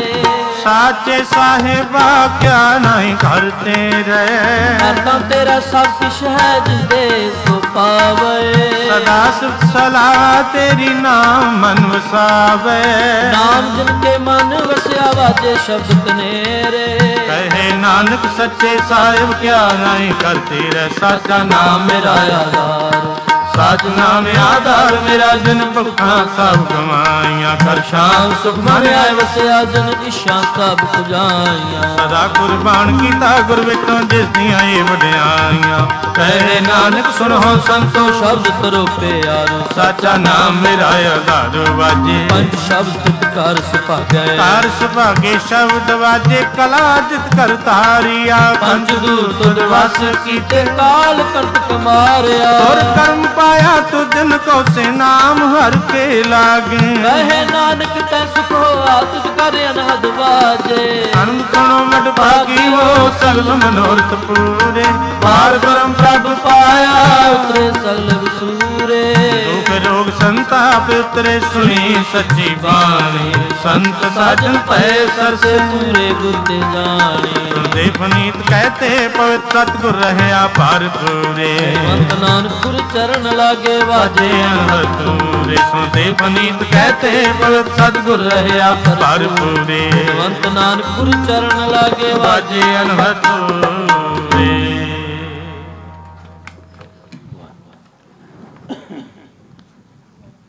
ਸਾਚੇ ਸਾਹਿਬਾ ਕਿਆ ਨਹੀਂ ਘਰ ਤੇਰੇ। ਕਰਤਾ ਤੇਰਾ ਸਭ ਕਿਛ ਹੈ ਜਿਸ ਦੇ ਸੋ ਪਾਵੇ। ਸਦਾ ਸੁਖ ਸਲਾਹ ਤੇਰੀ ਨਾਮ ਮਨ ਵਸਾਵੇ। ਨਾਮ ਜਿਨ ਕੇ ਮਨ ਵਸਿਆ ਵਾਜੇ ਸ਼ਬਦ ਕਨੇਰੇ। ਕਹੇ ਨਾਨਕ ਸੱਚੇ ਸਾਹਿਬ ਕਿਆ ਨਹੀਂ ਘਰ ਤੇਰੇ। ਸਾਚਾ ਨਾਮ ਮੇਰਾ ਆਧਾਰ, ਸਾਚ ਨਾਮ ਆਧਾਰ ਮੇਰਾ। ਜਨ ਭੁੱਖਾਂ ਸਭ ਗਵਾਈਆਂ ਕਰ ਸ਼ਾਮ ਸੁਖ ਮਨ ਆਏ ਵਸਿਆ ਜਨ ਇਸ਼ਾਂ ਸਭ ਪੁਜਾਈਆਂ। ਸਦਾ ਕੁਰਬਾਨ ਕੀਤਾ ਗੁਰ ਵਿਟੋਂ ਜਿਸ ਦੀਆਂ ਇਹ ਵਡਿਆਈਆਂ। ਕਹੇ ਨਾਨਕ ਸੁਣੋ ਸੰਤੋ ਸ਼ਬਦ ਤਰੋ ਪਿਆਰੋ। ਸਾਚਾ ਨਾਮ ਮੇਰਾ ਆਧਾਰ ਵਾਜੇ। ਪੰਜ ਸ਼ਬਦ ਕਰ ਸੁਭਾਗੈ। ਕਰ ਸੁਭਾਗੇ ਸ਼ਬਦ ਵਾਜੇ ਕਲਾ ਜਿਤ ਕਰ ਤਾਰੀਆ। ਪੰਜ ਦੂਰ ਤੁਧ ਵਸ ਕੀਤੇ ਕਾਲ ਕੰਟਕ ਮਾਰਿਆ। ਔਰ ਕਰਮ ਪਾਇਆ ਤੁ ਦਿਨ ਕੋ ਸੇ ਨਾਮ ਹਰ ਕੇ ਲਾਗੇ। ਕਹੇ ਨਾਨਕ ਤੈ ਸੁਖ ਹੋਆ ਤੁਧ ਕਰ ਅਨਹਦ ਵਾਜੇ। ਅਨੰਦ ਸੁਣੋ ਵਡ ਭਾਗੀ ਹੋ ਸਗਲ ਮਨੋਰਥ ਪੂਰੇ। ਪਾਰ ਬ੍ਰਹਮ ਪ੍ਰਭ ਪਾਇਆ ਉਤਰੇ ਸਗਲ ਵਿਸੂਰੇ। ਦੁਖ ਰੋਗ ਸੰਤਾਪ ਉਤਰੇ ਸੁਣੀ ਸੱਚੀ ਬਾਣੀ। ਸੰਤ ਸਾਜਨ ਪਏ ਸਰਸੇ ਪੂਰੇ ਗੁਰ ਤੇ ਜਾਣੇ। ਸੁਣਦੇ ਪਨੀਤ ਕਹਤੇ ਪਵਿੱਤ ਸਤਿਗੁਰ ਰਹਿਆ ਭਰ ਪੂਰੇ। ਮੰਤ ਨਾਨਕ ਗੁਰ ਚਰਨ ਲਾਗੇ ਵਾਜੇ ਅਨਹਦ ਪੂਰੇ। ਸੁਣਦੇ ਪਨੀਤ ਕਹਤੇ ਪਵਿੱਤ ਸਤਿਗੁਰ ਰਹਿਆ ਭਰ ਪੂਰੇ। ਮੰਤ ਨਾਨਕ ਗੁਰ ਚਰਨ ਲਾਗੇ ਵਾਜੇ ਅਨਹਦ ਪੂਰੇ।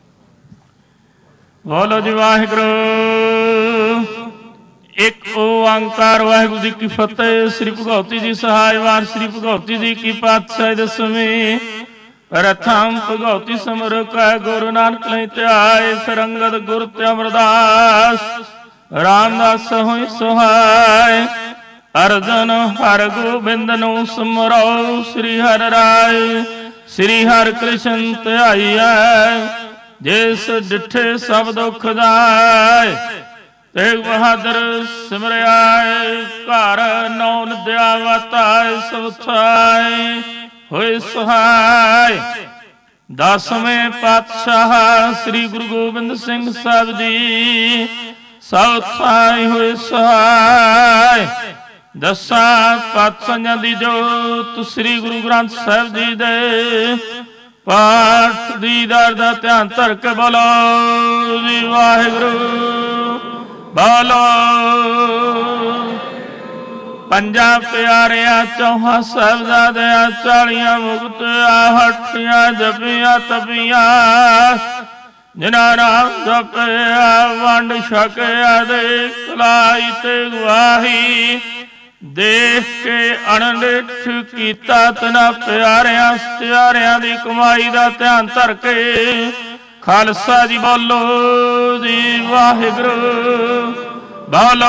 ਬੋਲੋ ਜੀ ਵਾਹਿਗੁਰੂ। ਇੱਕ ਓੰਕਾਰ ਓੰਕਾਰ ਵਾਹਿਗੁਰੂ ਜੀ ਕੀ ਫਤਿਹ। ਸ੍ਰੀ ਭਗਉਤੀ ਜੀ ਸਹਾਇਵਾਨ ਸ੍ਰੀ ਭਗਉਤੀ ਜੀ ਕੀ ਪਾਤਸ਼ਾਹੀ ਦਸਵੀਂ। ਪ੍ਰਥਮ ਭਗਉਤੀ ਸਿਮਰ ਕੈ ਗੁਰੂ ਨਾਨਕ ਲਈ ਧਿਆਏ। ਸਰੰਗਤ ਗੁਰ ਤੇ ਅਮਰਦਾਸ ਰਾਮਦਾਸ ਹੋਇ ਸਹਾਇ। ਅਰਜਨ ਹਰ ਗੋਬਿੰਦ ਨੂੰ ਸਿਮਰੋ। ਸ੍ਰੀ ਹਰਿ ਰਾਇ ਸ੍ਰੀ ਹਰਿ ਕ੍ਰਿਸ਼ਨ ਧਿਆਈਐ। ਜਿਸ ਡਿਠੇ ਸਭ ਦੁਖ ਜਾਏ। ਤੇਗ ਬਹਾਦਰ ਸਿਮਰਿਆਏ। ਘਰ ਨੌ ਨਦਿਆ ਵਤਾਏ। ਸਭ ਥਾਏ ਹੋਏ ਸਹਾਇ। ਦਸਵੇਂ ਪਾਤਸ਼ਾਹ ਸ੍ਰੀ ਗੁਰੂ ਗੋਬਿੰਦ ਸਿੰਘ ਸਾਹਿਬ ਜੀ ਸਭ ਥਾਏ ਹੋਏ ਸਹਾਇ। ਦਸਾਂ ਪਾਤਸ਼ਾਹਾਂ ਦੀ ਜੋਤ ਸ੍ਰੀ ਗੁਰੂ ਗ੍ਰੰਥ ਸਾਹਿਬ ਜੀ ਦੇ ਪਾਠ ਦੀਦਾਰ ਦਾ ਧਿਆਨ ਧਰ ਕੇ ਬੋਲੋ ਜੀ ਵਾਹਿਗੁਰੂ। ਬੋਲੋ ਪੰਜਾਂ ਪਿਆਰਿਆਂ ਚੌਹਾਂ ਸਾਹਿਬਜ਼ਾਦਿਆਂ ਚਾਲੀਆਂ ਮੁਕਤਿਆਂ ਹੱਟੀਆਂ ਜਪੀਆਂ ਤਪੀਆਂ। ਜਿਨ੍ਹਾਂ ਨਾਮ ਜਪਿਆ ਵੰਡ ਛਕਿਆ ਦੇ ਕਲਾਈ ਤੇ ਗਵਾਹੀ। ਦੇਖ ਕੇ ਅਣਡਿੱਠ ਕੀਤਾ ਤਨਾ ਪਿਆਰਿਆਂ ਸਤਿਆਰਿਆਂ ਦੀ ਕਮਾਈ ਦਾ ਧਿਆਨ ਧਰ ਕੇ ਖਾਲਸਾ ਜੀ ਬੋਲੋ ਜੀ ਵਾਹਿਗੁਰੂ। ਬੋਲੋ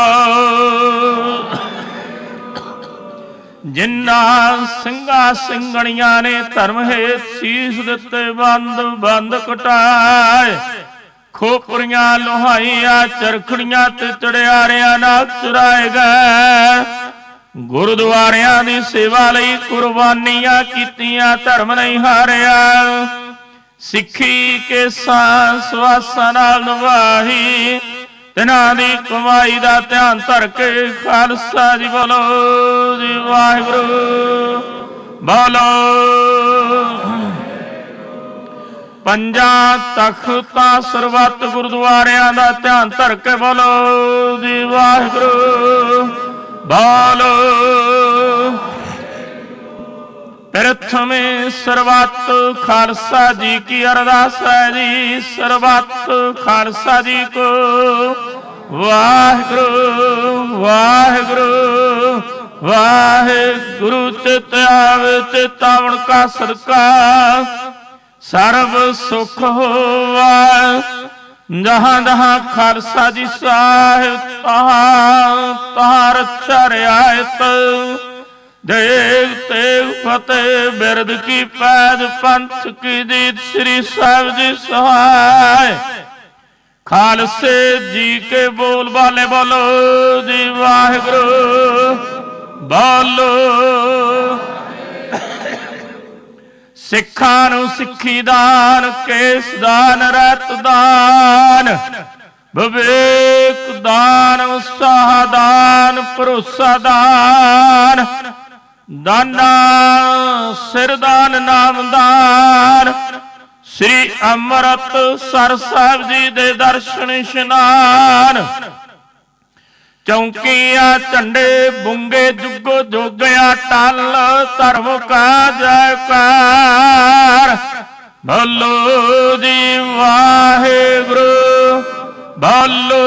ਜਿਨ੍ਹਾਂ ਸਿੰਘਾਂ ਸਿੰਘਣੀਆਂ ਨੇ ਧਰਮ ਹੇਤ ਸੀਸ ਦਿੱਤੇ ਬੰਦ ਬੰਦ ਕਟਾਏ। ਖੋਪਰੀਆਂ ਲੋਹਾਈਆਂ ਚਰਖੜੀਆਂ ਤੇ ਚੜਿਆਰਿਆਂ ਨਾਲ ਚੁਰਾਏ ਗਏ। ਗੁਰਦੁਆਰਿਆਂ ਦੀ ਸੇਵਾ ਲਈ ਕੁਰਬਾਨੀਆਂ ਕੀਤੀਆਂ ਧਰਮ ਨਹੀਂ ਹਾਰਿਆ। ਸਿੱਖੀ ਕੇ ਸਾਂਸ ਵਾਸਾਂ ਨਾਲ ਨਿਭਾਈ। ਤਿਨਾਂ ਦੀ ਕਮਾਈ ਦਾ ਧਿਆਨ ਧਰ ਕੇ ਖਾਲਸਾ ਜੀ ਬੋਲੋ ਜੀ ਵਾਹਿਗੁਰੂ। ਬੋਲੋ ਪੰਜਾਂ ਤਖਤਾਂ ਸਰਬੱਤ ਗੁਰਦੁਆਰਿਆਂ ਦਾ ਧਿਆਨ ਧਰ ਕੇ ਬੋਲੋ ਜੀ ਵਾਹਿਗੁਰੂ। ਬੋਲੋ ਪ੍ਰਥਮੇ ਸਰਬੱਤ ਖਾਲਸਾ ਜੀ ਕੀ ਅਰਦਾਸ ਹੈ ਜੀ। ਸਰਬੱਤ ਖਾਲਸਾ ਜੀ ਕੋ ਵਾਹਿਗੁਰੂ ਵਾਹਿਗੁਰੂ ਵਾਹਿਗੁਰੂ। ਚਿਤ ਆਵੇ ਚੇਤਾਵਨ ਕਾ ਸਦਕਾ ਸਰਬ ਸੁਖ ਹੋਵਾ। ਜਹਾਂ ਜਹਾਂ ਖਾਲਸਾ ਜੀ ਸਾਹਿਬ ਤਹਾਂ ਤਹਾਂ ਰੱਖਿਆ ਰਿਆਇਤ। ਦੇਗ ਤੇਗ ਫਤਿਹ ਬਿਰਦ ਕੀ ਪੈਦ ਪੰਥ ਕੀ ਜੀਤ ਸ੍ਰੀ ਸਾਹਿਬ ਜੀ ਸਹਾਇ। ਖਾਲਸੇ ਜੀ ਕੇ ਬੋਲ ਬਾਲੇ ਬੋਲੋ ਜੀ ਵਾਹਿਗੁਰੂ। ਬੋਲੋ ਸਿੱਖਾਂ ਨੂੰ ਸਿੱਖੀ ਦਾਨ ਕੇਸ ਦਾਨ ਰਤ ਦਾਨ ਵਿਵੇਕ ਦਾਨ ਉਤਸਾਹ ਦਾਨ ਭਰੋਸਾ ਦਾਨ। ਦਾਨਾ ਸਿਰ ਦਾਨ ਨਾਮ ਦਾਨ। ਸ੍ਰੀ ਅੰਮ੍ਰਿਤਸਰ ਸਾਹਿਬ ਜੀ ਦੇ ਦਰਸ਼ਨ ਇਸ਼ਨਾਨ। ਚੌਂਕੀਆਂ ਝੰਡੇ ਬੁੰਗੇ ਜੁਗੋ ਜੋਗਿਆ ਟਲ ਧਰਮ ਕਾ ਜੈਕਾਰ। ਬੋਲੋ ਜੀ ਵਾਹਿਗੁਰੂ। ਬੋਲੋ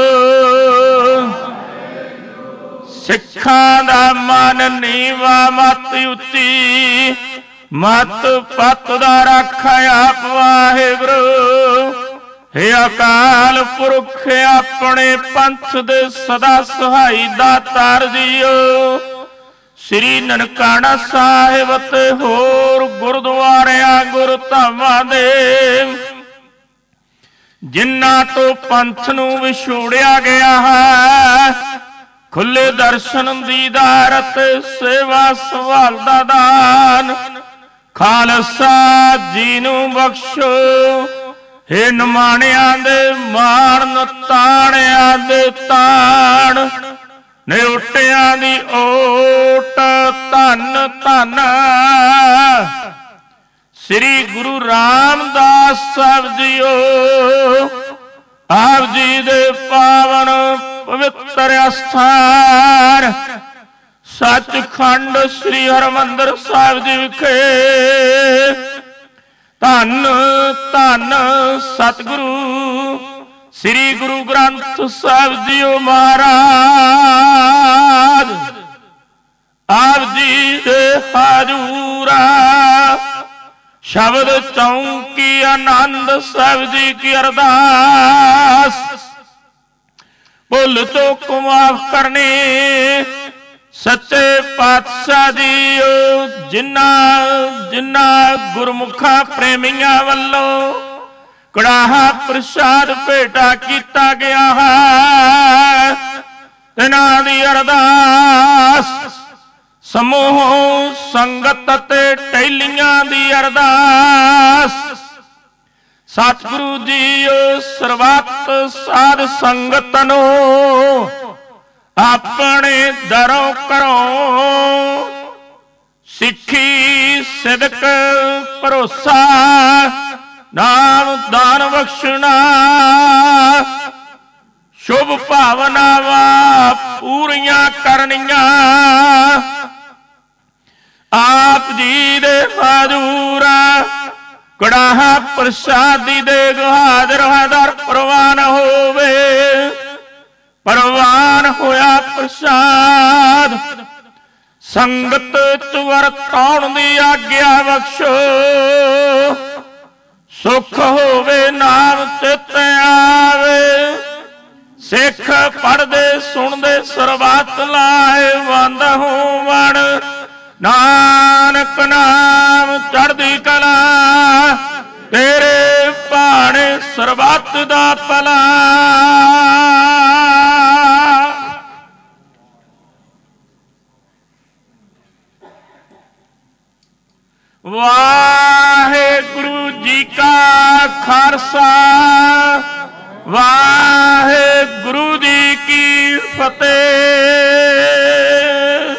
ਸਿੱਖਾਂ ਦਾ ਮਨ ਨੀਵਾ ਮਤ ਉੱਚੀ। ਮਤ ਪਤ ਦਾ ਰਾਖਿਆ ਆਪ ਵਾਹਿਗੁਰੂ। ਹੇ ਅਕਾਲ ਪੁਰਖ ਆਪਣੇ ਪੰਥ ਦੇ ਸਦਾ ਸਹਾਈ ਦਾਤਾਰ ਜੀਓ। ਸ੍ਰੀ ਨਨਕਾਣਾ ਸਾਹਿਬ ਤੇ ਹੋਰ ਗੁਰਦੁਆਰਿਆਂ ਗੁਰਧਾਮਾਂ ਦੇ ਜਿਨ੍ਹਾਂ ਤੋਂ ਪੰਥ ਨੂੰ ਵਿਛੋੜਿਆ ਗਿਆ ਹੈ। ਖੁੱਲੇ ਦਰਸ਼ਨ ਦੀਦਾਰ ਤੇ ਸੇਵਾ ਸੰਭਾਲ ਦਾ ਦਾਨ ਖਾਲਸਾ ਜੀ ਨੂੰ ਬਖਸ਼ੋ। ਹੇ ਨਿਮਾਣਿਆਂ ਦੇ ਮਾਣ ਤਾਣਿਆਂ ਦੇ ਤਾਣ। ਨਿਉਟਿਆਂ ਦੀ ਓਟ ਧੰਨ ਧੰਨ। ਸ੍ਰੀ ਗੁਰੂ ਰਾਮਦਾਸ ਸਾਹਿਬ ਜੀਓ ਆਪ ਜੀ ਦੇ ਪਾਵਨ ਪਵਿੱਤਰ ਅਸਥਾਨ ਸੱਚਖੰਡ ਸ੍ਰੀ ਹਰਿਮੰਦਰ ਸਾਹਿਬ ਜੀ ਵਿਖੇ ਧੰਨ ਧੰਨ ਸਤਿਗੁਰੂ ਸ੍ਰੀ ਗੁਰੂ ਗ੍ਰੰਥ ਸਾਹਿਬ ਜੀਓ ਮਹਾਰਾਜ ਆਪ ਜੀ ਦੇ ਹਾਜ਼ੂਰਾ ਸ਼ਬਦ ਚੌਂਕੀ ਆਨੰਦ ਸਾਹਿਬ ਜੀ ਕੀ ਅਰਦਾਸ। ਭੁੱਲ ਚੁੱਕ ਮਾਫ ਕਰਨੀ ਸੱਚੇ ਪਾਤਸ਼ਾਹ ਜੀਓ ਜਿਨ੍ਹਾਂ ਜਿਨ੍ਹਾਂ ਗੁਰਮੁਖਾਂ ਪ੍ਰੇਮੀਆਂ ਵੱਲੋਂ ਕੜਾਹਾ ਪ੍ਰਸ਼ਾਦ ਭੇਟਾ ਕੀਤਾ ਗਿਆ ਹੈ ਇਹਨਾਂ ਦੀ ਅਰਦਾਸ। ਸਮੂਹ ਸੰਗਤ ਤੇ ਟਹਿਲੀਆਂ ਦੀ ਅਰਦਾਸ। ਸਤਿਗੁਰੂ ਜੀਓ ਸਰਬੱਤ ਸਾਧ ਸੰਗਤ ਨੂੰ ਆਪਣੇ ਦਰੋਂ ਘਰੋਂ ਸਿੱਖੀ ਸਿਦਕ ਭਰੋਸਾ ਨਾਮ ਦਾਨ ਬਖਸ਼ਣਾ ਸ਼ੁਭ ਭਾਵਨਾਵਾਂ ਪੂਰੀਆਂ ਕਰਨੀਆਂ। ਆਪ ਜੀ ਦੇ ਹਾਜ਼ੂਰ ਕੜਾਹਾ ਪ੍ਰਸ਼ਾਦੀ ਦੇ ਹਾਜ਼ਰ ਹਾਜ਼ਰ ਪ੍ਰਵਾਨ ਹੋਵੇ। ਪ੍ਰਵਾਨ ਹੋਇਆ ਪ੍ਰਸ਼ਾਦ ਸੰਗਤ ਚ ਵਰਤਾਉਣ ਦੀ ਆਗਿਆ ਬਖਸ਼ੋ। ਸੁਖ ਹੋਵੇ ਨਾਮ ਚਿਤ ਆਵੇ ਸਿੱਖ ਪੜਦੇ ਸੁਣਦੇ ਸਰਬੱਤ ਲਾਏ ਵੰਦ ਹੋਵਣ। ਨਾਨਕ ਨਾਮ ਚੜ੍ਹਦੀ ਕਲਾ ਤੇਰੇ ਭਾਣੇ ਸਰਬੱਤ ਦਾ ਭਲਾ। ਵਾਹਿਗੁਰੂ ਜੀ ਕਾ ਖਾਲਸਾ ਵਾਹਿਗੁਰੂ ਜੀ ਕੀ ਫਤਿਹ।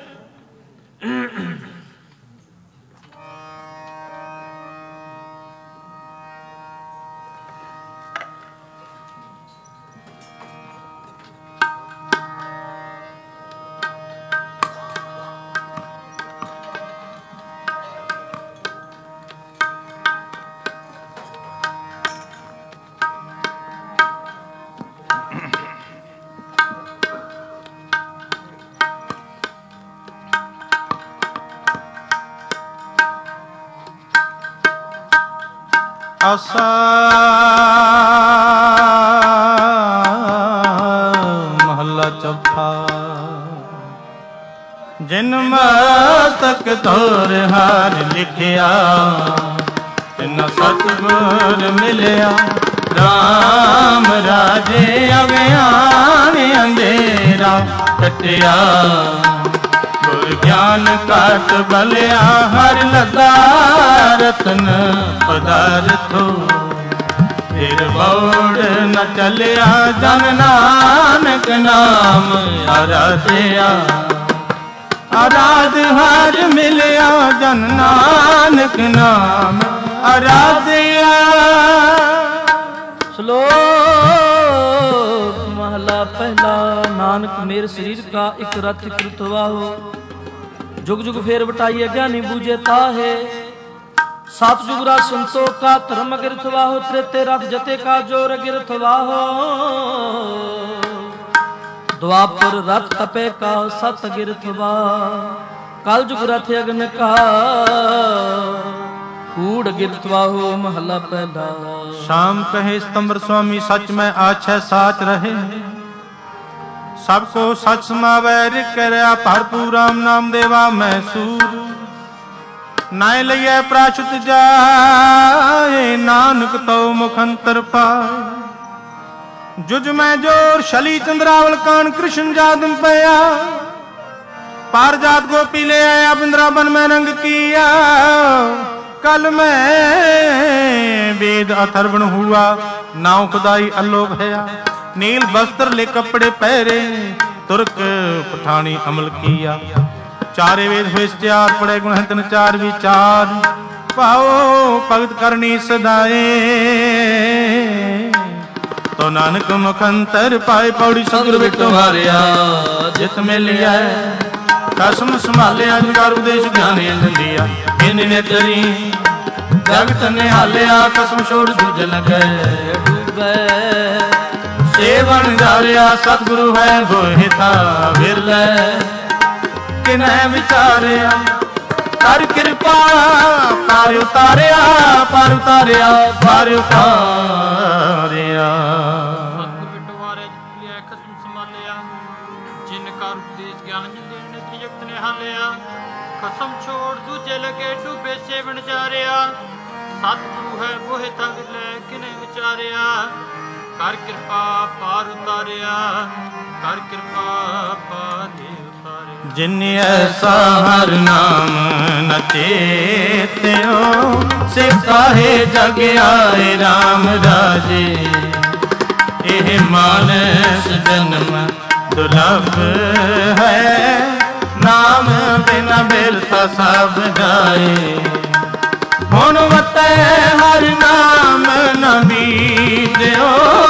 ਆਸਾ ਮਹੱਲਾ ਚੌਥਾ। ਜਿਨ ਮਸਤਕ ਤੋਰ ਹਾਰ ਲਿਖਿਆ ਤਿਨ ਸਤਿਗੁਰ ਮਿਲਿਆ। ਰਾਮ ਰਾਜੇ ਅਗਿਆਨ ਅੰਧੇਰਾ ਕਟਿਆ ਗੁਰ ਗਿਆਨ ਕਾਟ ਬਲਿਆ। ਹਰ ਲਗਾ ਰਤਨ ਪਦਾਰਥੋ ਫਿਰ ਬੌੜ ਨ ਚੱਲਿਆ। ਜਨ ਨਾਨਕ ਨਾਮ ਆਰਾਧਿਆ ਆਰਾਧ ਹਰ ਮਿਲਿਆ। ਜਨ ਨਾਨਕ ਨਾਮ ਆਰਾਧਿਆ। ਸ਼ਲੋਕ ਮਹਲਾ ਪਹਿਲਾ। ਨਾਨਕ ਮੇਰ ਸਰੀਰ ਕਾ ਇਕ ਰਥ ਕਿਰਤ ਵਾਹੋ। जुग जुग फेर बटाइए ज्ञानी बूझे ताहे। सात जुग राज संतो का धर्म गिरथ वाहो। त्रेते रथ जते का जोर गिरथ वाहो। द्वापर रथ तपे का सत गिरथ वाह। कल जुग रथ अग्न का कूड़ गिरथ वाहो। महला पहला। शाम कहे स्तंभ स्वामी सच में आछै साच रहे। सब को सच समावै रिक करया भरपूर राम नाम देवा मैसूर। नाय लिये प्राशुत जाए नानक तो मुखंतर पाए। जुज में जोर शली चंद्रावल कान कृष्ण जादम पया। पार जात गोपी ले आया बिंद्रावन में रंग किया। कल में वेद अथर्वण हुआ नाव खुदाई अल्लो भया। नील वस्त्र ले कपड़े पहरे तुर्क पठानी अमल किया। चारे वेद हुए चार पड़े गुण तिन चार विचार। पाओ भगत करनी सदाए तो नानक मुखंतर पाए। पौड़ी सतगुर बिटो हारिया जित मिलिया। कसम संभालिया अधिकार उपदेश ज्ञान दिया। इन्हें करी जगत ने हालिया कसम छोड़ दूज लगे डूबे। ਸੇਵਨ ਜਾਰਿਆ ਸਤਿਗੁਰੂ ਹੈ ਗੋਹਿਤਾ ਵਿਰਲੇ ਕਿਨੈ ਵਿਚਾਰਿਆ ਕਰ ਕਿਰਪਾ ਪਾਰ ਉਤਾਰਿਆ ਪਾਰ ਉਤਾਰਿਆ ਪਾਰ ਉਤਾਰਿਆ ਸਤਿਗੁਰ ਬਿਟਵਾਰੇ ਲਿਆ ਖਸਮ ਸੰਭਾਲਿਆ ਜਿਨ ਕਾ ਉਪਦੇਸ਼ ਗਿਆਨ ਜਿੰਦੇ ਨਿਤ ਯੁਕਤ ਨੇ ਹਾਲਿਆ ਖਸਮ ਛੋੜ ਦੂਜੇ ਲਗੇ ਡੂਬੇ ਸੇਵਨ ਜਾਰਿਆ ਸਤਿਗੁਰੂ ਹੈ ਗੋਹਿਤਾ ਵਿਰਲੇ ਕਿਨੈ ਵਿਚਾਰਿਆ ਕਰ ਕਿਰਪਾ ਪਾਰ ਉਤਾਰਿਆ ਕਰ ਕਿਰਪਾ ਪਾਰ ਉਤਾਰਿਆ ਜਿਨ ਐਸਾ ਹਰ ਨਾਮ ਨ ਚੇਤਿਓ ਸੇ ਕਾਹੇ ਜਗ ਆਏ ਰਾਮ ਰਾਜੇ ਇਹ ਮਾਨਸ ਜਨਮ ਦੁਲਭ ਹੈ ਨਾਮ ਬਿਨ ਬਿਰਥਾ ਸਭ ਜਾਏ ਹੁਣ ਵਤੈ ਹਰ ਨਾਮ ਨ ਬੀਜਿਓ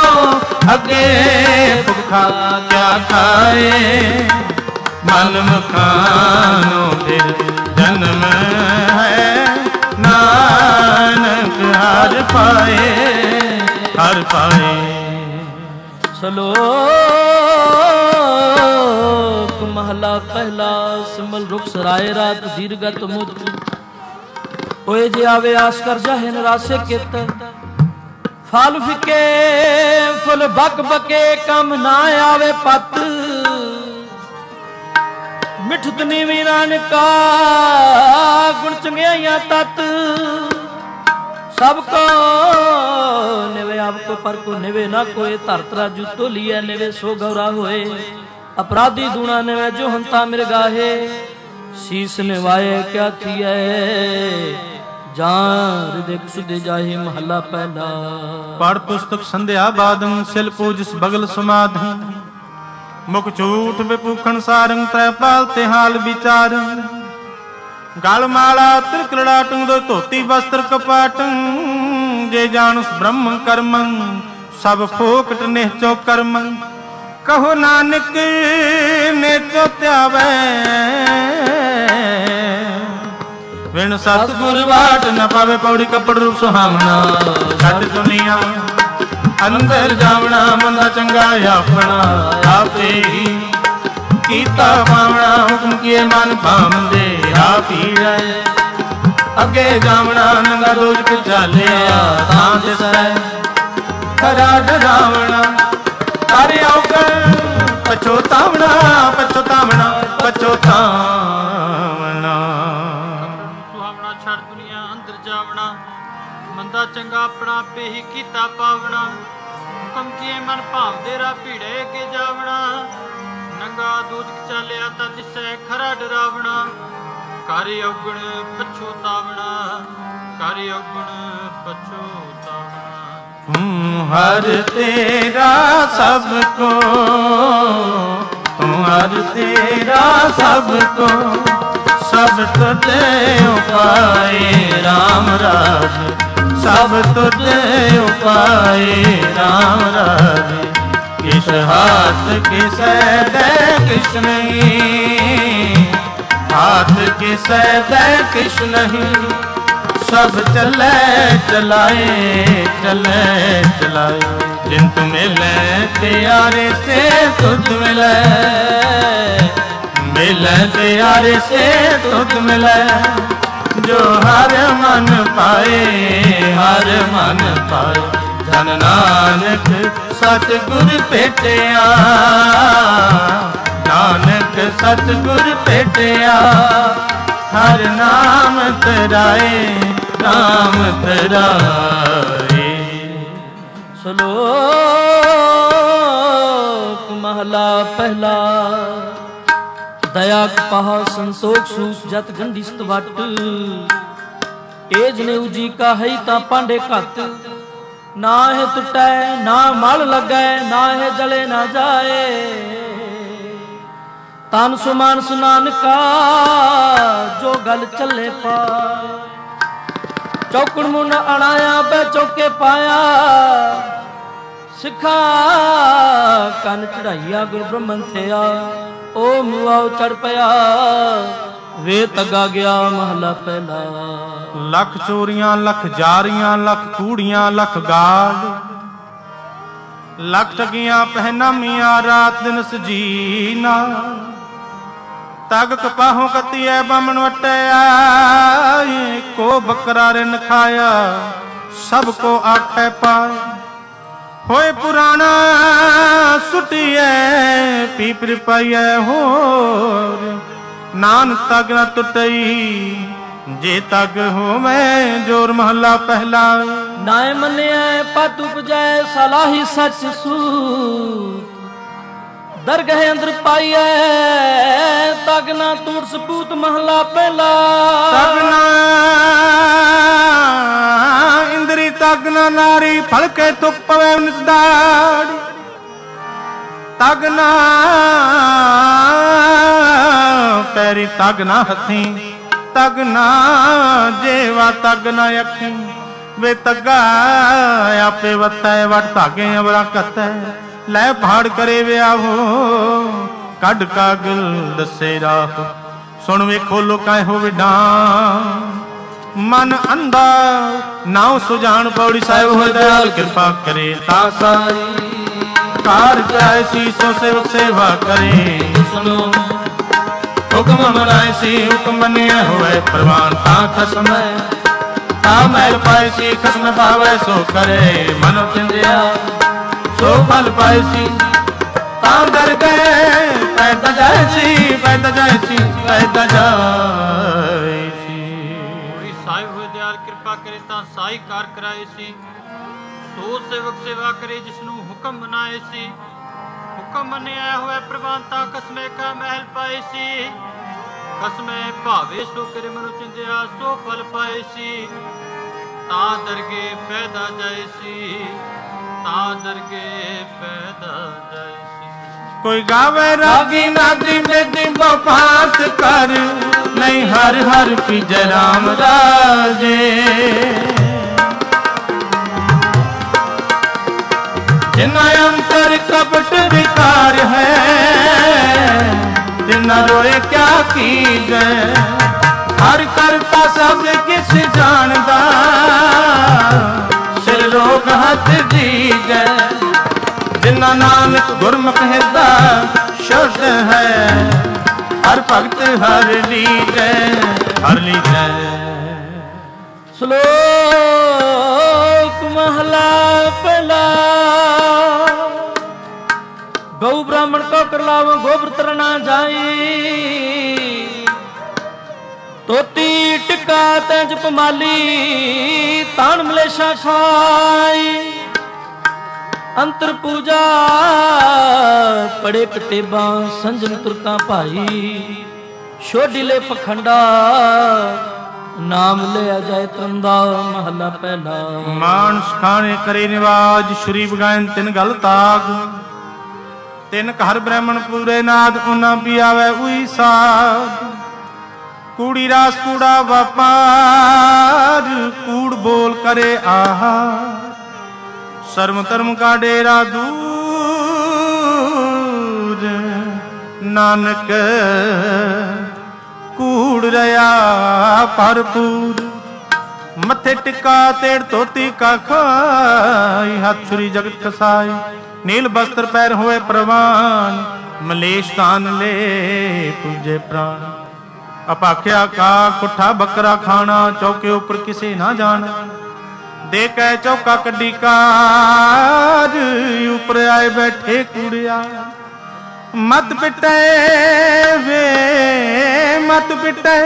ਅੱਗੇ ਭੁੱਖਾ ਕਿਆ ਖਾਏ ਮਨ ਮੁਖਾਨੋ ਫਿਰ ਜਨਮ ਹੈ ਨਾਨਕ ਹਰ ਪਾਏ ਹਰ ਪਾਏ ਸ਼ਲੋਕ ਮਹਲਾ ਪਹਿਲਾ ਸਿਮਲ ਰੁਖ ਸਰਾਏ ਰਾਤ ਦੀਰਗਤ ਮੁਝ ਓਏ ਜੇ ਆਵੇ ਆਸ ਕਰ ਜਾਹੇ ਨਰਾਸੇ ਕਿਤ ਫਲ ਫਿਕੇ ਫੁੱਲ ਬਕ ਬਕੇ ਕੰਮ ਨਾ ਆਵੇ ਪਤ ਮਿਠਤ ਨੀਵੀਂ ਨਾਨਕਾ ਗੁਣ ਚੰਗਿਆਈਆਂ ਤਤ ਸਭ ਕੋ ਨਿਵੇ ਆਪ ਕੋ ਪਰ ਕੋ ਨਿਵੇ ਨਾ ਕੋਏ ਧਰਤ ਰਾਜੂ ਤੋਲੀਐ ਨਿਵੇ ਸੋ ਗੌਰਾ ਹੋਏ ਅਪਰਾਧੀ ਦੂਣਾ ਨਿਵੇ ਜੋ ਹੰਤਾ ਮਿਰਗਾਹੇ ਸੀਸ ਨਿਵਾਏ ਕਿਆ ਥੀਐ ਜਾਂ ਹਿਰਦੇ ਸੁਦੇ ਜਾਹੇ ਮਹੱਲਾ ਪਹਿਲਾ ਪੜ ਪੁਸਤਕ ਸੰਧਿਆ ਬਾਦੰ ਸਿਲ ਪੂਜਿਸ ਬਗਲ ਸਮਾਧੰ ਮੁਖ ਝੂਠ ਵਿਪੂਖਣ ਸਾਰੰ ਤੈ ਪਾਲ ਤੇ ਹਾਲ ਵਿਚਾਰੰ ਗਲ ਮਾਲਾ ਤਿਲਕ ਲੜਾਟੰ ਦੋ ਧੋਤੀ ਵਸਤਰ ਕਪਾਟੰ ਜੇ ਜਾਣੁਸ ਬ੍ਰਹਮ ਕਰਮੰ ਸਭ ਫੋਕਟ ਨਿਹਚੋ ਕਰਮੰ ਕਹੋ ਨਾਨਕ ਨੇਚੋ ਧਿਆਵੈ ਵਿਣ ਸਤਿਗੁਰ ਬਾਟ ਨ ਪਾਵੇ ਪੌੜੀ ਕੱਪੜ ਰੂਪ ਸੁਹਾਵਣਾ ਛੱਡ ਦੁਨੀਆ ਅੰਦਰ ਜਾਵਣਾ ਮੰਦਾ ਚੰਗਾ ਆਪਣਾ ਆਪੇ ਹੀ ਕੀਤਾ ਪਾਵਣਾ ਹੁਕਮ ਕੀਏ ਮਨ ਭਾਵੰਦੇ ਆਪ ਹੀ ਰਹਿ ਅੱਗੇ ਜਾਵਣਾ ਨੰਗਾ ਦੋਜ ਚਾਲਿਆ ਤਾਂ ਦਿਸੈ ਖਰਾ ਡਰਾਵਣਾ ਕਰ ਔਗਣ ਪਛੋਤਾਵਣਾ ਪਛੋਤਾਵਣਾ ਪਛੋਤਾਵਣਾ ਸੁਹਾਵਣਾ ਛੱਡ ਦੁਨੀਆ ਅੰਦਰ ਜਾਵਣਾ ਮੰਦਾ ਚੰਗਾ ਆਪਣਾ ਆਪੇ ਹੀ ਕੀਤਾ ਪਾਵਣਾ ਹੁਕਮ ਕੀਏ ਮਨ ਭਾਵਦੇ ਰਾ ਭੀੜੇ ਅੱਗੇ ਜਾਵਣਾ ਨੰਗਾ ਦੂਜਕ ਚਾਲਿਆ ਤਾਂ ਦਿਸੈ ਖਰਾ ਡਰਾਵਣਾ ਕਰ ਔਗਣ ਪਛੋਤਾਵਣਾ ਕਰ ਔਗਣ ਪਛੋਤਾਵਣਾ ਤੂੰ ਹਰ ਤੇਰਾ ਸਭ ਕੋ ਤੂੰ ਹਰ ਤੇਰਾ ਸਭ ਕੋ ਸਭ ਤੁਝੇ ਉਪਾਏ ਰਾਮ ਰਾਜ ਸਭ ਤੁਝੇ ਉਪਾਏ ਰਾਮ ਰਾਜ ਕਿਸ ਹਾਥ ਕਿਸੈ ਦੇ ਕਿਛ ਨਹੀਂ ਹਾਥ ਕਿਸੈ ਦੇ ਕਿਛ ਨਹੀਂ ਸਭ ਚਲੇ ਚਲਾਏ ਚਲੇ ਚਲਾਏ ਜਿਨ ਤੁ ਮਿਲੇ ਤਿਆਰੇ ਸੇ ਤੁਧ ਮਿਲੇ ਮਿਲੇ ਤਿਆਰੇ ਸੇ ਤੁਧ ਮਿਲੇ ਜੋ ਹਰ ਮਨ ਪਾਏ ਹਰ ਮਨ ਪਾਏ ਧਨ ਨਾਨਕ ਸਤਿਗੁਰ ਭੇਟਿਆ ਨਾਨਕ ਸਤਿਗੁਰ ਭੇਟਿਆ ਹਰ ਨਾਮ ਤਰਾਏ ਨਾਮ ਤਰਾਏ ਸ਼ਲੋਕ ਮਹਲਾ ਪਹਿਲਾ ਦਇਆ ਕਪਾਹ ਸੰਤੋਖ ਸੂਸ ਜਤ ਗੰਢੀ ਸਤਵਟ ਏਜ ਨੇ ਉਜੀ ਕਾ ਹੈ ਤਾਂ ਪਾਂਡੇ ਘੱਤ ਨਾ ਇਹ ਟੁੱਟੈ ਨਾ ਮਲ ਲੱਗੈ ਨਾ ਇਹ ਜਲੇ ਨਾ ਜਾਏ ਤਨ ਸੁਮਾਨ ਸੁਨਾਨਕਾ ਜੋ ਗਲ ਚੱਲੇ ਪਾਏ ਚੌਕੜ ਮੁਨ ਅਣਾਇਆ ਬੈ ਚੌਕੇ ਪਾਇਆ ਸਿੱਖਾ ਕੰਨ ਚੜਾਈਆ ਗੁਰ ਬ੍ਰਹਮਨ ਥਿਆ ਓ ਮੁਆਉ ਚੜ ਪਿਆ ਵੇ ਤਗਾ ਗਿਆ ਮਹਲਾ ਪਹਿਲਾ ਲੱਖ ਚੋਰੀਆਂ ਲੱਖ ਜਾਰੀਆਂ ਲੱਖ ਕੂੜੀਆਂ ਲੱਖ ਗਾਲ ਲੱਖ ਠਗੀਆਂ ਪਹਿਨਾਮੀਆਂ ਰਾਤ ਦਿਨ ਸਜੀਨਾ। ਤਗ ਕਪਾਹੋਂ ਕਤੀਐ ਬਾਮਣ ਵਟਿਆ ਕੋ ਬੱਕਰਾ ਰਿਨ ਖਾਇਆ ਸਭ ਕੋ ਆਖੈ ਪਾਏ। ਹੋਏ ਪੁਰਾਣਾ ਸੁਟੀਐ ਪੀਪਰ ਪਾਈਐ ਹੋਰ ਨਾਨ ਤਗ ਨਾ ਟੁੱਟਈ ਜੇ ਤਗ ਹੋਵੇ ਜੋਰ ਮਹੱਲਾ ਪਹਿਲਾ। ਨਾਏ ਮੰਨਿਐ ਪਤ ਉਪਜੈ ਸਲਾਹੀ ਸੱਚ ਸੂਤ ਦਰਗਹਿ ਅੰਦਰ ਪਾਈਐ ਤਗ ਨਾ ਟੂਟ ਸਪੂਤ ਮਹੱਲਾ ਪਹਿਲਾ। ਤਗ ਨਾ ਇੰਦਰੀ ਤਗ ਨਾ ਨਾਰੀ ਫਲਕੇ ਤੁਕ ਪਵੇ ਨਿਸਦਾੜੀ। ਤਗ ਨਾ ਪੈਰੀ ਤਗ ਨਾ ਹੱਥੀ ਤਗ ਨਾ ਜੇਵਾ ਤਗ ਨਾ ਅੱਖੀ। ਵੇ ਤਗਾ ਆਪੇ ਵਤੈ ਵਟ ਧਾਗੇ ਅਬਰਾ ਕਤੈ ਲੈ ਪਹਾੜ ਕਰੇ ਵਿਆਹੋ ਕੱਢ ਕਾਗਲ ਦੱਸੇ ਰਾਹ। ਸੁਣ ਵੇਖੋ ਲੋਕਾਂ ਹੋ ਵਿਡਾਂ ਮਨ ਅੰਧਾ ਨਾਉ ਸੁਜਾਨ ਪੌੜੀ ਸਾਹਿਬ ਹੋਏ ਦਇਆਲ ਕਿਰਪਾ ਕਰੇ ਤਾਂ ਸਾਰੀ ਕਾਰ ਜਾਏ ਸੀ ਸੋ ਸੇਵਕ ਸੇਵਾ ਕਰੇ। ਸੁਣੋ ਹੁਕਮ ਮਨਾਏ ਸੀ ਹੁਕਮ ਮੰਨਿਆ ਹੋਵੇ ਪ੍ਰਵਾਨ ਤਾਂ ਖਸਮੈ ਤਾਂ ਮਹਿਲ ਪਾਏ ਸੀ ਖਸਮ ਭਾਵੇ ਸੋ ਕਰੇ। ਮਨੋ ਚਿੰਦਿਆ ਸੋ ਫਲ ਪਾਏ ਸੀ ਤਾਂ ਦਰ ਗਏ ਪੈਦਾ ਜਾਏ ਸੀ ਪੈਦਾ ਜਾਏ ਸੀ ਪੈਦਾ ਜਾਏ ਸੀ। ਹੋਈ ਸਾਹਿਬ ਹੋਏ ਦਿਆਲ ਕਿਰਪਾ ਕਰੇ ਤਾਂ ਸਾਈ ਕਾਰ ਕਰਾਏ ਸੀ ਸੋ ਸੇਵਕ ਸੇਵਾ ਕਰੇ ਜਿਸ ਨੂੰ ਹੁਕਮ ਮਨਾਏ ਸੀ। ਹੁਕਮ ਮੰਨਿਆ ਹੋਇਆ ਪ੍ਰਵਾਨ ਤਾਂ ਕਸਮੇ ਕਾ ਮਹਿਲ ਪਾਏ ਸੀ। ਕਸਮੇ ਭਾਵੇ ਸੋ ਕਰੇ ਮਨੁ ਚਿੰਦਿਆ ਸੋ ਫਲ ਪਾਏ ਸੀ ਤਾਂ ਦਰਗੇ ਪੈਦਾ ਜਾਏ ਸੀ ਤਾਂ ਦਰਗੇ ਪੈਦਾ ਜਾਏ ਸੀ। ਕੋਈ ਗਾਵੇ ਰਾਗੀ ਨਾਦੀ ਬੇਦੀ ਬਪਾਤ ਕਰ ਨਹੀਂ ਹਰ ਹਰ ਪੀਜੈ ਰਾਮ ਰਾਜੇ। ਜਿਨਾ ਅੰਤਰ ਕਪਟ ਵਿਕਾਰ ਹੈ ਜਿਨਾ ਰੋਏ ਕਿਆ ਕੀਜੈ। ਹਰ ਕਰਤਾ ਸਭ ਕਿਛ ਜਾਣਦਾ ਸਿਰ ਰੋਗ ਹੱਥ ਦੀਜੈ। ਜਿਨਾ ਨਾਨਕ ਗੁਰਮੁਖ ਹਿਰਦਾ ਸ਼ੁੱਧ ਹੈ ਹਰ ਭਗਤ ਹਰ ਲੀਜੈ ਹਰ ਲੀਜੈ। ਸ਼ਲੋਕ ਮਹਲਾ ਪਹਿਲਾ। ਗਊ ਬ੍ਰਾਹਮਣ ਕੋ ਕਰਲਾਵੋ ਗੋਬਰ ਤਰਨਾ ਜਾਈ। ਤੋਤੀ ਟਿੱਕਾ ਤੈਂ ਪਮਾਲੀ ਤਾਣ ਮਲੇਸ਼ਾ ਖਾਈ। ਅੰਤਰ ਪੂਜਾ ਪੜੇ ਕਟੇਬਾਂ ਸੰਜਨ ਤੁਰਕਾਂ ਭਾਈ। ਛੋਡੀਲੇ ਪਖੰਡਾ ਨਾਮ ਲਿਆ ਜਾਏ ਤੰਦਾ ਮਹੱਲਾ ਪਹਿਲਾ। ਮਾਨਸ ਖਾਣੇ ਕਰੇ ਨਿਵਾਜ ਸ਼੍ਰੀ ਬਗਾਇਨ ਤਿਨ ਗਲ ਤਾਗ। ਤਿਨ ਘਰ ਬ੍ਰਾਹਮਣ ਪੂਰੇ ਨਾਦ ਉਹਨਾਂ ਵੀ ਆਵੇ ਉਈ ਸਾਧ। ਕੂੜੀ ਰਾਸ ਕੂੜਾ ਵਪਾਰ ਕੂੜ ਬੋਲ ਕਰੇ ਆਹਾ। ਸਰਮ ਧਰਮ ਕਾ ਡੇਰਾ ਦੂਰ ਨਾਨਕ ਕੂੜ ਰਿਆ ਭਰਪੂਰ। ਮੱਥੇ ਟਿੱਕਾ ਤੇੜ ਧੋਤੀ ਕਾ ਖਾਈ। ਹੱਥ ਛੁਰੀ ਜਗਤ ਕਸਾਈ ਨੀਲ ਬਸਤਰ ਪੈਰ ਹੋਏ ਪ੍ਰਵਾਨ। ਮਲੇਸ਼ ਤਾਨ ਲੈ ਪੂਜੇ ਪ੍ਰਾਨ। ਅਪਾਖਿਆ ਕਾ ਕੁੱਠਾ ਬੱਕਰਾ ਖਾਣਾ ਚੌਕੇ ਉੱਪਰ ਕਿਸੇ ਨਾ ਜਾਣਾ। ਦੇ ਕੈ ਚੌਕਾ ਕੱਢੀ ਕਾਰ ਉੱਪਰ ਆਏ ਬੈਠੇ ਕੂੜਿਆ। ਮਤ ਪਿਟੈ ਵੇ ਮਤ ਪਿਟੈ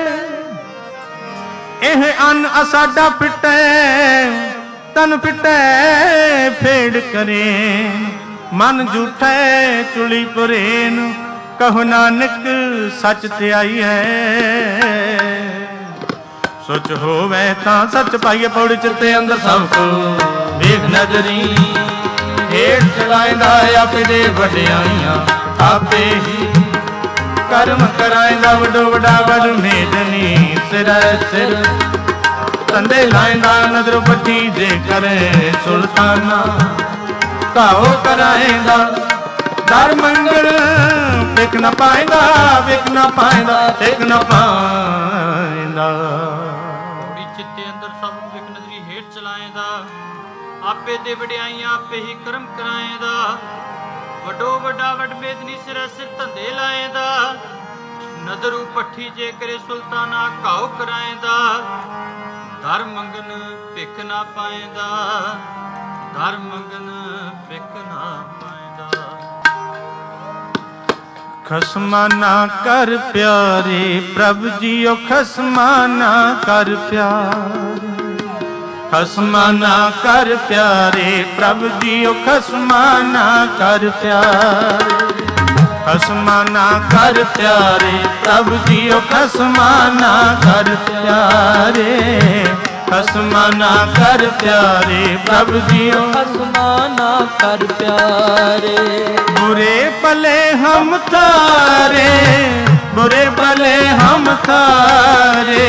ਇਹ ਅੰਨ ਅਸਾਡਾ ਪਿਟੈ। ਤਨ ਪਿਟੈ ਫੇੜ ਕਰੇ ਮਨ ਝੂਠੈ ਚੁਲੀ ਪੁਰੇਨ। ਕਹੋ ਨਾਨਕ ਸੱਚ ਧਿਆਈ ਹੈ ਸੋਚ ਹੋਵੇ ਤਾਂ ਸੱਚ ਪਾਈਏ ਪੌੜੀ ਚਿੱਤੇ ਅੰਦਰ ਸਭ ਕੋ ਵੇਖ ਨਜ਼ਰੀ। ਹੇਠ ਚਲਾਇਂਦਾ ਆਪੇ ਦੇ ਵਡਿਆਈਆਂ ਆਪੇ ਹੀ ਕਰਮ ਕਰਾਇਂਦਾ ਵਡੋ ਵਡਾ ਵਡ ਮੇਦਨੀ ਸਿਰੈ ਸਿਰ। ਤੰਦੇ ਲਾਇਂਦਾ ਨਜ਼ਰ ਪੱਟੀ ਜੇ ਕਰੇ ਸੁਲਤਾਨਾ। ਕਾਹੋ ਕਰਾਇਂਦਾ ਦਰ ਮੰਗਲ ਵਿਕ ਨਾ ਪਾਇਂਦਾ ਵਿਕ ਨਾ ਪਾਇਂਦਾ ਵਿਕ ਨਾ ਪਾਇਂਦਾ। ਚਿੱਤੇ ਅੰਦਰ ਸਭ ਵਿਕ ਨਜ਼ਰੀ ਹੇਠ ਚਲਾਏਂਦਾ आपे दे वड्याइयां आपे ही कर्म कराएंदा वडो वड्डा वड मेदनी सिर सिर धंधे लाएंदा नदरू पट्ठी जे करे सुल्ताना घाव कराएंदा धर मंगन भिख ना पाएंदा धर मंगन भिख ना पाएंदा। खसमा ना कर प्यारे प्रभु जियो खसमा ना कर प्यारे खसमा ना कर प्यारे प्रभु जियो खसमा ना कर प्यारे खसमा ना कर प्यारे प्रभु जियो खसमा ना कर प्यारे खसमा ना कर प्यारे प्रभु जियो खसमा ना कर प्यारे। बुरे भले हम तारे बुरे भले हम तारे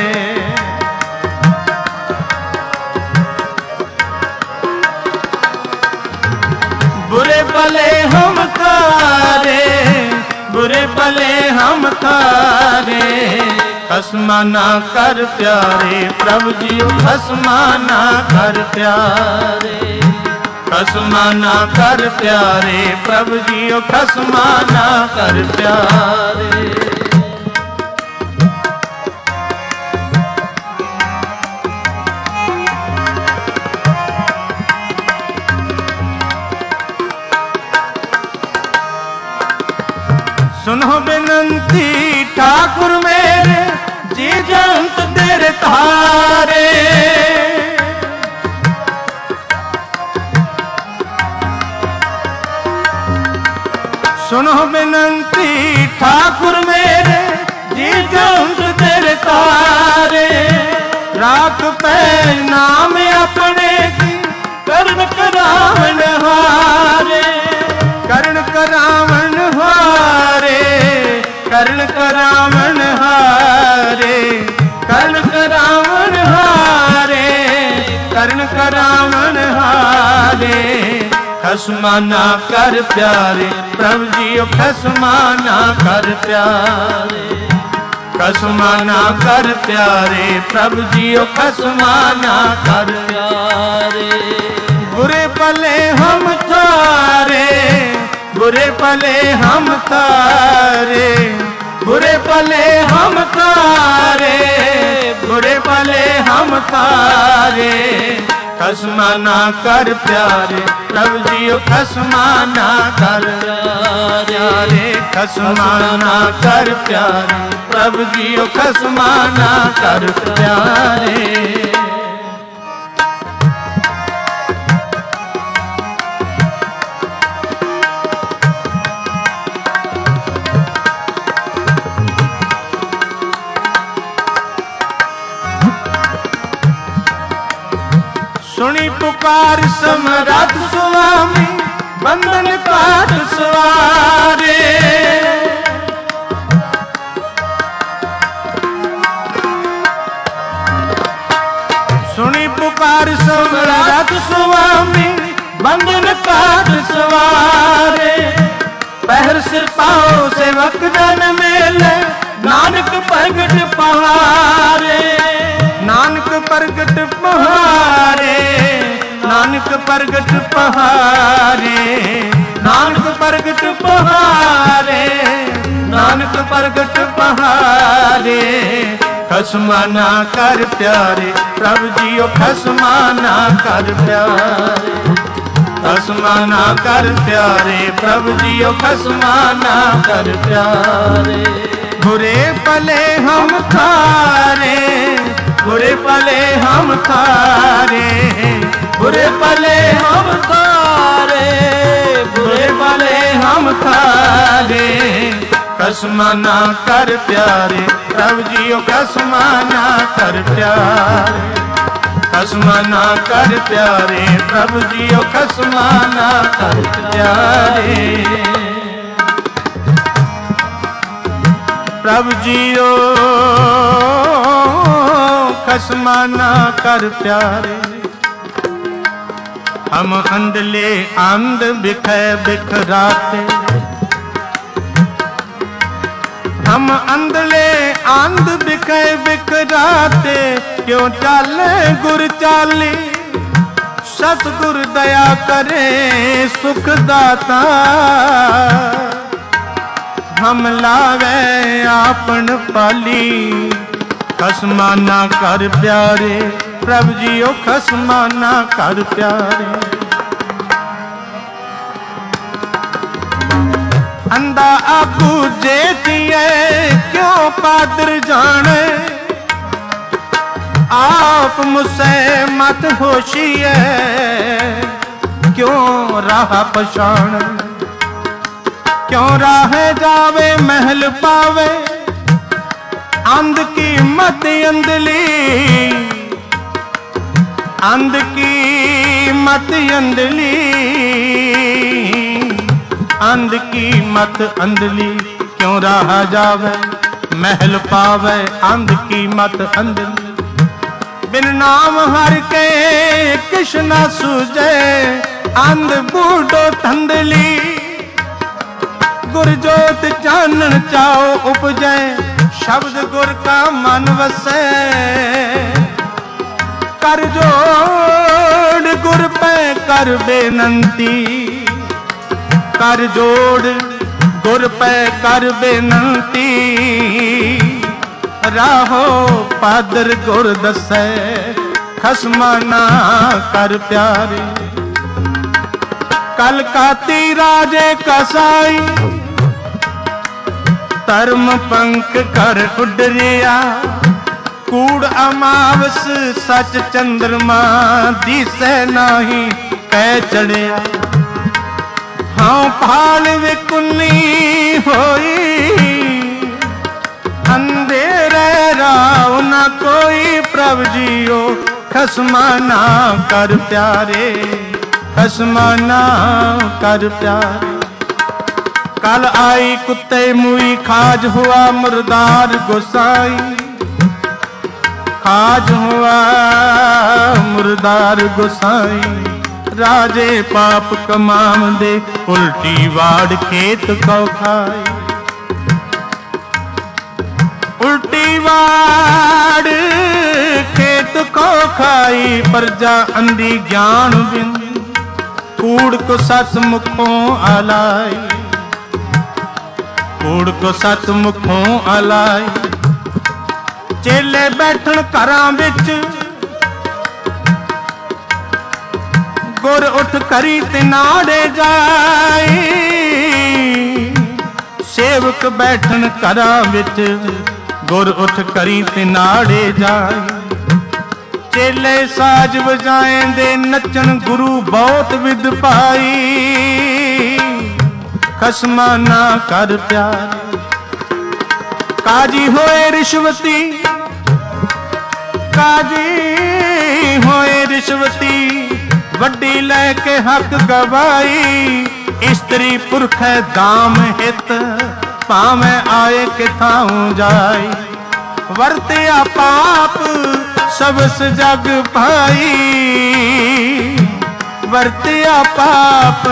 बुरे भले हम तारे बुरे भले हम तारे खसमा ना कर प्यारे प्रभु जियो खसमा ना कर प्यारे खसमा ना कर प्यारे प्रभु जियो खसमा ना कर प्यारे। सुनो बेनंती ठाकुर मेरे जी जंत तेरे तारे सुनो बेनंती ठाकुर मेरे जी जंत तेरे तारे राख पे नाम अपने की कर्ण करावन हारे कर्ण करावन हारे कर्ण करावन हारे कर्ण करावन हारे कर्ण करावन हारे खसमा ना कर प्यारे प्रभु जियो खसमा ना कर प्यारे खसमा ना कर प्यारे प्रभु जियो खसमा ना कर प्यारे। बुरे भले हम तारे बुरे भले हम तारे बुरे भले हम तारे बुरे भले हम तारे खसमा ना कर प्यारे प्रभु जियो खसमा ना कर प्यारे खसमा ना कर प्यारे प्रभु जियो खसमा ना कर प्यारे। सुनी पुकार समरथ स्वामी बंधन काट सवारे सुनी पुकार समरथ स्वामी बंधन काट सवारे पहर सिर पाओ सेवक जन मेले नानक प्रगट पहारे नानक प्रगट पहारे नानक प्रगट पहारे नानक प्रगट पहारे नानक प्रगट पहारे खसमा ना कर प्यारे प्रभु जियो खसमा ना कर प्यारे खसमा ना कर प्यारे प्रभु जियो खसमा ना कर प्यारे। बुरे भले हम थारे बुरे भले हम थारे बुरे भले हम थारे बुरे भले हम थारे खसमा ना कर प्यारे प्रभु जियो खसमा ना कर प्यारे खसमा ना कर प्यारे प्रभु जियो खसमा ना कर प्यारे प्रभु जियो खसमा ना कर प्यारे। हम अंधले अंध बिखै बिखराते हम अंधले अंध बिखै बिखराते क्यों चाले गुर चाली सतगुर दया करे सुख दाता, हम लावे आपन पाली। खसमा ना कर प्यारे प्रभु जीओ, खसमा ना कर प्यारे। अंधा आगू जे दिए क्यों पादर जाने, आप मुझसे मत होशिए क्यों राह पछाण। क्यों राह जावे महल पावे, अंध की मत अंधली, अंध की मत अंधली, अंध की मत अंधली। क्यों राह जावे महल पावे, अंध की मत अंधली। बिन नाम हर के किश न सूझे, अंध बूढ़ो धंधली। गुर जोत जानन चाओ उपजे, शब्द गुर का मन वसे। कर जोड़ गुर पे कर बेनंती, कर जोड़ गुर पे कर बेनंती। राहो पादर गुर दसै, खसमा ना कर प्यारे। कलकाती राजे कसाई, धर्म पंख कर उडरिया। कूड़ अमावस सच चंद्रमा, दिसे नाही कै चढ़िया। हाँ भाल विकुनी होई, अंधेरे राव न कोई। प्रभु जीओ खसमा ना कर प्यारे, खसमा ना कर प्यारे। कल आई कुत्ते मुई, खाज हुआ मुर्दार गोसाई। खाज हुआ मुर्दार गोसाई। राजे पाप कमाम दे, उल्टी वाड़ खेत को खाई। उल्टी वाड़ खेत को खाई, प्रजा अंधी ज्ञान बिन। कूड़ को सत मुखों आलाई, कूड़ को सत मुखों आलाई। चेले बैठन घरां विच, गुर उठ करी तिनाड़े जाई। सेवक बैठन घरां विच, गुर उठ करी तिनाड़े जाई। चेले साज बजाएंदे नचन, गुरु बहुत विद पाई। खसमा ना कर प्यारे। काजी होए रिश्वती, काजी होए रिश्वती। वड्डी लैके हक गवाई। स्त्री पुरख दाम हित, भावे आए किथाऊं जाई। वरत्या पाप सबस जग पाई, वरत्या पाप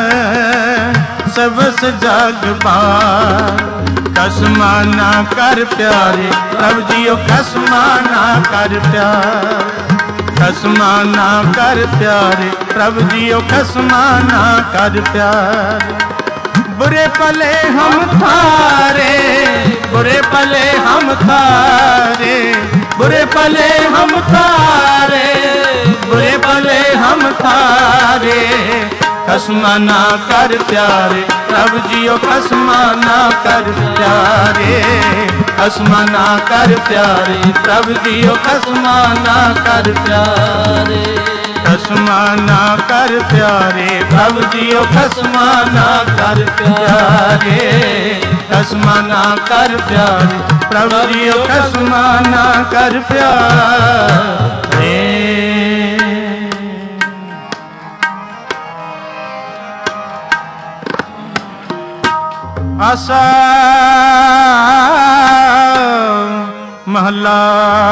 सबस जग पाई। खसमा ना कर प्यारे प्रभु जीओ, खसमा ना कर प्यारे। खसमा ना कर प्यारे प्रभु जीओ, खसमा ना कर प्यारे। बुरे पले हम थारे, बुरे पले हम थारे। बुरे पले हम थारे, बुरे पले हम थारे। खसमा ना कर प्यारे प्रभु जीओ, खसमा ना कर प्यारे। खसमा ना कर प्यारे प्रभु जीओ, खसमा ना कर प्यारे। खसमा ना कर प्यारे प्रभु जीओ, खसमा ना कर प्यारे। खसमा ना कर प्यारे प्रभु जीओ, खसमा ना कर प्यारे। आसा महला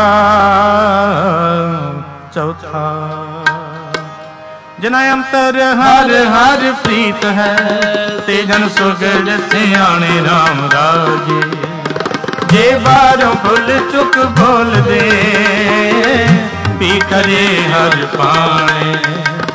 चौथा। जना अंतर हर हर प्रीत है, ते जन सुगड़ सियाणे राम राजे। जे बारों भुल चुक बोल दे, पी करे हर पाने।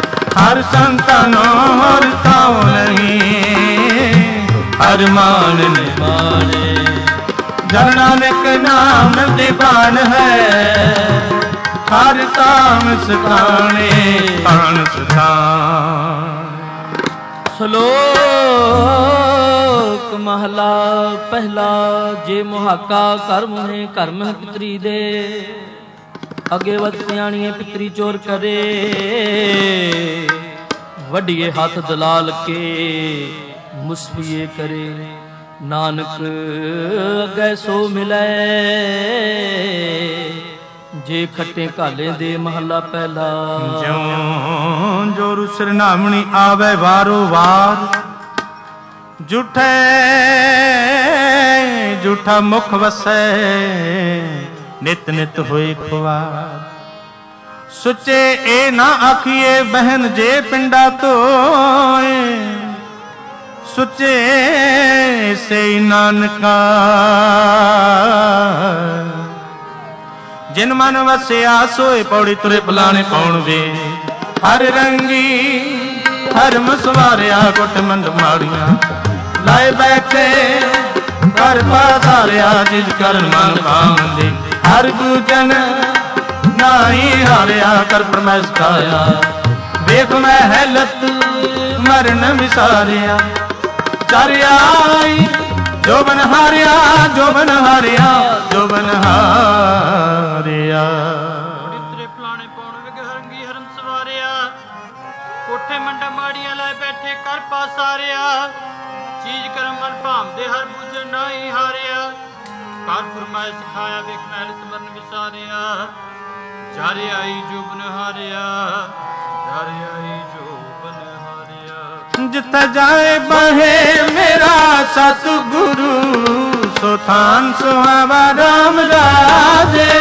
हर संतानो और ताओ नहीं हर मान निमाने जन नानक नाम दीवान है हर ताम सखाने पान सखान। ਸ਼ਲੋਕ ਮਹਲਾ ਪਹਿਲਾ। ਜੇ ਮੁਹਾਕਾ ਕਰ ਮੁਹੇ ਘਰ ਮਹਿ ਪਿਤਰੀ ਦੇ ਅਗੇ ਵਤ ਸਿਆਣੀਏ ਪਿਤਰੀ ਚੋਰ ਕਰੇ ਵੱਡੀਏ ਹੱਥ ਦਲਾਲ ਕੇ ਮੁਸਫੀਏ ਕਰੇ ਨਾਨਕ ਅਗੇ ਸੋ ਮਿਲੇ ਜੇ ਖੱਟੇ ਘਾਲੇ ਦੇ ਮਹਲਾ ਪਹਿਲਾ। ਜਿਉਂ ਜੋ ਰੁਸਰ ਨਾਮਣੀ ਆਵੇ ਵਾਰੋ ਵਾਰ ਝੂਠੇ ਝੂਠਾ ਮੁਖ ਵਸੈ ਨਿਤ ਨਿਤ ਹੋਏ ਖੁਆਰ। ਸੁੱਚੇ ਇਹ ਨਾ ਆਖੀਏ ਬਹਿਨ ਜੇ ਪਿੰਡਾ ਧੋਏ ਸੁੱਚੇ ਸੇ ਨਾਨਕਾ ਜਿਨ ਮਨ ਵਸਿਆ ਸੋਏ ਪੌੜੀ ਤੁਰੇ ਬਲਾਣੇ ਪਾਉਣ ਵੇ ਹਰ ਰੰਗੀ ਹਰ ਮਸਵਾਰਿਆ ਗੁੱਟ ਮੰਦ ਮਾੜੀਆਂ ਲਾਏ ਬੈਠੇ ਕਰ ਪਾਸਾਰਿਆ ਜਿਸ ਕਰਨ ਮਨ ਭਾਉਂਦੇ ਹਰ ਦੂਜਨ ਨਾਹੀ ਹਾਰਿਆ ਕਰ ਪਰਮੇਸ ਖਾਇਆ ਵੇਖ ਮੈਂ ਹੈਲਤ ਮਰਨ ਵਿਸਾਰਿਆ ਚਰਿਆਈ ਜੋ ਬਨ ਹਾਰਿਆ ਜੋ ਬਨ ਹਾਰਿਆ ਜੋ ਬਨ ਹਾਰਿਆ। ਤੇਰੇ ਪਲਾਣੇ ਪਾਉਣ ਵਿਗ ਹਰੰਗੀ ਹਰਨ ਸਵਾਰਿਆ ਕੋਠੇ ਮੰਡਾ ਮਾੜੀਆਂ ਲੈ ਬੈਠੇ ਕਰ ਪਾਸਾਰਿਆ ਚੀਜ਼ ਕਰਮ ਮਨ ਭਾਂਦੇ ਹਰ ਬੁਝ ਨਾਹੀ ਹਾਰਿਆ ਕਰ ਫਰਮਾਇ ਸਿਖਾਇਆ ਵੇਖ ਮਹਿਲਤ ਮਰਨ ਵਿਸਾਰਿਆ ਜਾਰੇ ਆਈ ਜੋ ਬਨ ਹਾਰਿਆ ਜਾਰੇ ਆਈ ਜੋ ਜਿੱਥੇ ਜਾਏ ਬਹੇ ਮੇਰਾ ਸਤਿਗੁਰੂ ਸੋ ਥਾਨ ਸੁਹਾਵਾ ਰਾਮ ਰਾਜੇ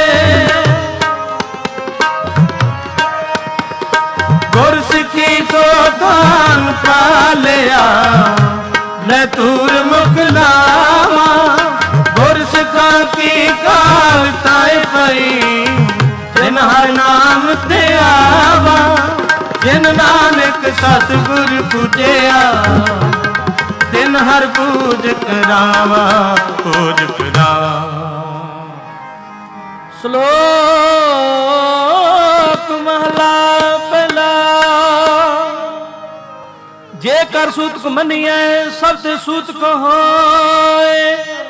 ਗੁਰ ਸਿੱਖੀ ਸੋ ਥਾਨ ਪਾਲਿਆ ਲੈ ਤੂਰ ਮੁਖ ਲਾਵਾ ਗੁਰ ਸਿੱਖਾਂ ਕੀ ਕਾਲ ਤਾਏ ਪਈ ਜਿਨ ਹਰ ਨਾਮ ਤੇ ਆਵਾ ਜਿਨ ਨਾਨਕ ਸਤਿਗੁਰ ਪੂਜਿਆ ਤਿਨ ਹਰ ਪੂਜ ਕਰਾਵਾ ਪੂਜ ਕਰਾਵਾ। ਸ਼ਲੋਕ ਮਹਲਾ ਪਹਿਲਾ। ਜੇ ਕਰ ਸੂਤਕ ਮੰਨੀਐ ਸਭ ਤੇ ਸੂਤਕ ਹੋਏ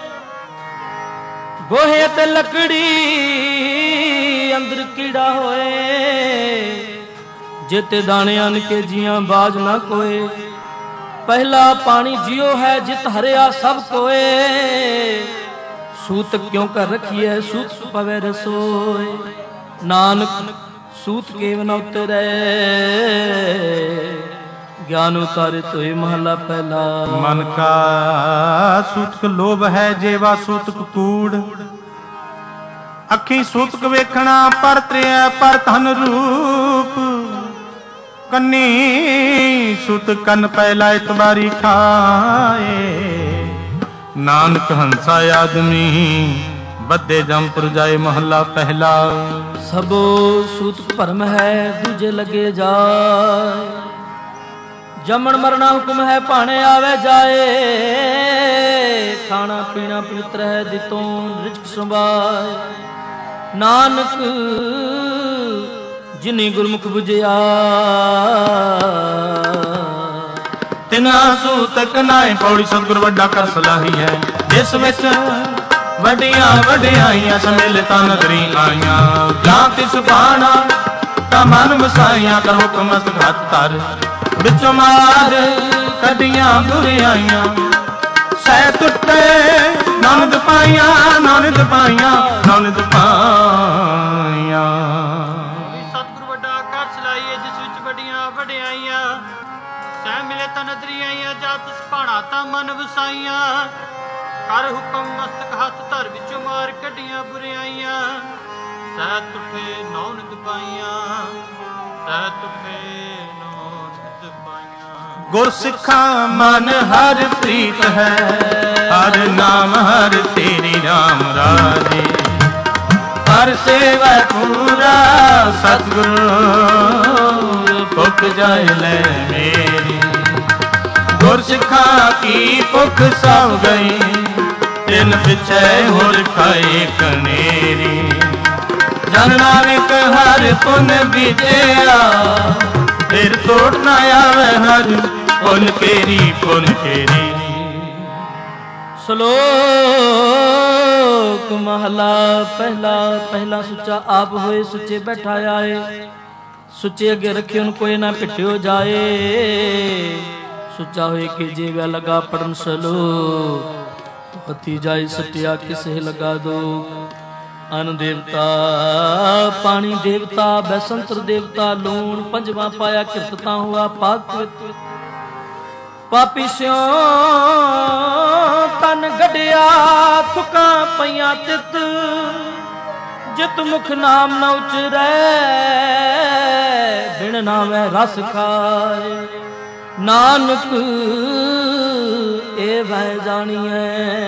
ਗੋਹੇ ਤੇ ਲੱਕੜੀ ਅੰਦਰ ਕੀੜਾ ਹੋਏ ਜਿਤ ਦਾਣੇ ਅਨ ਕੇ ਜੀਆਂ ਬਾਜ ਨਾ ਕੋਏ ਪਹਿਲਾ ਪਾਣੀ ਜਿਉ ਹੈ ਜਿਤ ਹਰਿਆ ਸਭ ਕੋਏ ਸੂਤ ਕਿਉ ਕਰ ਰਖੀਐ ਸੂਤ ਪਵੇ ਰਸੋਏ ਨਾਨਕ ਸੂਤ ਕੇਵ ਨ ਉਤਰੈ ਗਿਆਨ ਉਤਾਰੇ ਤੋਏ ਮਹਲਾ ਪਹਿਲਾ। ਮਨ ਕਾ ਸੂਤਕ ਲੋਭ ਹੈ ਜੇਵਾ ਸੂਤਕ ਕੂੜ ਅੱਖੀ ਸੂਤਕ ਵੇਖਣਾ ਪਰ ਤ੍ਰਿਆ ਪਰ ਧਨ ਰੂਪ ਕੰਨੀ ਸੁਤ ਕੰਨ ਪਹਿਲਾ ਇਤਬਾਰੀ ਖਾਏ ਨਾਨਕ ਹੰਸਾ ਆਦਮੀ ਬੱਦੇ ਜੰਪੁਰ ਜਾਏ ਮਹੱਲਾ ਪਹਿਲਾ। ਸਭੋ ਸੂਤਕ ਭਰਮ ਹੈ ਦੂਜੇ ਲਗੇ ਜਾਏ ਜੰਮਣ ਮਰਨਾ ਹੁਕਮ ਹੈ ਭਾਣੇ ਆਵੇ ਜਾਏ ਖਾਣਾ ਪੀਣਾ ਪਵਿੱਤਰ ਹੈ ਦਿਤੋਂ ਰਿਜ਼ਕ ਸੰਭਾਏ ਨਾਨਕ ਜਿਨੀ ਗੁਰਮੁਖ ਬੁਝਿਆ ਤਿਨਾ ਸੂਤਕ ਨਾਏ ਪੌੜੀ ਸਤਿਗੁਰ ਵੱਡਾ ਕਰ ਸਲਾਹੀ ਹੈ ਜਿਸ ਵਿੱਚ ਵੱਡੀਆਂ ਵਡਿਆਈਆਂ ਸਮੇਲਤਾ ਨਗਰੀ ਆਈਆਂ ਜਾਂ ਤਿਸ ਬਾਣਾ ਤਾਂ ਮਨ ਵਸਾਈਆਂ ਕਰ ਹੁਕਮ ਮਸਤਕ ਹੱਥ ਧਰ ਵਿੱਚੋਂ ਮਾਰ ਕੱਢੀਆਂ ਬੁਰਿਆਈਆਂ ਸਹਿ ਟੁੱਟੇ ਨਨਦ ਪਾਈਆਂ ਨਨਦ ਪਾਈਆਂ ਨਨਦ ਪਾਈਆਂ। ਸਤਿਗੁਰ ਵੱਡਾ ਕਰ ਸਲਾਈਏ ਜਿਸ ਵਿੱਚ ਵੱਡੀਆਂ ਵਡਿਆਈਆਂ ਸਹਿ ਮਿਲੇ ਤਾਂ ਨਦਰੀ ਆਈਆਂ ਜਾਂ ਤਿਸ ਭਾਣਾ ਤਾਂ ਮਨ ਵਸਾਈਆਂ ਕਰ ਹੁਕਮ ਮਸਤਕ ਹੱਥ ਧਰ ਵਿੱਚੋਂ ਮਾਰ ਕੱਢੀਆਂ ਬੁਰਿਆਈਆਂ ਸਹਿ ਟੁੱਟੇ ਨੌ ਨਿਤ ਪਾਈਆਂ ਸਹਿ ਟੁੱਟੇ ਗੁਰ ਸਿੱਖਾਂ ਮਨ ਹਰ ਪ੍ਰੀਤ ਹੈ ਹਰ ਨਾਮ ਹਰ ਤੇਰੀ ਰਾਮ ਰਾਜੇ ਹਰ ਸੇਵਾ ਪੂਰਾ ਸਤਿਗੁਰੂ ਭੁਖ ਮੁੱਕ ਜਾਏ ਲੈ ਮੇਰੀ। ਗੁਰਸਿੱਖਾਂ ਕੀ ਭੁੱਖ ਸਭ ਗਈ, ਤਿੰਨ ਪਿਛੇ ਹੋਰ ਖਾਏ ਕਨੇਰੀ। ਜਨ ਨਾਨਕ ਹਰ ਪੁਨ ਬੀਜਿਆ, ਫਿਰ ਤੋੜ ਨਾ ਆਵੇ ਹਰ ਪੁਨ ਕੇਰੀ ਪੁਨ ਕੇਰੀ। ਸ਼ਲੋਕ ਮਹਲਾ ਪਹਿਲਾ। ਪਹਿਲਾ ਸੁੱਚਾ ਆਪ ਹੋਏ ਸੁੱਚੇ ਬੈਠਾ ਆਏ, ਸੁੱਚੇ ਅੱਗੇ ਰੱਖਿਓ ਕੋਈ ਨਾ ਪਿੱਟਿਓ ਜਾਏ। ਸੁੱਚਾ ਹੋਏ ਕਿ ਜੀਵਾ ਲਗਾ ਪੜਨ ਸਲੋਕ, ਪਤੀ ਜਾਏ ਸਟਿਆ ਕਿਸੇ ਲਗਾ ਦੋ। ਅਨ ਦੇਵਤਾ ਪਾਣੀ ਦੇਵਤਾ ਬੈਸੰਤਰ ਦੇਵਤਾ ਲੂਣ। ਪੰਜਵਾਂ ਪਾਇਆ ਕਿਰਤ ਤਾਂ ਹੁਆ ਪਾਕ ਪਾਪੀ ਸਿਓ ਤਨ ਗੜਿਆ ਥੁਕਾਂ ਪਈਆਂ ਤਿਤ। ਜਿਤ ਮੁਖ ਨਾਮ ਨ ਉਚਰੈ, ਬਿਨ ਨਾਮੈ ਰਸ ਖਾਏ। ਨਾਨਕ ਇਹ ਵੈ ਜਾਣੀਐ,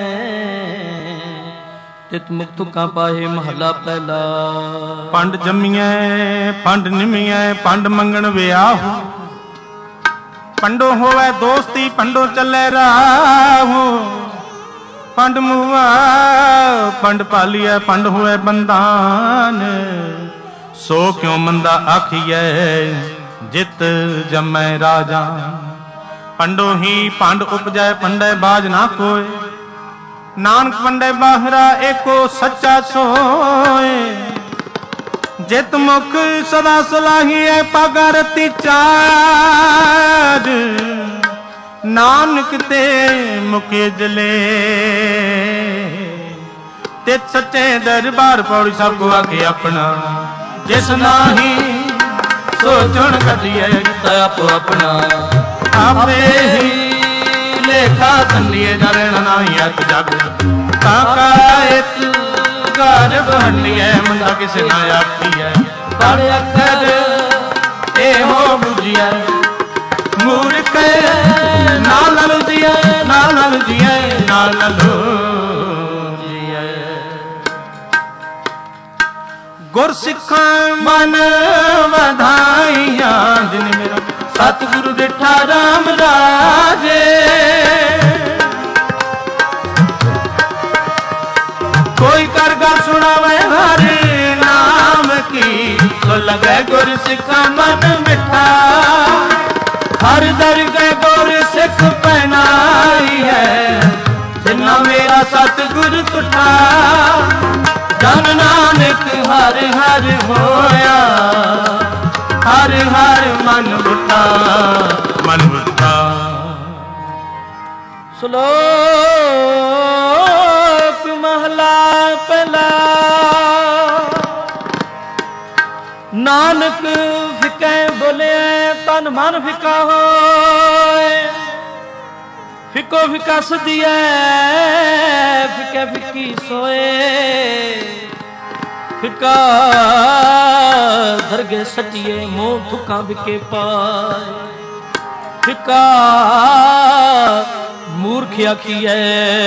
ਤਿਤ ਮੁਖ ਤੁਕਾਂ ਪਾਏ ਮਹਲਾ ਪਹਿਲਾ। ਪੰਡ ਜੰਮੀਐ ਪੰਡ ਨਿਮੀਐ, ਪੰਡ ਮੰਗਣ ਵਿਆਹੂ। ਪੰਡੋ ਹੋਵੇ ਦੋਸਤੀ ਪੰਡੋ ਚੱਲੇ ਰਾਹੂ। ਪੰਡ ਮੁਆ ਪੰਡ ਪਾਲੀਐ, ਪੰਡ ਹੋਵੇ ਬੰਦਾਨ। ਸੋ ਕਿਉ ਮੰਦਾ ਆਖੀਐ, ਜਿਤ ਜੰਮੈ ਰਾਜਾ। ਪੰਡੋ ਹੀ ਪੰਡ ਉਪਜੈ, ਪੰਡੈ ਬਾਜ ਨਾ ਕੋਏ। ਨਾਨਕ ਪੰਡੈ ਬਾਹਰਾ ਏਕੋ ਸੱਚਾ ਸੋਏ। ਜਿਤ ਮੁਖ ਸਦਾ ਸਲਾਹੀਐ, ਪਾਗਾ ਰਤੀ ਚਾਰ। ਨਾਨਕ ਤੇ ਮੁਕੇ ਜਲੇ, ਤਿਤ ਸੱਚੇ ਦਰਬਾਰ ਪੌੜੀ ਸਭ ਕੋ ਆਕੇ ਆਪਣਾ। ਜਿਸ ਨਾਹੀ ਸੋ ਚੁਣ ਕੱਢੀਏ, ਕੀਤਾ ਆਪੋ ਆਪਣਾ। ਆਪੇ ਹੀ ਲੇਖਾ ਸੰਲੀਏ, ਜਰਣ ਨਾਹੀ ਅਤ ਜਗ। ਕਾਕਾ ਇਤ ਘਰ ਬਹੰਡੀਐ, ਮੰਦਾ ਕਿਸੇ ਨਾ ਆਖੀਐ। ਪੜ ਅੱਖਰ ਇਹੋ ਬੁਝੀਐ, ਮੂਰਖ ਨਾਲ ਨਾਲ ਜੀਐ, ਨਾਲ ਨਾਲ ਜੀਐ, ਨਾਲ ਨਾਲ ਜੀਐ। ਗੁਰਸਿੱਖਾਂ ਮਨ ਵਧਾਈਆਂ, ਜਿਨ ਮੇਰਾ ਸਤਿਗੁਰੂ ਡਿਠਾ ਰਾਮ ਰਾਜੇ। ਕੋਈ ਕਰ ਗੱਲ ਸੁਣਾਵੇ ਹਰਿ ਨਾਮ ਕੀ, ਸੋ ਲਗੇ ਗੁਰ ਸਿੱਖਾਂ ਮਨ ਮਿੱਠਾ। ਹਰ ਦਰਗਹਿ ਗੁਰ ਸਿੱਖ ਪਹਿਨਾਈ ਹੈ, ਜਿਨਾ ਮੇਰਾ ਸਤਿਗੁਰ ਤੁਠਾ। ਜਨ ਨਾਨਕ ਹਰ ਹਰ ਹੋਇਆ, ਹਰ ਹਰ ਮਨ ਬੁੱਠਾ ਮਨ ਬੁੱਠਾ। ਸ਼ਲੋਕ ਮਹਲਾ ਪਹਿਲਾ। ਨਾਨਕ ਫਿਕੈ ਬੋਲਿਆ, ਤਨ ਮਨ ਫਿਕਾ ਹੋਏ। ਫਿਕੋ ਫਿਕਾ ਸਦੀਐ, ਫਿਕੈ ਫਿੱਕੀ ਸੋਏ। ਫਿਕਾ ਦਰਗੇ ਸਟੀਏ, ਮੋਹ ਥੁਕਾਂ ਵਿਕੇ ਪਾਏ। ਫਿਕਾ ਮੂਰਖ ਆਖੀਐ,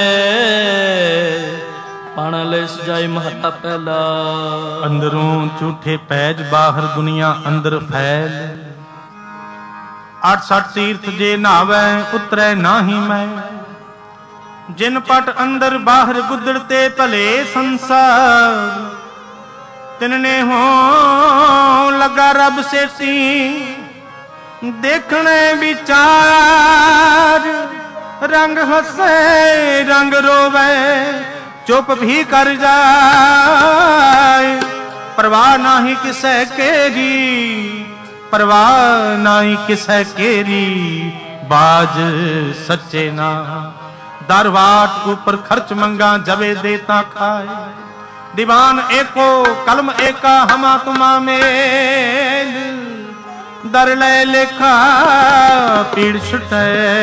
ਪਾਣਾ ਲੈ ਸਜਾਏ ਮਹੱਲਾ ਪਹਿਲਾ। ਅੰਦਰੋਂ ਝੂਠੇ ਪੈਜ, ਬਾਹਰ ਦੁਨੀਆ ਅੰਦਰ ਫੈਲ। ਅੱਠ ਸੱਠ ਤੀਰਥ ਜੇ ਨਾਵੈ, ਉਤਰੈ ਨਾਹੀ ਮੈਂ। ਜਿਨ ਪਟ ਅੰਦਰ ਬਾਹਰ ਗੁੱਦੜ ਤੇ ਭਲੇ ਸੰਸਾਰ। ਤਿਨਨੇ ਹੋ ਲਗਾ ਰੱਬ ਸੇਤੀ, ਦੇਖਣੇ ਵਿਚਾਰ। ਰੰਗ ਹੱਸੇ ਰੰਗ ਰੋਵੇ, ਚੁੱਪ ਵੀ ਕਰ ਜਾਏ। ਪਰਵਾਹ ਨਾਹੀ ਕਿਸੈ ਕੇਰੀ, ਪਰਵਾਹ ਨਾਹੀ ਕਿਸੈ ਕੇਰੀ। ਬਾਜ ਸੱਚੇ ਨਾ ਦਰਵਾਟ ਉਪਰ ਖਰਚ ਮੰਗਾ, ਜਵੇ ਦੇਤਾ ਖਾਏ। दीवान एको कलम एका हमा तुमा मेल दर ले लेखा पीड़ छुटे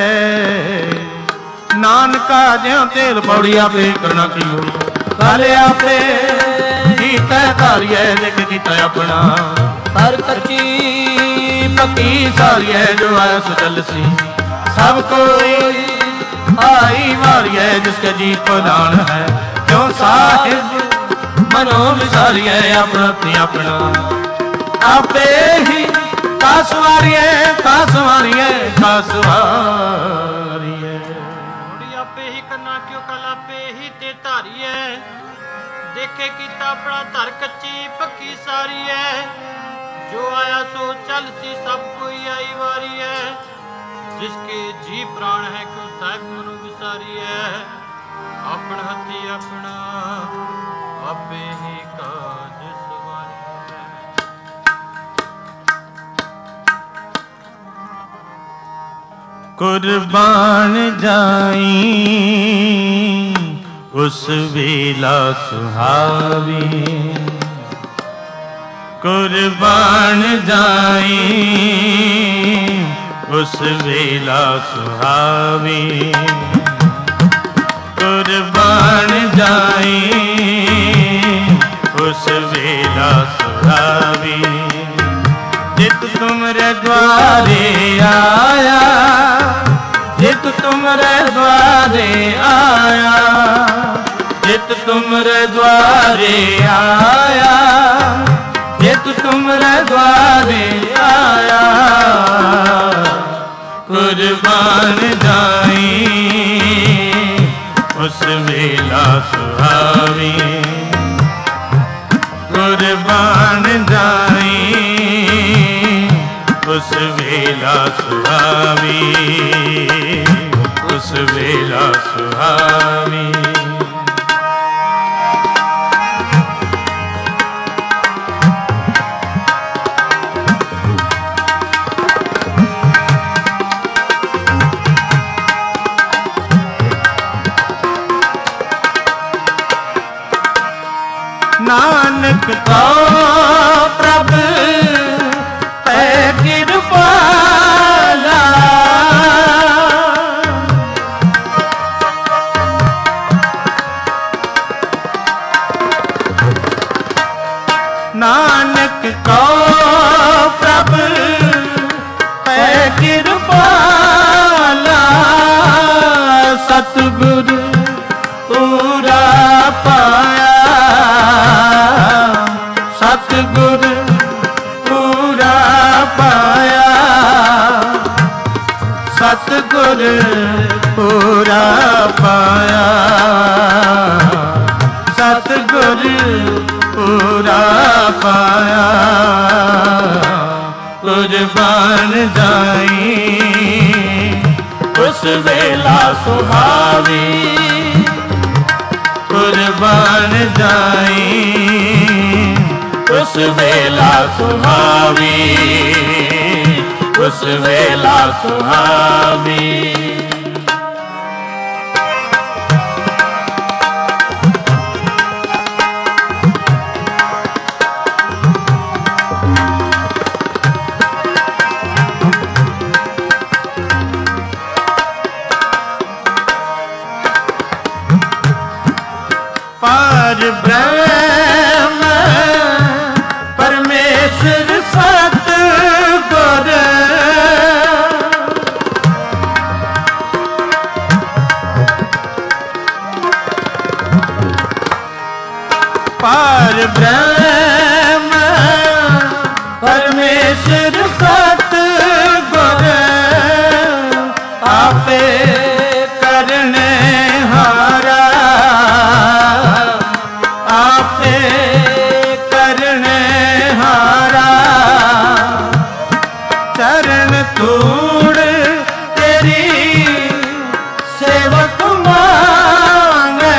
नानका ज्यों तेल पौड़िया पे करना की हो काले आपे कीता तारिए देख कीता अपना हर कच्ची पक्की सारिए जो आया सुचल सी सब कोई आई वारिए जिसके जी प्रधान है क्यों साहिब मनो विसारिए अपना अपना आपे ही का ਸਵਾਰੀਏ ਕਾ ਸਵਾਰੀਏ ਕਾ ਸਵਾਰੀਏ। ਮੁੜੀ ਆਪੇ ਹੀ ਕਰਨਾ ਕਿਉ ਕਲ ਆਪੇ ਹੀ ਤੇ ਧਾਰੀਏ। ਦੇਖੇ ਕੀਤਾ ਆਪਣਾ ਧਰ ਕੱਚੀ ਪੱਕੀ ਸਾਰੀ ਹੈ। ਜੋ ਆਇਆ ਸੋ ਚਲ ਸੀ ਸਭ ਕੋਈ ਆਈ ਵਾਰੀ ਹੈ। जिसके जी प्राण है क्यों साहिब मनु विसारी है। अपन हथी अपना आपे ही काज सवारी है। कुर्बान जाई उस वेला सुहावी। कुर्बान जाई उस वेला सुहावी। कुर्बान जाई उस वेला सुहावी। जित तुमरे द्वारे आया जित तुमरे द्वारे आया। जित तुमरे द्वारे आया जित तुमरे द्वारे आया। कुर्बान जाई उस वेला सुहावी। कुर्बान जाई उस वेला सुहावी। उस वेला सुहावी। नानक तो प्रभ है कृपाला। नानक तो प्रभ है कृपाला। सतगुरु पूरा पाया सतगुर पूरा पाया। सतगुर पूरा पाया। सतगुर पूरा पाया। कुर्बान जाई उस वेला सुहावी। कुर्बान जाई उस वेला सुहावी। उस वेला सुहावी। पार ब्रह्म परमेश्वर सतगुर। पार ब्रह्म परमेश्वर सतगुर। आपे करने हारा आपे करने हारा। चरण तूड़ तेरी सेवक मांगे।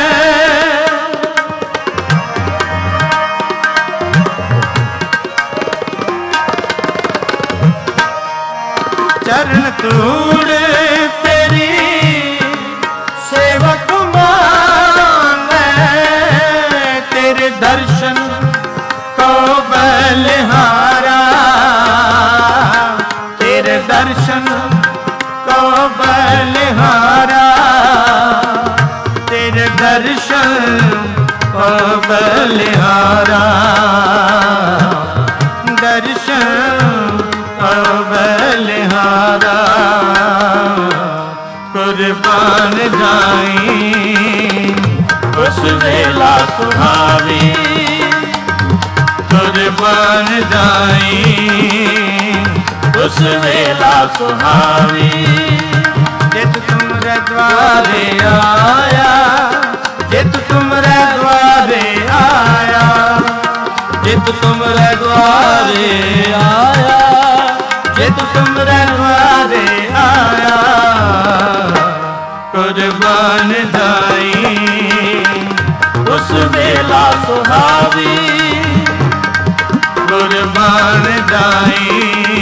चरण तूड़ तेरी सेवक मांगे। तेरे दर्शन को बलिहारा। तेरे दर्शन को बलिहारा। तेरे दर्शन को बलिहारा। दर्शन को बलिहारा। कुर्बान जाई उस वेला सुहावी। कुर्बान जाई उस वेला सुहावी। जित तुमरे द्वारे आया, जित तुमरे द्वारे आया, जित तुमरे द्वारे आया, जित तुमरे द्वारे आया। कुर्बान जाई उस वेला सुहावी, कुर्बान जाई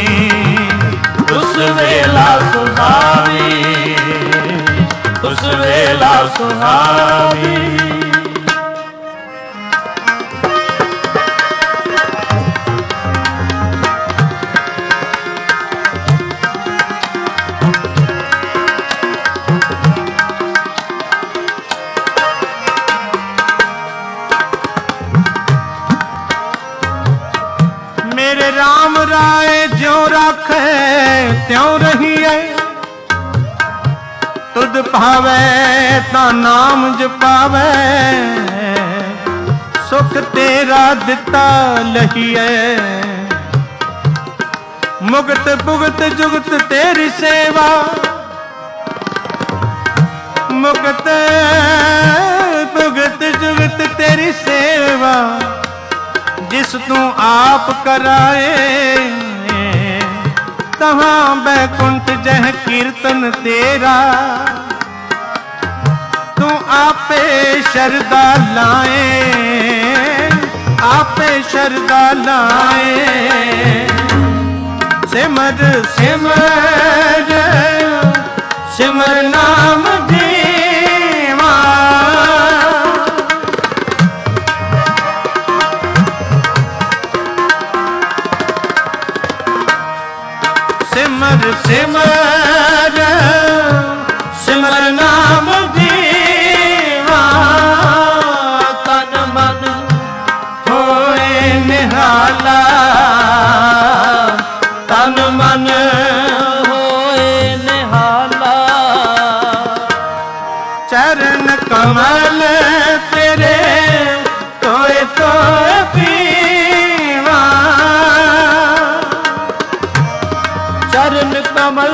उस वेला सुहावी, उस वेला सुहावी। राम राय ज्यों राखे त्यों रहिए, तुद भावे ता नाम जपावे, सुख तेरा दिता लहिए। मुगत भुगत जुगत तेरी सेवा, मुगत भुगत जुगत तेरी सेवा। जिस तू आप कराए तहाँ बैकुंठ जह कीर्तन तेरा। तू आपे शरदा लाए, आपे शरदा लाए। सिमर सिमर सिमर नाम जीवा, सिमर सिमर सिमर नाम जीवा। तन मन होए निहाला, तन मन होए निहाला। चरण कमल तेरे तोए तोए पीवा, चरण कमल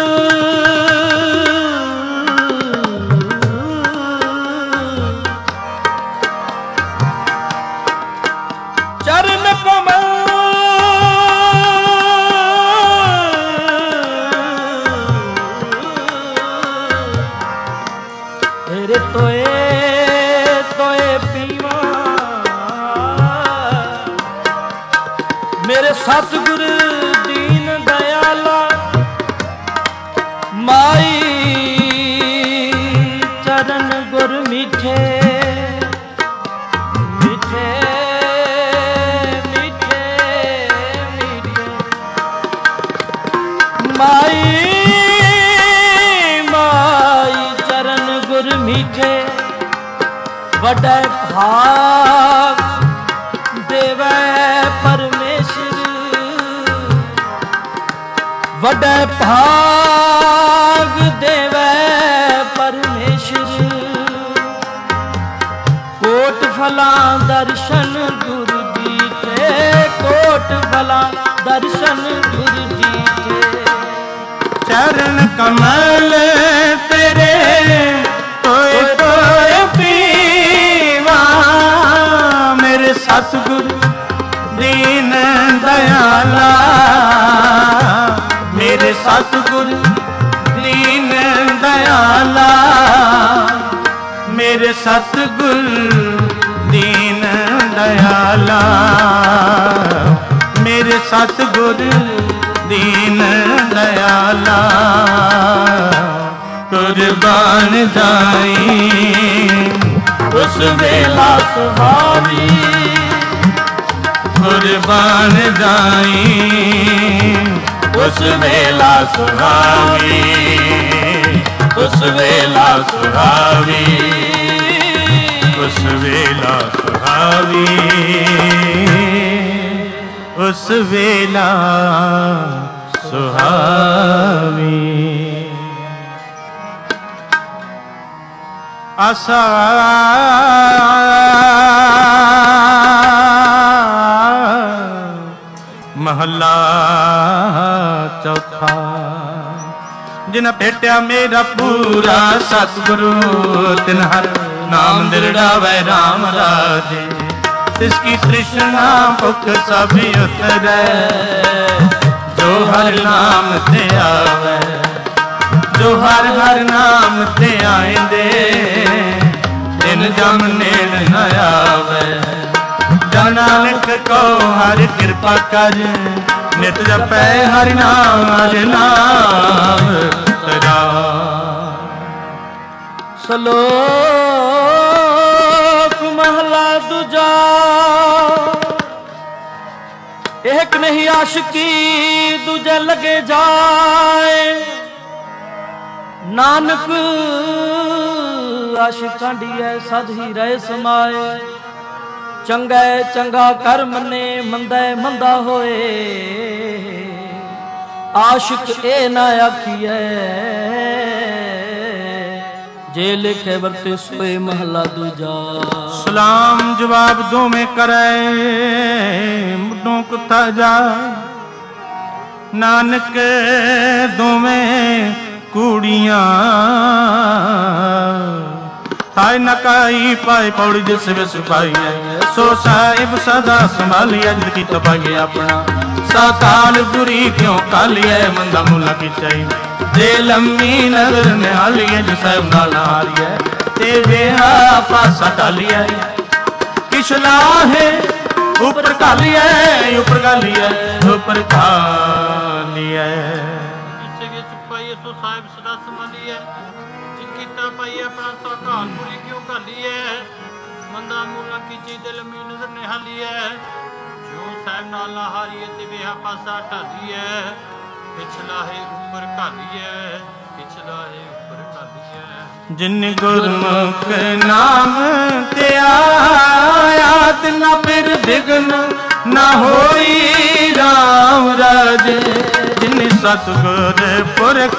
चरण कमल तेरे तोए तोए पीवा। मेरे सतगुर दीन दयाला माई चरण गुर मीठे मीठे मीठे मीठे। माई माई चरण गुर मीठे। वडै भाग देवै परमेश्वर, वडै भाग देवै परमेश्वर। कोट फला दर्शन गुरु दीठे, कोट फला दर्शन गुरु दीठे। चरण कमल तेरे तोए तोए पीवा। मेरे सतगुरु दीन दयाला, मेरे सतगुरु दीन दयाला। मेरे सतगुरु दीन दयाला, मेरे सतगुरु दीन दयाला। कुर्बान जाई उस वेला सुहावी, कुर्बान जाई उस वेला सुहावी, उस वेला सुहावी, उस वेला सुहावी, उस वेला सुहावी। आसा महला चौथा। जिन भेटिया मेरा पूरा सतगुरु तिन हर नाम दृढ़ावे राम राजे। तिसकी तृष्णा भुख सब उतरे जो हर नाम ते आवे। जो हर हर नाम ते आएंदे तिन जम नेड़ न आवे। जन नानक को हर कृपा कर नित जपै हरि नाम हरि नाम तेरा। श्लोक महला दूजा। एक नहीं आशिकी दूजे लगे जाए। नानक आशिकां ढीए सद ही रहे समाए। चंगा चंगा कर मने मंदा मंदा होए। आशिक ए ना आखिए जे लिखे वर्ते सोए महला दूजा। सलाम जवाब दो में करे मुडों कुत्ता जा। नानक दो में कूड़ियां थाय नकाई पाए पौड़ी जिस विस पाई है। सो साहिब सदा संभालिया जिद की तपाई अपना। साताल बुरी क्यों कालिया मंदा मुला की चाहिए। जे लम्मी नजर निहालिए जो साहिब नाल हारिया। ते वेहा पासा टालिया किश लाहे ऊपर कालिया ऊपर कालिया ऊपर कालिया। सो साहिब सदा संभालिए जिनकी तपाई अपना साकाल बुरी क्यों कालिए। मंदा मूला की चीज लम्मी नजर निहाली है। जो साहिब नाल हारी है ते वेहा पासा ढाली है। पिछला है ऊपर काली है पिछला है ऊपर काली है। जिन गुरमुख नाम ते आया तिना फिर विघ्न ना होई राम राजे। जिन सतगुर पुरख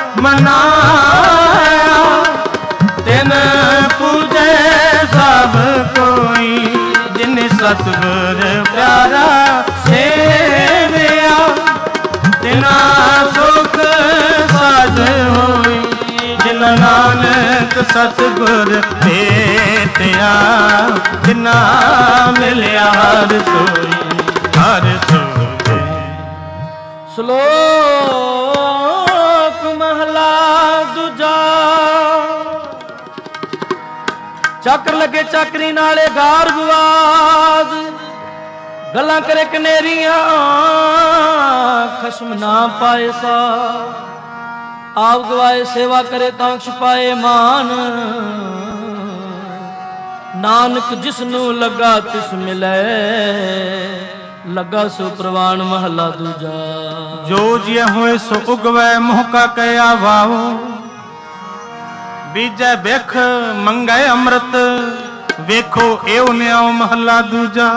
मनाया तिन पूजे सब कोई। जिन सतगुर प्यारा सेविया तिना सुख साध होई। जिन नानक सतगुर भेटिया तिना मिलिया हर सोई हर सोई। श्लोक महला दूजा। चक्र लगे चाकरी नाले गार गुआद। गल्लां करे कनेरियां खसम ना पाए सा। आप गवाए सेवा करे तां छुपाए मान। नानक जिसनू लगा तिस मिले लगा सो प्रवान महला दूजा। जो जिया होए सो उगवै मोह का कया वाओ। बीजे बेख मंगे अमृत वेखो एव न्याओ महला दूजा।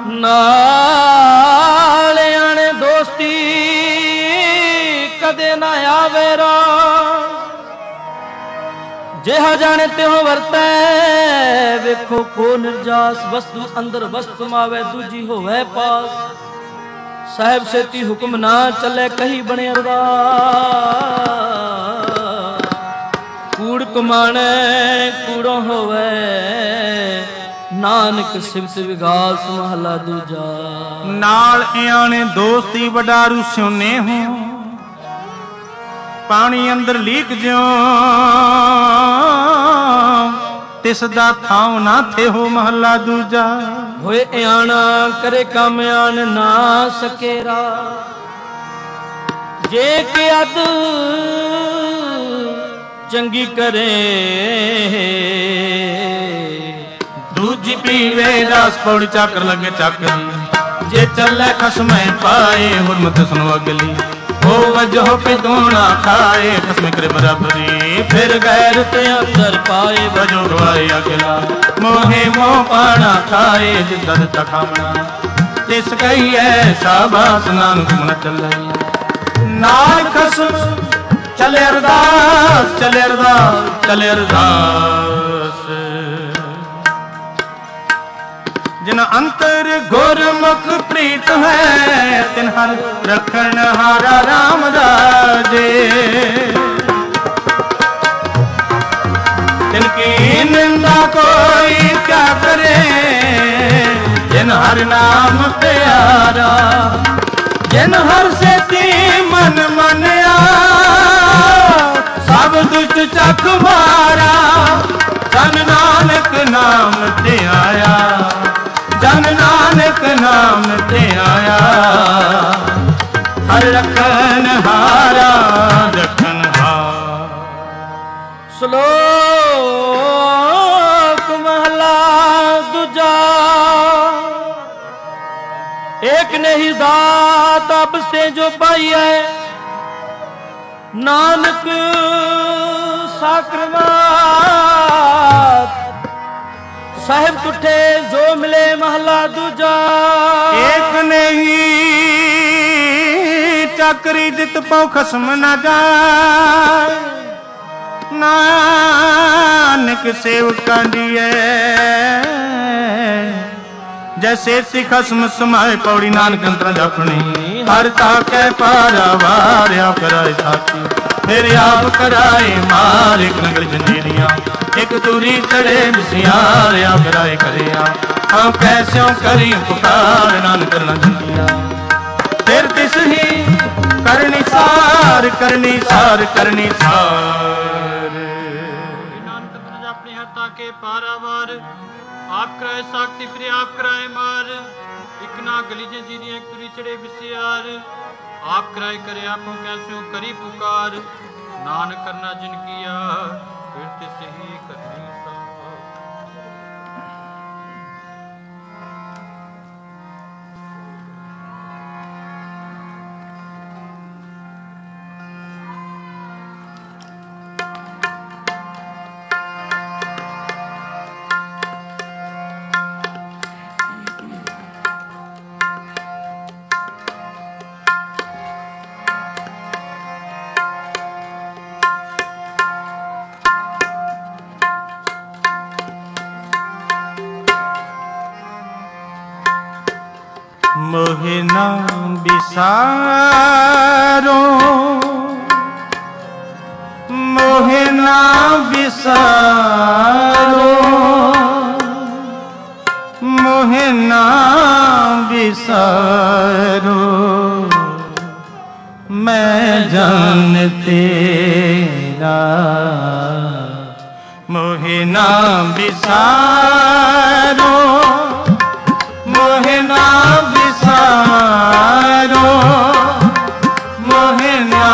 नाल आने दोस्ती कदे ना आवे रा। जेहा जाने त्यों वरतै वेखो को निर्जास। वस्तु अंदर वस्तु मावे दूजी होवे पास। साहिब सेती हुक्म ना चले कही बने अरदास। कूड़ कमाने कूड़ो होवे नानक सिवत विगास महला दूजा। नाल आने दोस्ती वडारू स्योने हो। पानी अंदर लीक ज्यों तिसदा थाव ना थे हो महला दूजा। होए आना करे काम आन ना सकेरा। जे के अद चंगी करे दूजी पीवे रस पौड़ी चाकर लगे चाकरी। जे चले खसमे पाए हुरमत सुनो अगली। हो वजह पे दोना खाए खसम करे बराबरी। फिर गैर ते अंदर पाए वजो गवाए अगला। मोहे मोह पाना खाए जिदर तखामना। तिस कही ऐसा बास नानक मन चले। नाल खसम चले अरदास चले अरदास चले अरदास। जिन अंतर गुरमुख प्रीत है तिन हर रखन हारा राम राजे। तिनकी निंदा कोई क्या करे जिन हर नाम प्यारा। जिन हर से ती मन मनिया सब दुष्ट चख मारा। जन नानक नाम ते आया जन नानक नाम ते आया। हर रखन हारा रखन हार। श्लोक महला दूजा। एक नहीं दात अब से जो पाई है नानक साकरवात। साहिब टूटे जो मिले महला दूजा। एक नहीं चक्री दित पौ खसम न जाए। नानक सेवका दिए जैसे सी खसम समाए। पौड़ी नानक अंतर जपनी हर ताके पारा वारिया कराए साथी। फिर आप कराए मार एक नगल जंजीरियां एक दूरी चढ़े बिसियार। आप कराए करिया हम कैस्यों करी पुकार नानक करना जंजिया। फिर तिस ही करनी सार करनी सार करनी सार। नानक अंतर अपने हत्ता के पारावार। आप कराए साक्ति फिर आप कराए मार। एक ना गली जंजीरियां एक दूरी चढ़े बिसियार। आप कराए करे आपों कैस्यों करी पुकार। नानक करना जिन किया फिर तिस ही करनी सार। मोहे ना बिसारो मोहे ना बिसारो मोहे ना बिसारो। मैं जान तेरा मोहे ना बिसारो मोहे ना बिसारो मोहे ना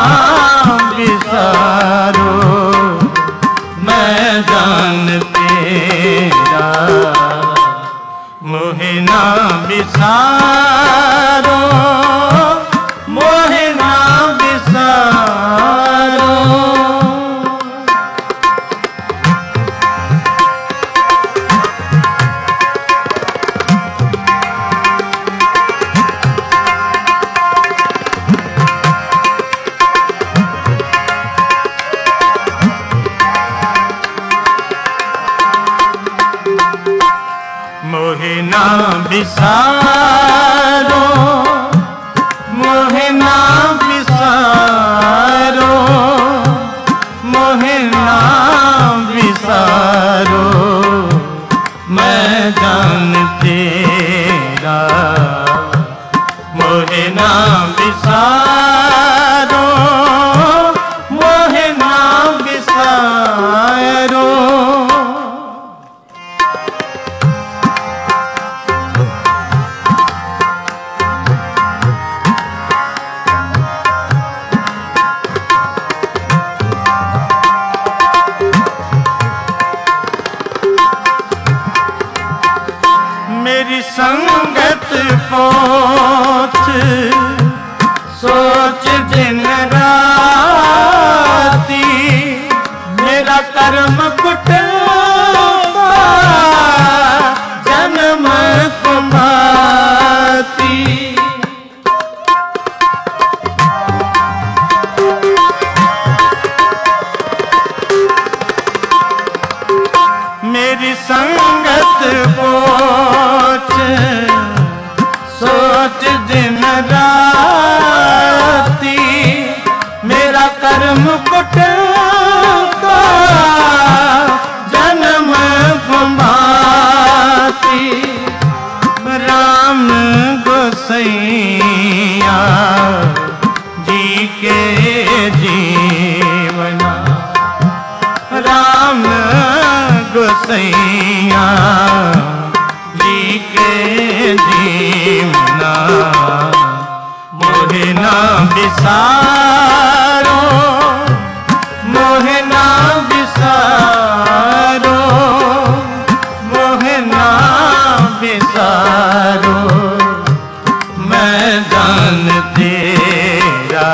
बिसारो। मैं जान तेरा मोहे ना बिसारो मोहे ना बिसारो। मोहे ना बिसारो मोहे ना बिसारो मोहे ना बिसारो। मैं जान तेरा मोहे ना बिसारो मोहे ना बिसारो। मोहे ना बिसारो, मोहे ना बिसारो, मोहे ना बिसारो, मैं जान तेरा।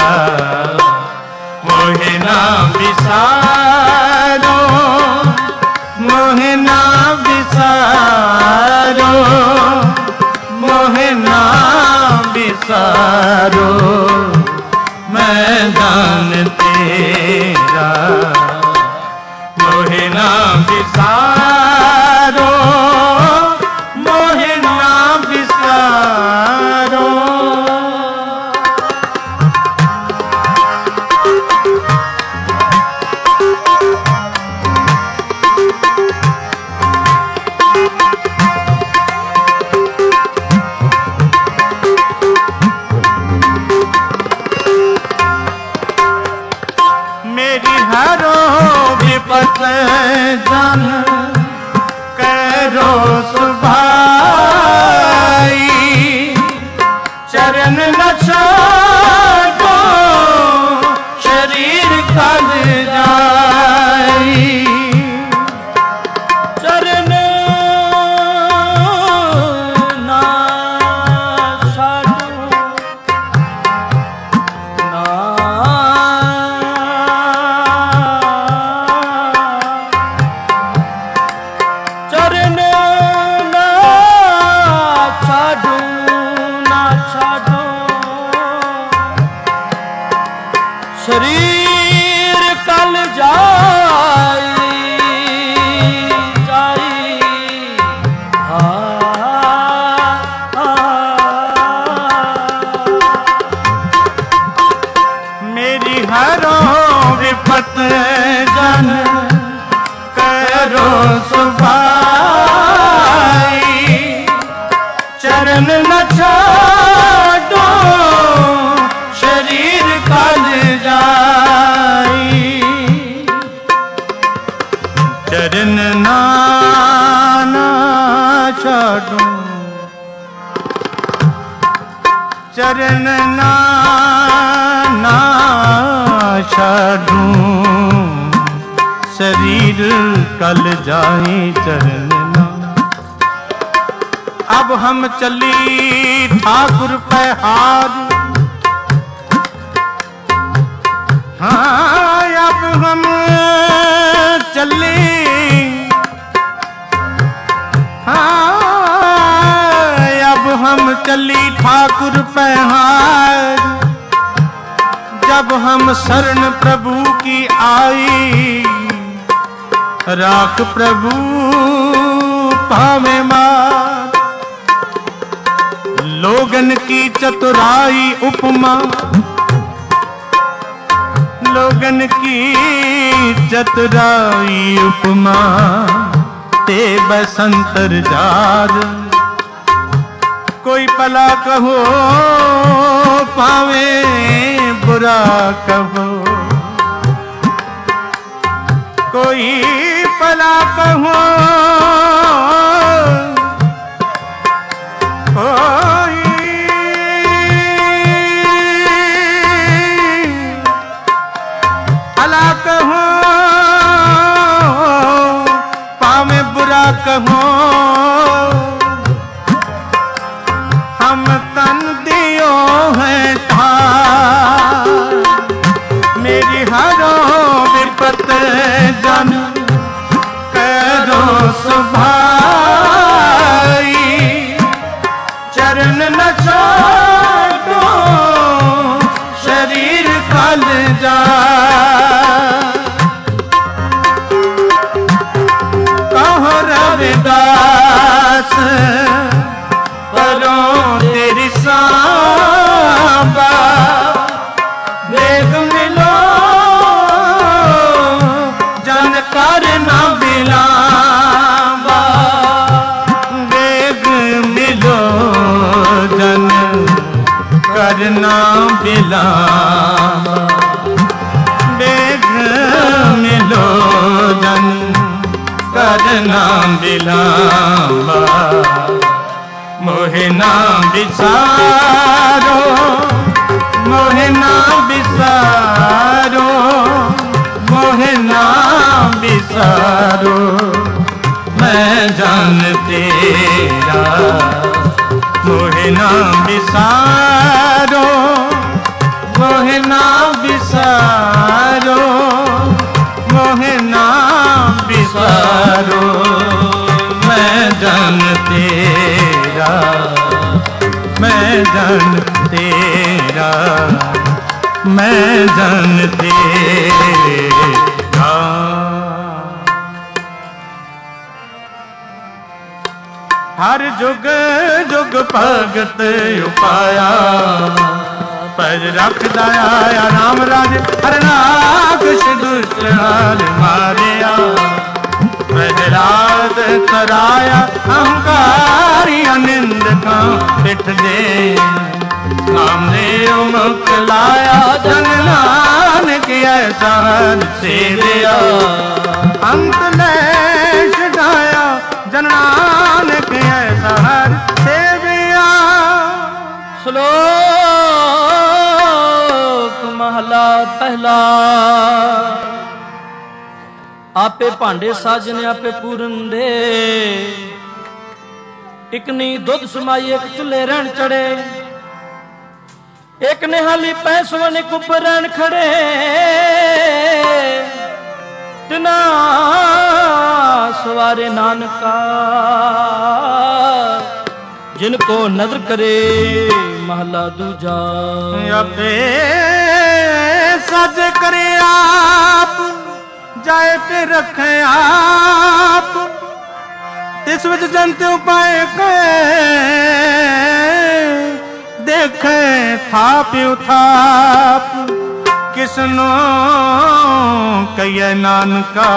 मोहे ना बिसारो, मोहे ना बिसारो, मोहे ना बिसारो, मैं जान तेरा। मोहे ना बिसारो, मोहे ना बिसारो। जन करो सुभाई, चरण न छोड़ो शरीर कल जाई। चरण ना छोड़ो ना शरीर कल जाई जाई। आ, आ, मेरी हरों विपत जन करो सुभाई, चरण न छोड़ो शरीर कल जाई। चरण ना ना छोड़ो, चरण ना ना छोड़ो, शरीर कल जाए चरण ना। अब हम चली ठाकुर पे हार, हाँ अब हम चले, हाँ अब हम चली ठाकुर पे हार। जब हम शरण प्रभु की आई, राख प्रभु पावे मार। लोगन की चतुराई उपमा, लोगन की चतुराई उपमा, ते बसंतर जार। कोई भला कहो पावे बुरा कहो, कोई भला कहो कोई भला कहो पावे बुरा कहो। हम तन दियो है ठार, मेरी हरो विपत जन करो सुभाई। चरण न छोड़ो शरीर कल जा। कहो रविदास परो तेरी सांबा, वेग मिलो जन कर न बिलावा। वेग मिलो जन करना बिलावा, वेग मिलो जन करना बिलावा। मोहे ना बिसारो जन तेरा, मैं जन तेरा। हर जुग जुग भगत उपाया, पर रखदा आया राम राज, हर नाकश दुष्ट हार मारिया। प्रहलाद कराया अहंकारी निंदका, पिठ दे नामदेव मुख लाया। जन नानक ऐसा सेविया, अंत ने छुड़ाया। जन नानक ऐसा सेविया। श्लोक महला पहला। आपे भांडे साजने आपे पूरन दे, एक नी दुध समाई एक चुल्हे रहन चढ़े। एक ने हाली पैसवन एक ऊपर रहन खड़े। तिना सवारे नानका, जिनको नजर करे महला दूजा। आपे सज करे आप, जाए पे रखे आप। तिस विच जंत उपाय के, देखे थाप उथाप। किसनो कहिए नानका,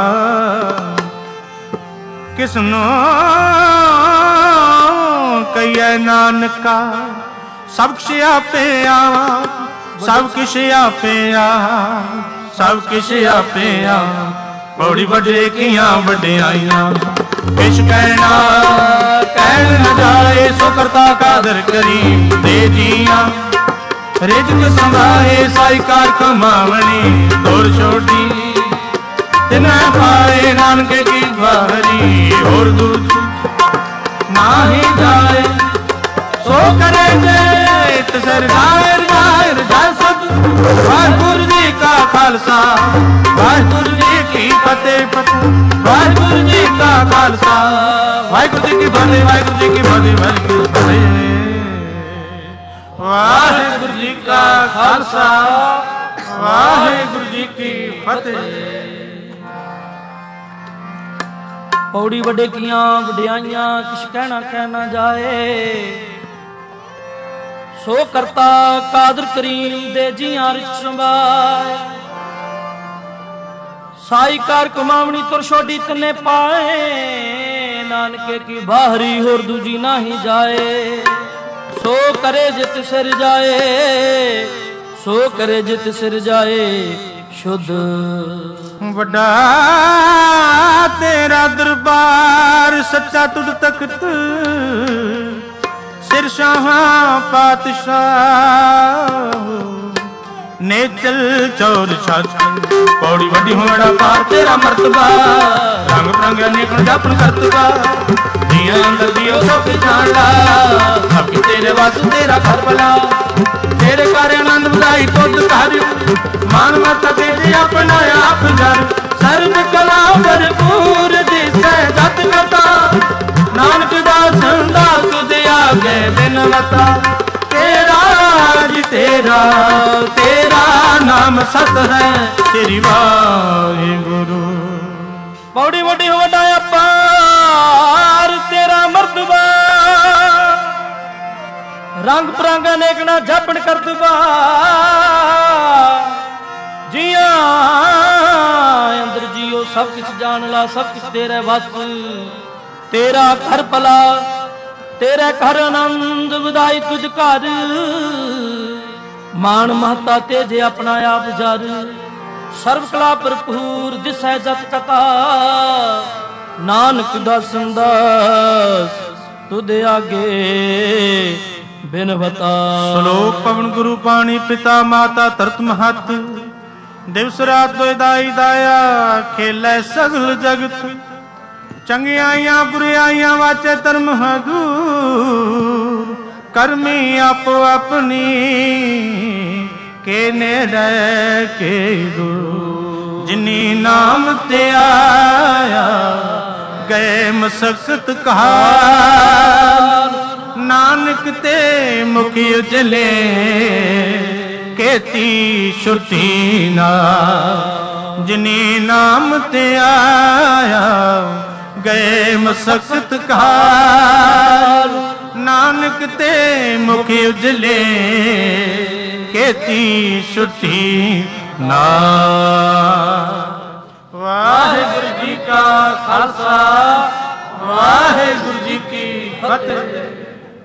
किसनो कहिए नानका। सब किश आपे आवा, सब किश आपे आ, सब किश आपे आ। बड़ी बड़े किया वड्याइयां, किश कहना कहन न जाए। सो करता कादर करी दे जिया। रिजक संभाए साईकार कमावनी, दौर छोड़ी तिन्हें पाए नानक की बाहरी। और दूध नाही जाए, सो करे जे तसर जाए जाए जाए सब। वाहिगुरु जी का खालसा, वाहिगुरु जी की फतेह फतेह। वाहिगुरु जी का खालसा, वाहिगुरु जी की फतेह, वाहिगुरु जी की फतेह, वाहिगुरु जी की फतेह। वाहिगुरु जी का खालसा, वाहिगुरु जी की फतेह। पौड़ी वड्डे किया वड्याइयां, किश कहना कहना जाए। सो करता कादर करीम दे जियां रिच संभाए। साईकार कमावनी तुर छोड़ी तने पाए। नानके की बाहरी होर दूजी नाही जाए। सो करे जित सिर जाए, सो करे जित सिर जाए शुद्ध। वड्डा तेरा दरबार, सच्चा तुझ तख्त। सिर शाहा पातशाह, नेचल चौर छाछ। पौड़ी वड्डी होड़ा पार तेरा मर्तबा। रंग बिरंग अनेक जापन करतबा। दिया अंदर दियो सब जाना, सब तेरे वास तेरा घर भला। तेरे कार्य आनंद बधाई तुझ कर, मान मत तेरे अपना आप जर। सर्व कला भरपूर दिसै जत कथा, नानक दास दास तुझे आगे बिनवता। तेरा जी तेरा, तेरा नाम सत है तेरी वाहिगुरु। पौड़ी वड्डी होड़ा पार तेरा मर्तबा। रंग बिरंग अनेक ना जापन करतबा। जिया अंदर जियो सब किछ जान ला, सब किछ तेरे वस। तेरा घर भला, तेरे घर आनंद बधाई तुझ घर। मान महता तेजे अपना आप जर। सर्व कला भरपूर दिसै जत कथा, नानक दासन दास तुझे आगे बिनवता। श्लोक पवन गुरु पाणी पिता माता तरत महत। दिवस रात दोय दाई दाया, खेलै सगल जगत। चंगियाइयां बुराइयां वाचे धर्म हदूर। करमी आपो अपनी, के नेड़े के दूर। जिनी नाम ते आया, गए मसकत कहा। ਨਾਨਕ ਤੇ ਮੁਖ ਉਜਲੇ ਕੀਤੀ ਛੁੱਟੀ ਨਾ ਜਿਨੀ ਨਾਮ ਤੇ ਆਇਆ ਗਏ ਮਸਕਤ ਕਾਰ ਨਾਨਕ ਤੇ ਮੁਖ ਉਜਲੇ ਕੀਤੀ ਛੁੱਟੀ ਨਾ। ਵਾਹਿਗੁਰੂ ਜੀ ਕਾ ਖਾਲਸਾ